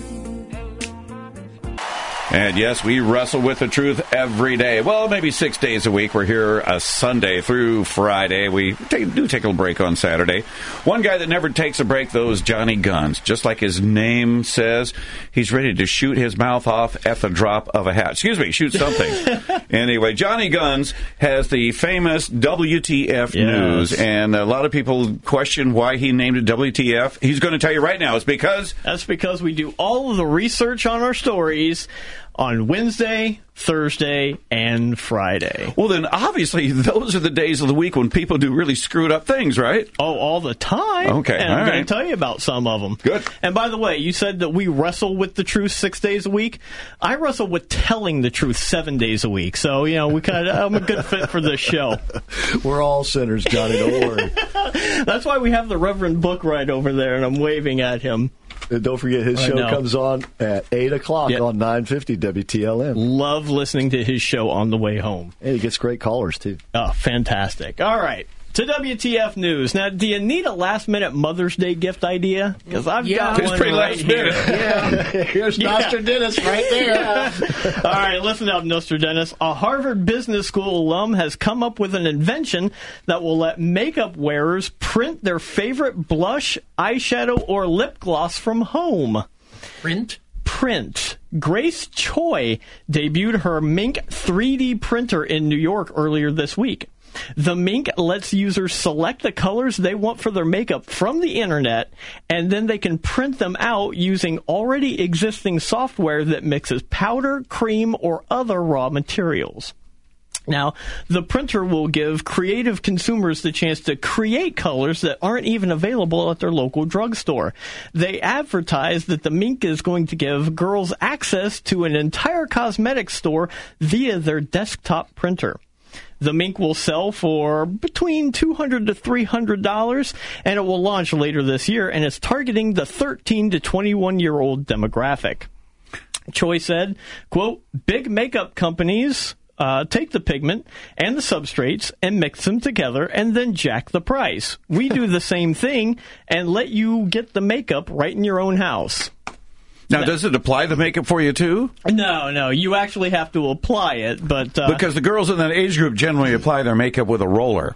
And yes, we wrestle with the truth every day. Well, maybe six days a week. We're here a Sunday through Friday. We take, do take a little break on Saturday. One guy that never takes a break, though, is Johnny Guns. Just like his name says, he's ready to shoot his mouth off at the drop of a hat. Excuse me, shoot something. Anyway, Johnny Guns has the famous W T F Yes. News, and a lot of people question why he named it W T F. He's going to tell you right now. It's because... That's because we do all of the research on our stories on Wednesday, Thursday, and Friday. Well, then, obviously, those are the days of the week when people do really screwed up things, right? Oh, all the time. Okay, And all I'm going right. to tell you about some of them. Good. And by the way, you said that we wrestle with the truth six days a week. I wrestle with telling the truth seven days a week. So, you know, we kind of, I'm a good fit for this show. We're all sinners, Johnny. Don't worry. That's why we have the Reverend Book right over there, and I'm waving at him. And don't forget, his I show know. comes on at eight o'clock Yeah. on nine fifty W T L M. Love listening to his show on the way home. And he gets great callers, too. Oh, fantastic. All right. To W T F News. Now, do you need a last-minute Mother's Day gift idea? Because I've Yeah. got It's one pretty right last here. minute. Yeah. Here's Yeah. Nostradamus right there. All right, listen up, Nostradamus. A Harvard Business School alum has come up with an invention that will let makeup wearers print their favorite blush, eyeshadow, or lip gloss from home. Print? Print. Grace Choi debuted her Mink three D printer in New York earlier this week. The Mink lets users select the colors they want for their makeup from the internet, and then they can print them out using already existing software that mixes powder, cream, or other raw materials. Now, the printer will give creative consumers the chance to create colors that aren't even available at their local drugstore. They advertise that the Mink is going to give girls access to an entire cosmetics store via their desktop printer. The Mink will sell for between two hundred dollars to three hundred dollars, and it will launch later this year, and it's targeting the thirteen to twenty-one-year-old demographic. Choi said, quote, big makeup companies uh, take the pigment and the substrates and mix them together and then jack the price. We do the same thing and let you get the makeup right in your own house. Now, does it apply the makeup for you, too? No, no, you actually have to apply it, but... Uh, Because the girls in that age group generally apply their makeup with a roller.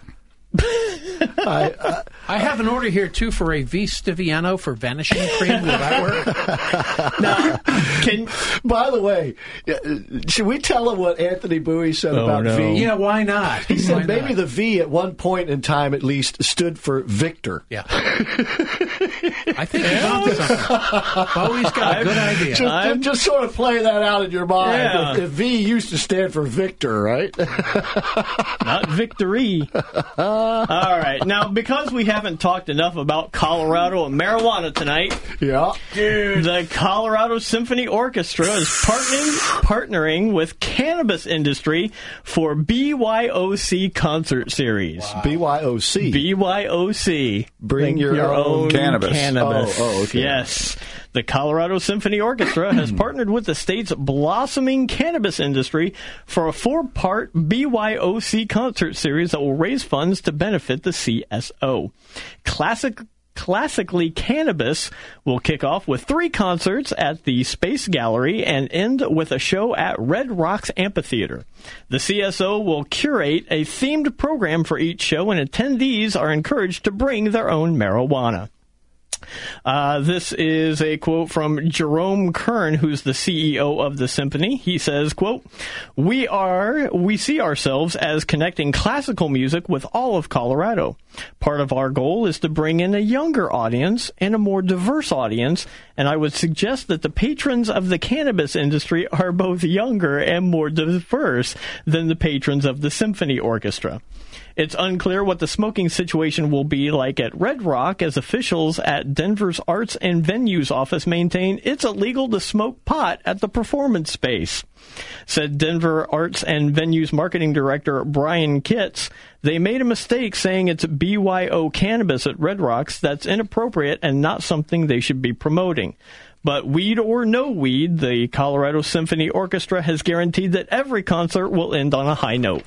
I, uh, I have an order here, too, for a V. Stiviano for vanishing cream. Will that work? Now, can, by the way, should we tell him what Anthony Bowie said Oh, about no. V? Yeah, why not? He said Why maybe not? the V at one point in time at least stood for Victor. Yeah. I think he's onto something. Bowie's got a good idea. Just, just, just sort of play that out in your mind. Yeah. If, if V used to stand for Victor, right? Not victory. All right. Now, because we haven't talked enough about Colorado and marijuana tonight, yeah, the Colorado Symphony Orchestra is partnering, partnering with cannabis industry for B Y O C concert series. Wow. B Y O C. B Y O C. Bring your, your own, own cannabis. cannabis. Oh, oh, okay. Yes. The Colorado Symphony Orchestra has partnered with the state's blossoming cannabis industry for a four-part B Y O C concert series that will raise funds to benefit the C S O. Classic Classically Cannabis will kick off with three concerts at the Space Gallery and end with a show at Red Rocks Amphitheater. The C S O will curate a themed program for each show, and attendees are encouraged to bring their own marijuana. Uh, this is a quote from Jerome Kern, who's the C E O of the symphony. He says, quote, we are, we see ourselves as connecting classical music with all of Colorado. Part of our goal is to bring in a younger audience and a more diverse audience, and I would suggest that the patrons of the cannabis industry are both younger and more diverse than the patrons of the symphony orchestra. It's unclear what the smoking situation will be like at Red Rock, as officials at Denver's Arts and Venues office maintain it's illegal to smoke pot at the performance space. Said Denver Arts and Venues marketing director Brian Kitts, they made a mistake saying it's B Y O cannabis at Red Rocks. That's inappropriate and not something they should be promoting. But weed or no weed, the Colorado Symphony Orchestra has guaranteed that every concert will end on a high note.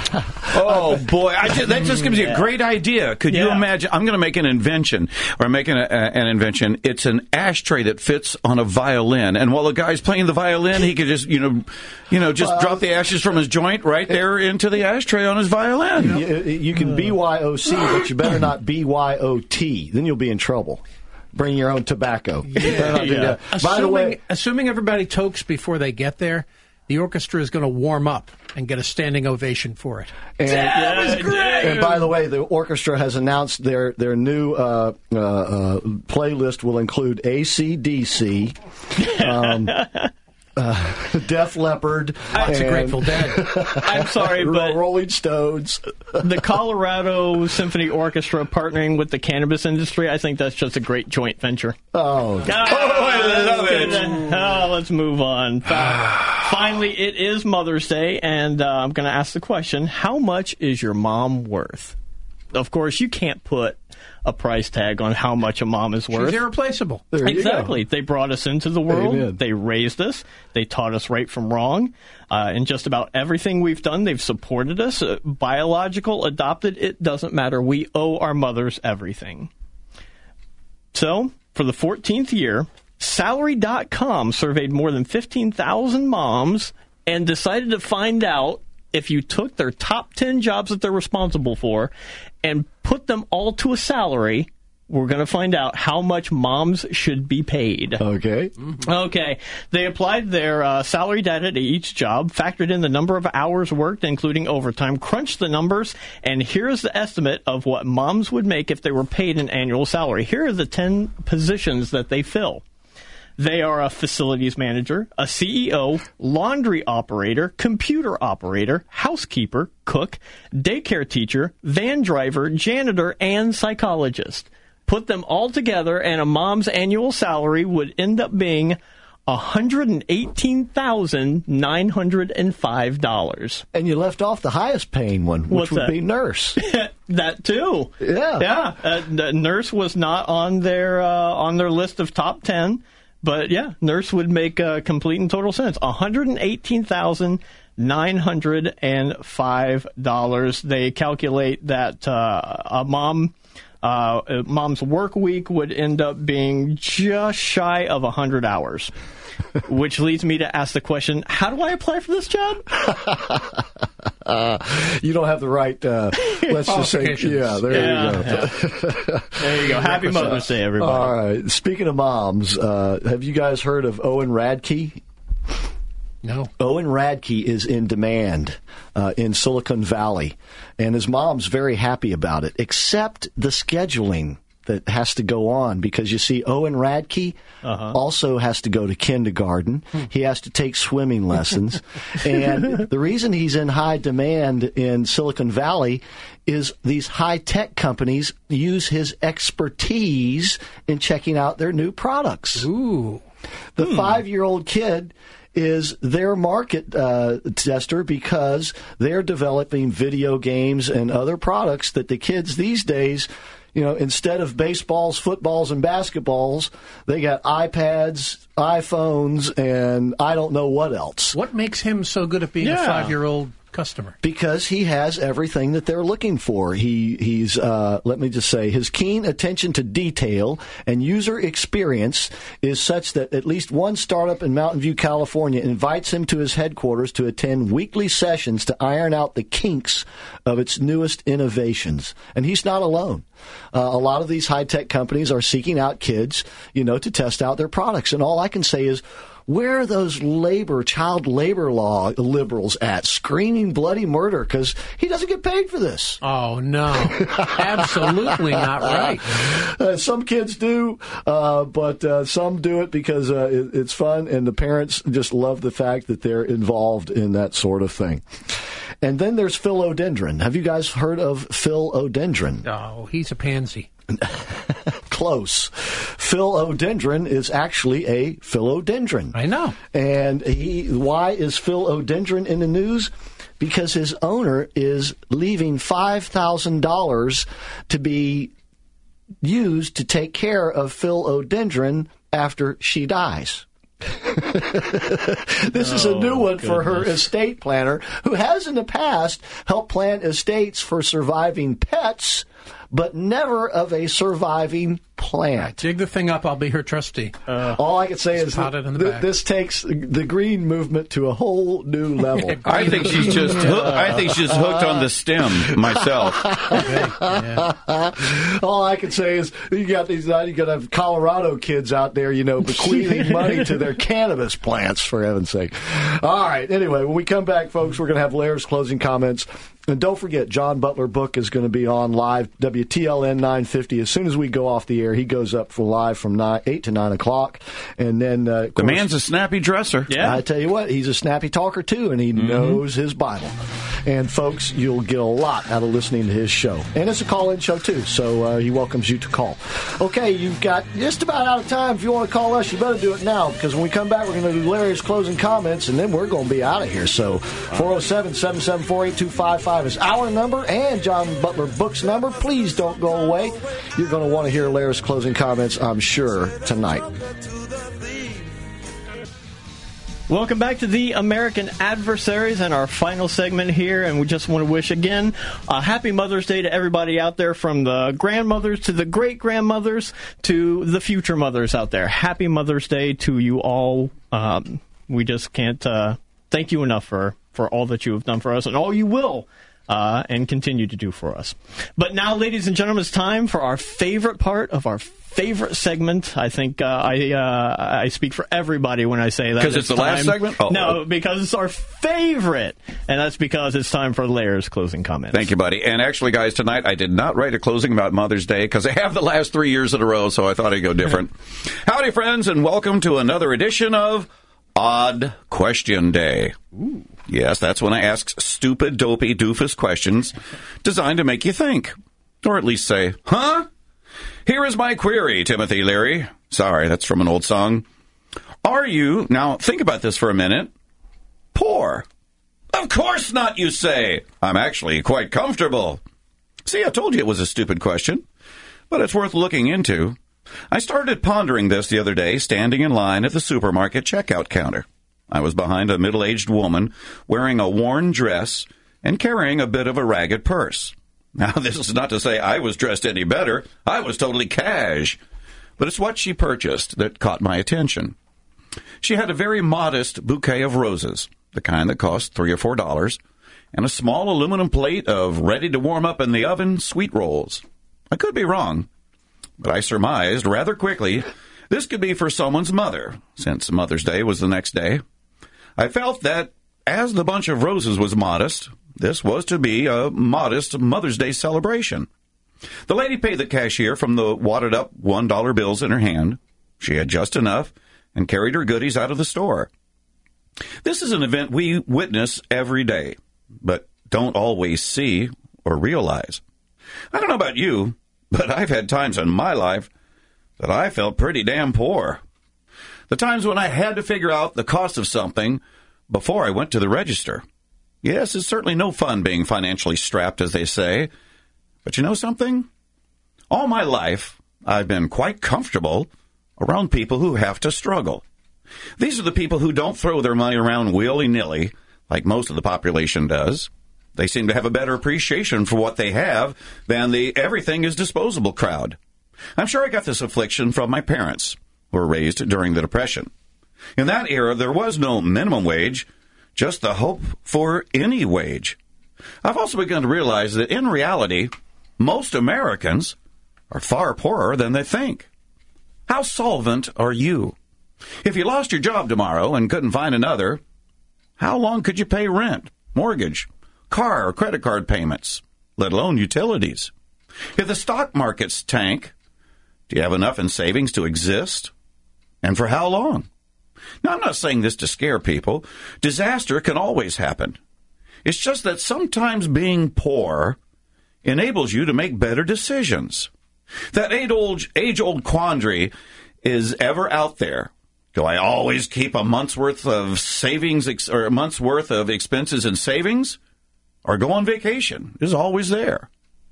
Oh, boy. I just, that just gives you a great idea. Could you Yeah. imagine? I'm going to make an invention, or I'm making a, a, an invention. It's an ashtray that fits on a violin. And while the guy's playing the violin, he could just, you know, you know, just Well, drop the ashes from his joint right there into the ashtray on his violin. You, you can B Y O C, but you better not B Y O T. Then you'll be in trouble. Bring your own tobacco. You better not do that. By Assuming, the way, assuming everybody tokes before they get there, the orchestra is going to warm up and get a standing ovation for it. And, That was great! And by the way, the orchestra has announced their their new uh, uh, uh, playlist will include A C D C, um, uh, Def Leppard, Lots of and- Grateful Dead. I'm sorry, but Rolling Stones. the Colorado Symphony Orchestra partnering with the cannabis industry, I think that's just a great joint venture. Oh, Ah, I love it. Oh, let's move on. Finally, it is Mother's Day, and uh, I'm going to ask the question, how much is your mom worth? Of course, you can't put a price tag on how much a mom is worth. She's irreplaceable. There you Exactly. They brought us into the world. Amen. They raised us. They taught us right from wrong. Uh, in just about everything we've done, they've supported us. Uh, biological, adopted, it doesn't matter. We owe our mothers everything. So, for the fourteenth year, Salary dot com surveyed more than fifteen thousand moms and decided to find out if you took their top ten jobs that they're responsible for and put them all to a salary, we're going to find out how much moms should be paid. Okay. Okay. They applied their uh, salary data to each job, factored in the number of hours worked, including overtime, crunched the numbers, and here's the estimate of what moms would make if they were paid an annual salary. Here are the ten positions that they fill. They are a facilities manager, a C E O, laundry operator, computer operator, housekeeper, cook, daycare teacher, van driver, janitor, and psychologist. Put them all together, and a mom's annual salary would end up being one hundred eighteen thousand nine hundred five dollars. And you left off the highest paying one, which What's would that? be nurse. That too. Yeah. Yeah. Uh, the nurse was not on their uh, on their list of top ten, but yeah, nurse would make uh, complete and total sense. one hundred eighteen thousand nine hundred five dollars. They calculate that uh, a mom. Uh, a mom's work week would end up being just shy of one hundred hours, which leads me to ask the question, how do I apply for this job? Uh, you don't have the right, uh, let's just say, Qualifications. yeah, there Yeah, you go. There you go. Happy Mother's Day, everybody. All right. Speaking of moms, uh, have you guys heard of Owen Radke? No. Owen Radke is in demand uh, in Silicon Valley, and his mom's very happy about it, except the scheduling that has to go on, because you see, Owen Radke Uh-huh. also has to go to kindergarten. He has to take swimming lessons. And the reason he's in high demand in Silicon Valley is these high-tech companies use his expertise in checking out their new products. Ooh. The five-year-old kid is their market uh, tester because they're developing video games and other products that the kids these days, you know, instead of baseballs, footballs, and basketballs, they got iPads, iPhones, and I don't know what else. What makes him so good at being Yeah. a five-year-old customer. Because he has everything that they're looking for. He he's uh, let me just say, his keen attention to detail and user experience is such that at least one startup in Mountain View, California, invites him to his headquarters to attend weekly sessions to iron out the kinks of its newest innovations. And he's not alone. Uh, a lot of these high-tech companies are seeking out kids, you know, to test out their products. And all I can say is, where are those labor, child labor law liberals at, screaming bloody murder? Because he doesn't get paid for this. Oh, no. Absolutely not right. Uh, some kids do, uh, but uh, some do it because uh, it, it's fun, and the parents just love the fact that they're involved in that sort of thing. And then there's philodendron. Have you guys heard of philodendron? Oh, he's a pansy. Close. Philodendron is actually a philodendron. I know. And he, why is philodendron in the news? Because his owner is leaving five thousand dollars to be used to take care of philodendron after she dies. This is a new Oh, one for her goodness. estate planner, who has in the past helped plan estates for surviving pets, but never of a surviving plant. Dig the thing up. I'll be her trustee. Uh, All I can say is pot it in the th- back. this takes the green movement to a whole new level. I think she's just hook, I think she's hooked on the stem myself. All I can say is you got these uh, you got to have Colorado kids out there, you know, bequeathing money to their cannabis plants, for heaven's sake. All right. Anyway, when we come back, folks, we're going to have Laird's closing comments. And don't forget, John Butler Book is going to be on live, W T L N nine fifty. As soon as we go off the air, he goes up for live from nine, eight to nine o'clock. And then, uh, The course, man's a snappy dresser. I tell you what, he's a snappy talker, too, and he Mm-hmm. knows his Bible. And, folks, you'll get a lot out of listening to his show. And it's a call-in show, too, so uh, he welcomes you to call. Okay, you've got just about out of time. If you want to call us, you better do it now, because when we come back, we're going to do Larry's closing comments, and then we're going to be out of here. So four oh seven, seven seven four, eight two five five is our number, and John Butler Book's number. Please don't go away. You're going to want to hear Larry's closing comments, I'm sure, tonight. Welcome back to the American Adversaries and our final segment here, and we just want to wish again a happy Mother's Day to everybody out there, from the grandmothers to the great-grandmothers to the future mothers out there. Happy Mother's Day to you all. Um, we just can't uh, thank you enough for, for all that you have done for us and all you will uh, and continue to do for us. But now, ladies and gentlemen, it's time for our favorite part of our favorite segment. I think uh, I uh, I speak for everybody when I say that. Because it's the last time- segment? Oh. No, because it's our favorite, and that's because it's time for Laird's closing comments. Thank you, buddy. And actually, guys, tonight I did not write a closing about Mother's Day because I have the last three years in a row, so I thought I'd go different. Howdy, friends, and welcome to another edition of Odd Question Day. Ooh. Yes, that's when I ask stupid, dopey, doofus questions designed to make you think. Or at least say, huh? Here is my query, Timothy Leary. Sorry, that's from an old song. Are you, now think about this for a minute, poor? Of course not, you say. I'm actually quite comfortable. See, I told you it was a stupid question, but it's worth looking into. I started pondering this the other day, standing in line at the supermarket checkout counter. I was behind a middle-aged woman wearing a worn dress and carrying a bit of a ragged purse. Now, this is not to say I was dressed any better. I was totally cash. But it's what she purchased that caught my attention. She had a very modest bouquet of roses, the kind that cost three or four dollars, and a small aluminum plate of ready-to-warm-up-in-the-oven sweet rolls. I could be wrong, but I surmised rather quickly this could be for someone's mother, since Mother's Day was the next day. I felt that, as the bunch of roses was modest, this was to be a modest Mother's Day celebration. The lady paid the cashier from the wadded-up one dollar bills in her hand. She had just enough and carried her goodies out of the store. This is an event we witness every day, but don't always see or realize. I don't know about you, but I've had times in my life that I felt pretty damn poor. The times when I had to figure out the cost of something before I went to the register. Yes, it's certainly no fun being financially strapped, as they say. But you know something? All my life, I've been quite comfortable around people who have to struggle. These are the people who don't throw their money around willy-nilly. like most of the population does. They seem to have a better appreciation for what they have than the everything is disposable crowd. I'm sure I got this affliction from my parents, who were raised during the Depression. In that era, there was no minimum wage, just the hope for any wage. I've also begun to realize that in reality, most Americans are far poorer than they think. How solvent are you? If you lost your job tomorrow and couldn't find another, how long could you pay rent, mortgage, car or credit card payments, let alone utilities? If the stock markets tank, do you have enough in savings to exist? And for how long? Now, I'm not saying this to scare people. Disaster can always happen. It's just that sometimes being poor enables you to make better decisions. That age-old, age-old quandary is ever out there. Do I always keep a month's worth of savings ex- or a month's worth of expenses and savings? Or go on vacation is always there.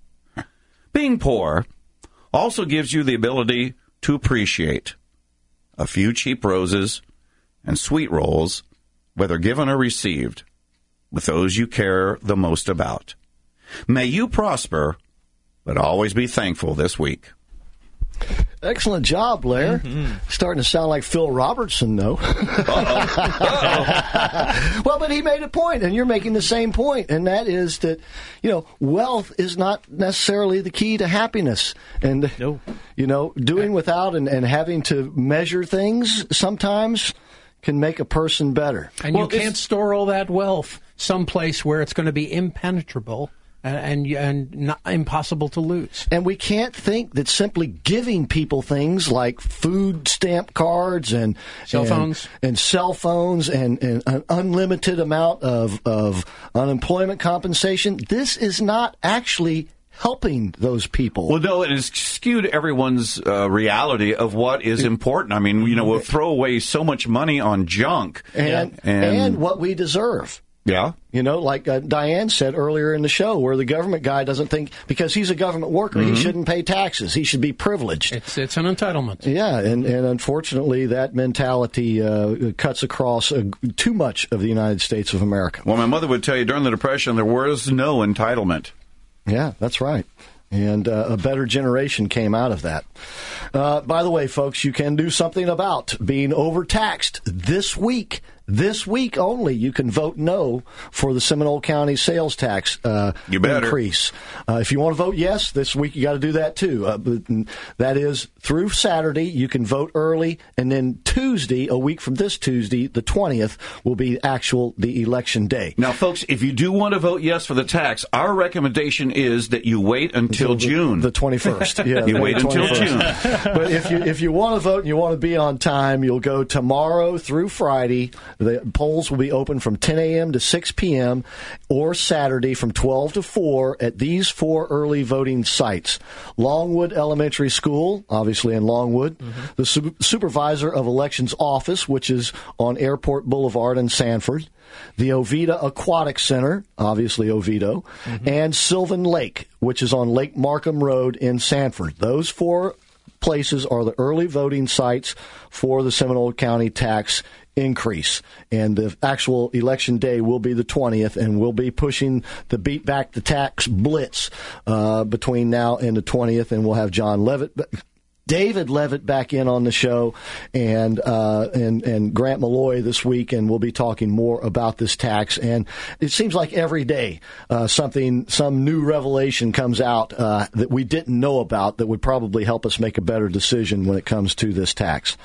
Being poor also gives you the ability to appreciate a few cheap roses and sweet rolls, whether given or received, with those you care the most about. May you prosper, but always be thankful this week. Excellent job, Blair. Mm-hmm. Starting to sound like Phil Robertson, though. Uh-oh. Uh-oh. Well, but he made a point, and you're making the same point, and that is that, you know, wealth is not necessarily the key to happiness. And, no. you know, doing without and, and having to measure things sometimes can make a person better. And well, you can't store all that wealth someplace where it's going to be impenetrable and, and, and not, impossible to lose. And we can't think that simply giving people things like food stamp cards and cell and, phones and cell phones and, and an unlimited amount of, of unemployment compensation, this is not actually helping those people. Well, no, it has skewed everyone's uh, reality of what is important. I mean, you know, we'll throw away so much money on junk. And, and, and what we deserve. Yeah. You know, like uh, Diane said earlier in the show, where the government guy doesn't think, because he's a government worker, Mm-hmm. he shouldn't pay taxes. He should be privileged. It's it's an entitlement. Yeah, and, and unfortunately, that mentality uh, cuts across uh, too much of the United States of America. Well, my mother would tell you during the Depression, there was no entitlement. Yeah, that's right. And uh, a better generation came out of that. Uh, by the way, folks, you can do something about being overtaxed this week. This week only, you can vote no for the Seminole County sales tax uh, you better. increase. Uh, if you want to vote yes, this week you got to do that too. Uh, but that is through Saturday. You can vote early, and then Tuesday, a week from this Tuesday, the twentieth, will be actual the election day. Now, folks, if you do want to vote yes for the tax, our recommendation is that you wait until, until the, June, the twenty-first. Yeah, you wait until twenty-first. June. But if you if you want to vote and you want to be on time, you'll go tomorrow through Friday. The polls will be open from ten a.m. to six p.m. or Saturday from twelve to four at these four early voting sites. Longwood Elementary School, obviously in Longwood. Mm-hmm. The su- Supervisor of Elections Office, which is on Airport Boulevard in Sanford. The Oviedo Aquatic Center, obviously Oviedo. Mm-hmm. And Sylvan Lake, which is on Lake Markham Road in Sanford. Those four places are the early voting sites for the Seminole County tax increase. And the actual election day will be the twentieth, and we'll be pushing the Beat Back the Tax Blitz uh, between now and the twentieth, and we'll have John Levitt, David Levitt back in on the show, and uh, and and Grant Malloy this week, and we'll be talking more about this tax. And it seems like every day uh, something, some new revelation comes out uh, that we didn't know about that would probably help us make a better decision when it comes to this tax.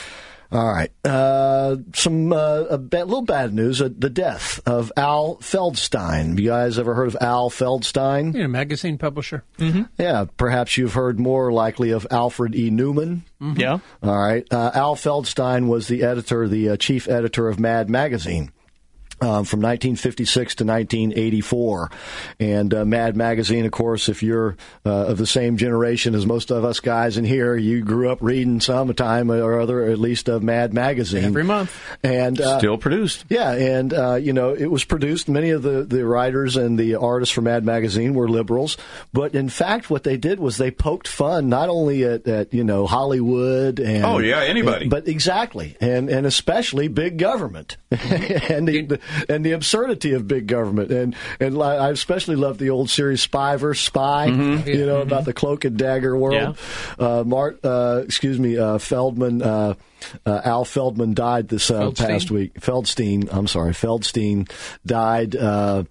All right. Uh, some uh, a ba- little bad news: uh, the death of Al Feldstein. You guys ever heard of Al Feldstein? Yeah, magazine publisher. Mm-hmm. Yeah. Perhaps you've heard more likely of Alfred E. Newman. Mm-hmm. Yeah. All right. Uh, Al Feldstein was the editor, the uh, chief editor of Mad Magazine. Um, from nineteen fifty-six to nineteen eighty-four. And uh, Mad Magazine, of course, if you're uh, of the same generation as most of us guys in here, you grew up reading some time or other, at least of Mad Magazine. Every month. And uh, still produced. Yeah, and, uh, you know, it was produced. Many of the, the writers and the artists for Mad Magazine were liberals. But, in fact, what they did was they poked fun not only at, at you know, Hollywood and... Oh, yeah, anybody. And, but exactly. And, and especially big government. and the, and the absurdity of big government. And and li- I especially love the old series Spy versus Spy, Mhm. you know, Mhm. about the cloak and dagger world. Uh, Mart, uh, excuse me, uh, Feldman, uh, uh, Al Feldman died this uh, Feldstein? past week. Feldstein, I'm sorry, Feldstein died. Uh,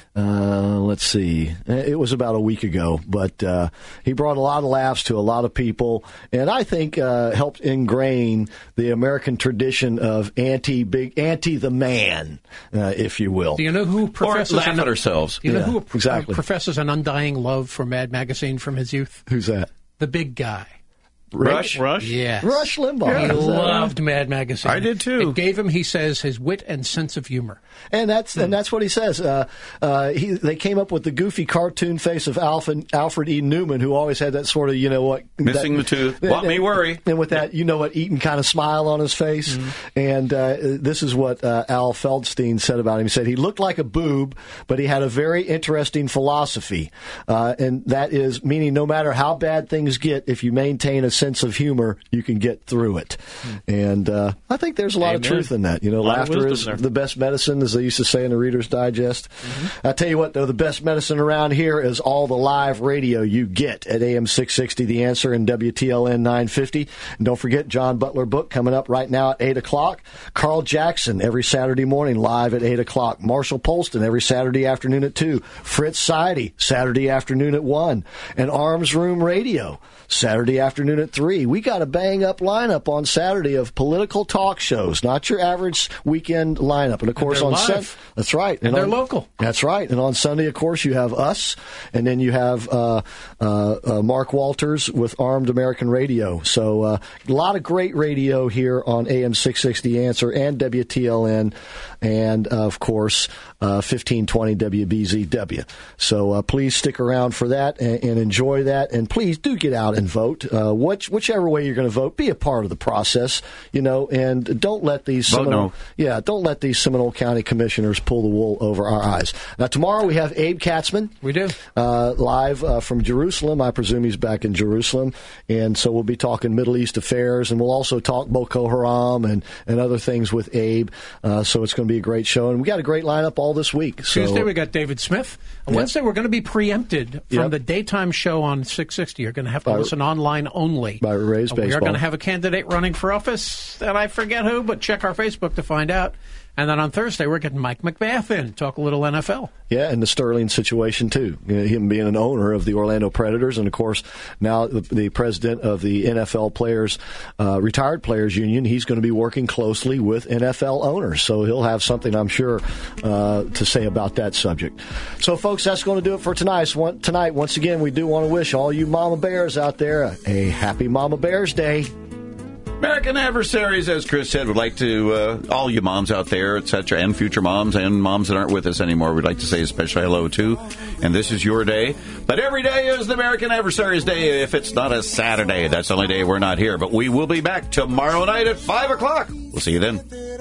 Uh, let's see. It was about a week ago, but uh, he brought a lot of laughs to a lot of people, and I think uh, helped ingrain the American tradition of anti big anti the man, uh, if you will. Do you know who professes laugh an- at ourselves. Do you know Yeah, who uh, exactly. professes an undying love for Mad Magazine from his youth? Who's that? The big guy. Rush? Rush? Yes. Rush Limbaugh. He Is that loved Mad Magazine. I did too. It gave him, he says, his wit and sense of humor. And that's and that's what he says. Uh, uh, he they came up with the goofy cartoon face of Alfred, Alfred E. Newman, who always had that sort of you know what Missing that, the tooth. Want me worry. and with that you know what Eaton kind of smile on his face. And uh, this is what uh, Al Feldstein said about him. He said he looked like a boob, but he had a very interesting philosophy, uh, and that is meaning no matter how bad things get, if you maintain a sense of humor, you can get through it. And uh, I think there's a lot of Amen. truth in that. You know, A lot of laughter wisdom is there. the best medicine, as they used to say in the Reader's Digest. I tell you what, though, the best medicine around here is all the live radio you get at A M six sixty The Answer and W T L N nine fifty. And don't forget, John Butler book coming up right now at eight o'clock. Carl Jackson every Saturday morning live at eight o'clock. Marshall Polston every Saturday afternoon at two. Fritz Seide Saturday afternoon at one. And Arms Room Radio Saturday afternoon at three. We got a bang-up lineup on Saturday of political talk shows, not your average weekend lineup. And, of course, they're on live. Sun- that's right. And they're on- local. That's right. And on Sunday, of course, you have us, and then you have uh, uh, uh, Mark Walters with Armed American Radio. So uh, a lot of great radio here on A M six sixty Answer and W T L N, and, uh, of course, uh, fifteen twenty W B Z W. So uh, please stick around for that and, and enjoy that. And please do get out and vote. Uh, which, whichever way you're going to vote, be a part of the process, you know, and don't let these Vote Seminole, no. yeah, don't let these Seminole County commissioners pull the wool over our eyes. Now, tomorrow we have Abe Katzman. We do. Uh, live uh, from Jerusalem. I presume he's back in Jerusalem. And so we'll be talking Middle East affairs, and we'll also talk Boko Haram and, and other things with Abe. Uh, so it's going to be a great show. And we got a great lineup all this week. So, Tuesday, we got David Smith. On Yep. Wednesday, we're going to be preempted from Yep. the daytime show on six sixty. You're going to have to By- listen online only. by Ray's We are Baseball. going to have a candidate running for office, and I forget who, but check our Facebook to find out. And then on Thursday, we're getting Mike McBath in, talk a little N F L. Yeah, and the Sterling situation, too. You know, him being an owner of the Orlando Predators, and, of course, now the, the president of the N F L Players, uh, Retired Players Union. He's going to be working closely with N F L owners, so he'll have something, I'm sure, uh, to say about that subject. So, folks, that's going to do it for tonight. So, one- tonight. Once again, we do want to wish all you Mama Bears out there a, a happy Mama Bears Day. American Adversaries, as Chris said, would like to, uh, all you moms out there, et cetera, and future moms and moms that aren't with us anymore, we'd like to say a special hello to. And this is your day. But every day is the American Adversaries Day if it's not a Saturday. That's the only day we're not here. But we will be back tomorrow night at five o'clock. We'll see you then.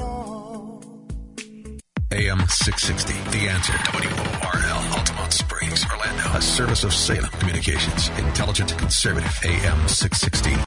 A M six sixty, The Answer. W O R L, Altamont Springs, Orlando. A service of Salem Communications. Intelligent, conservative. A M six sixty.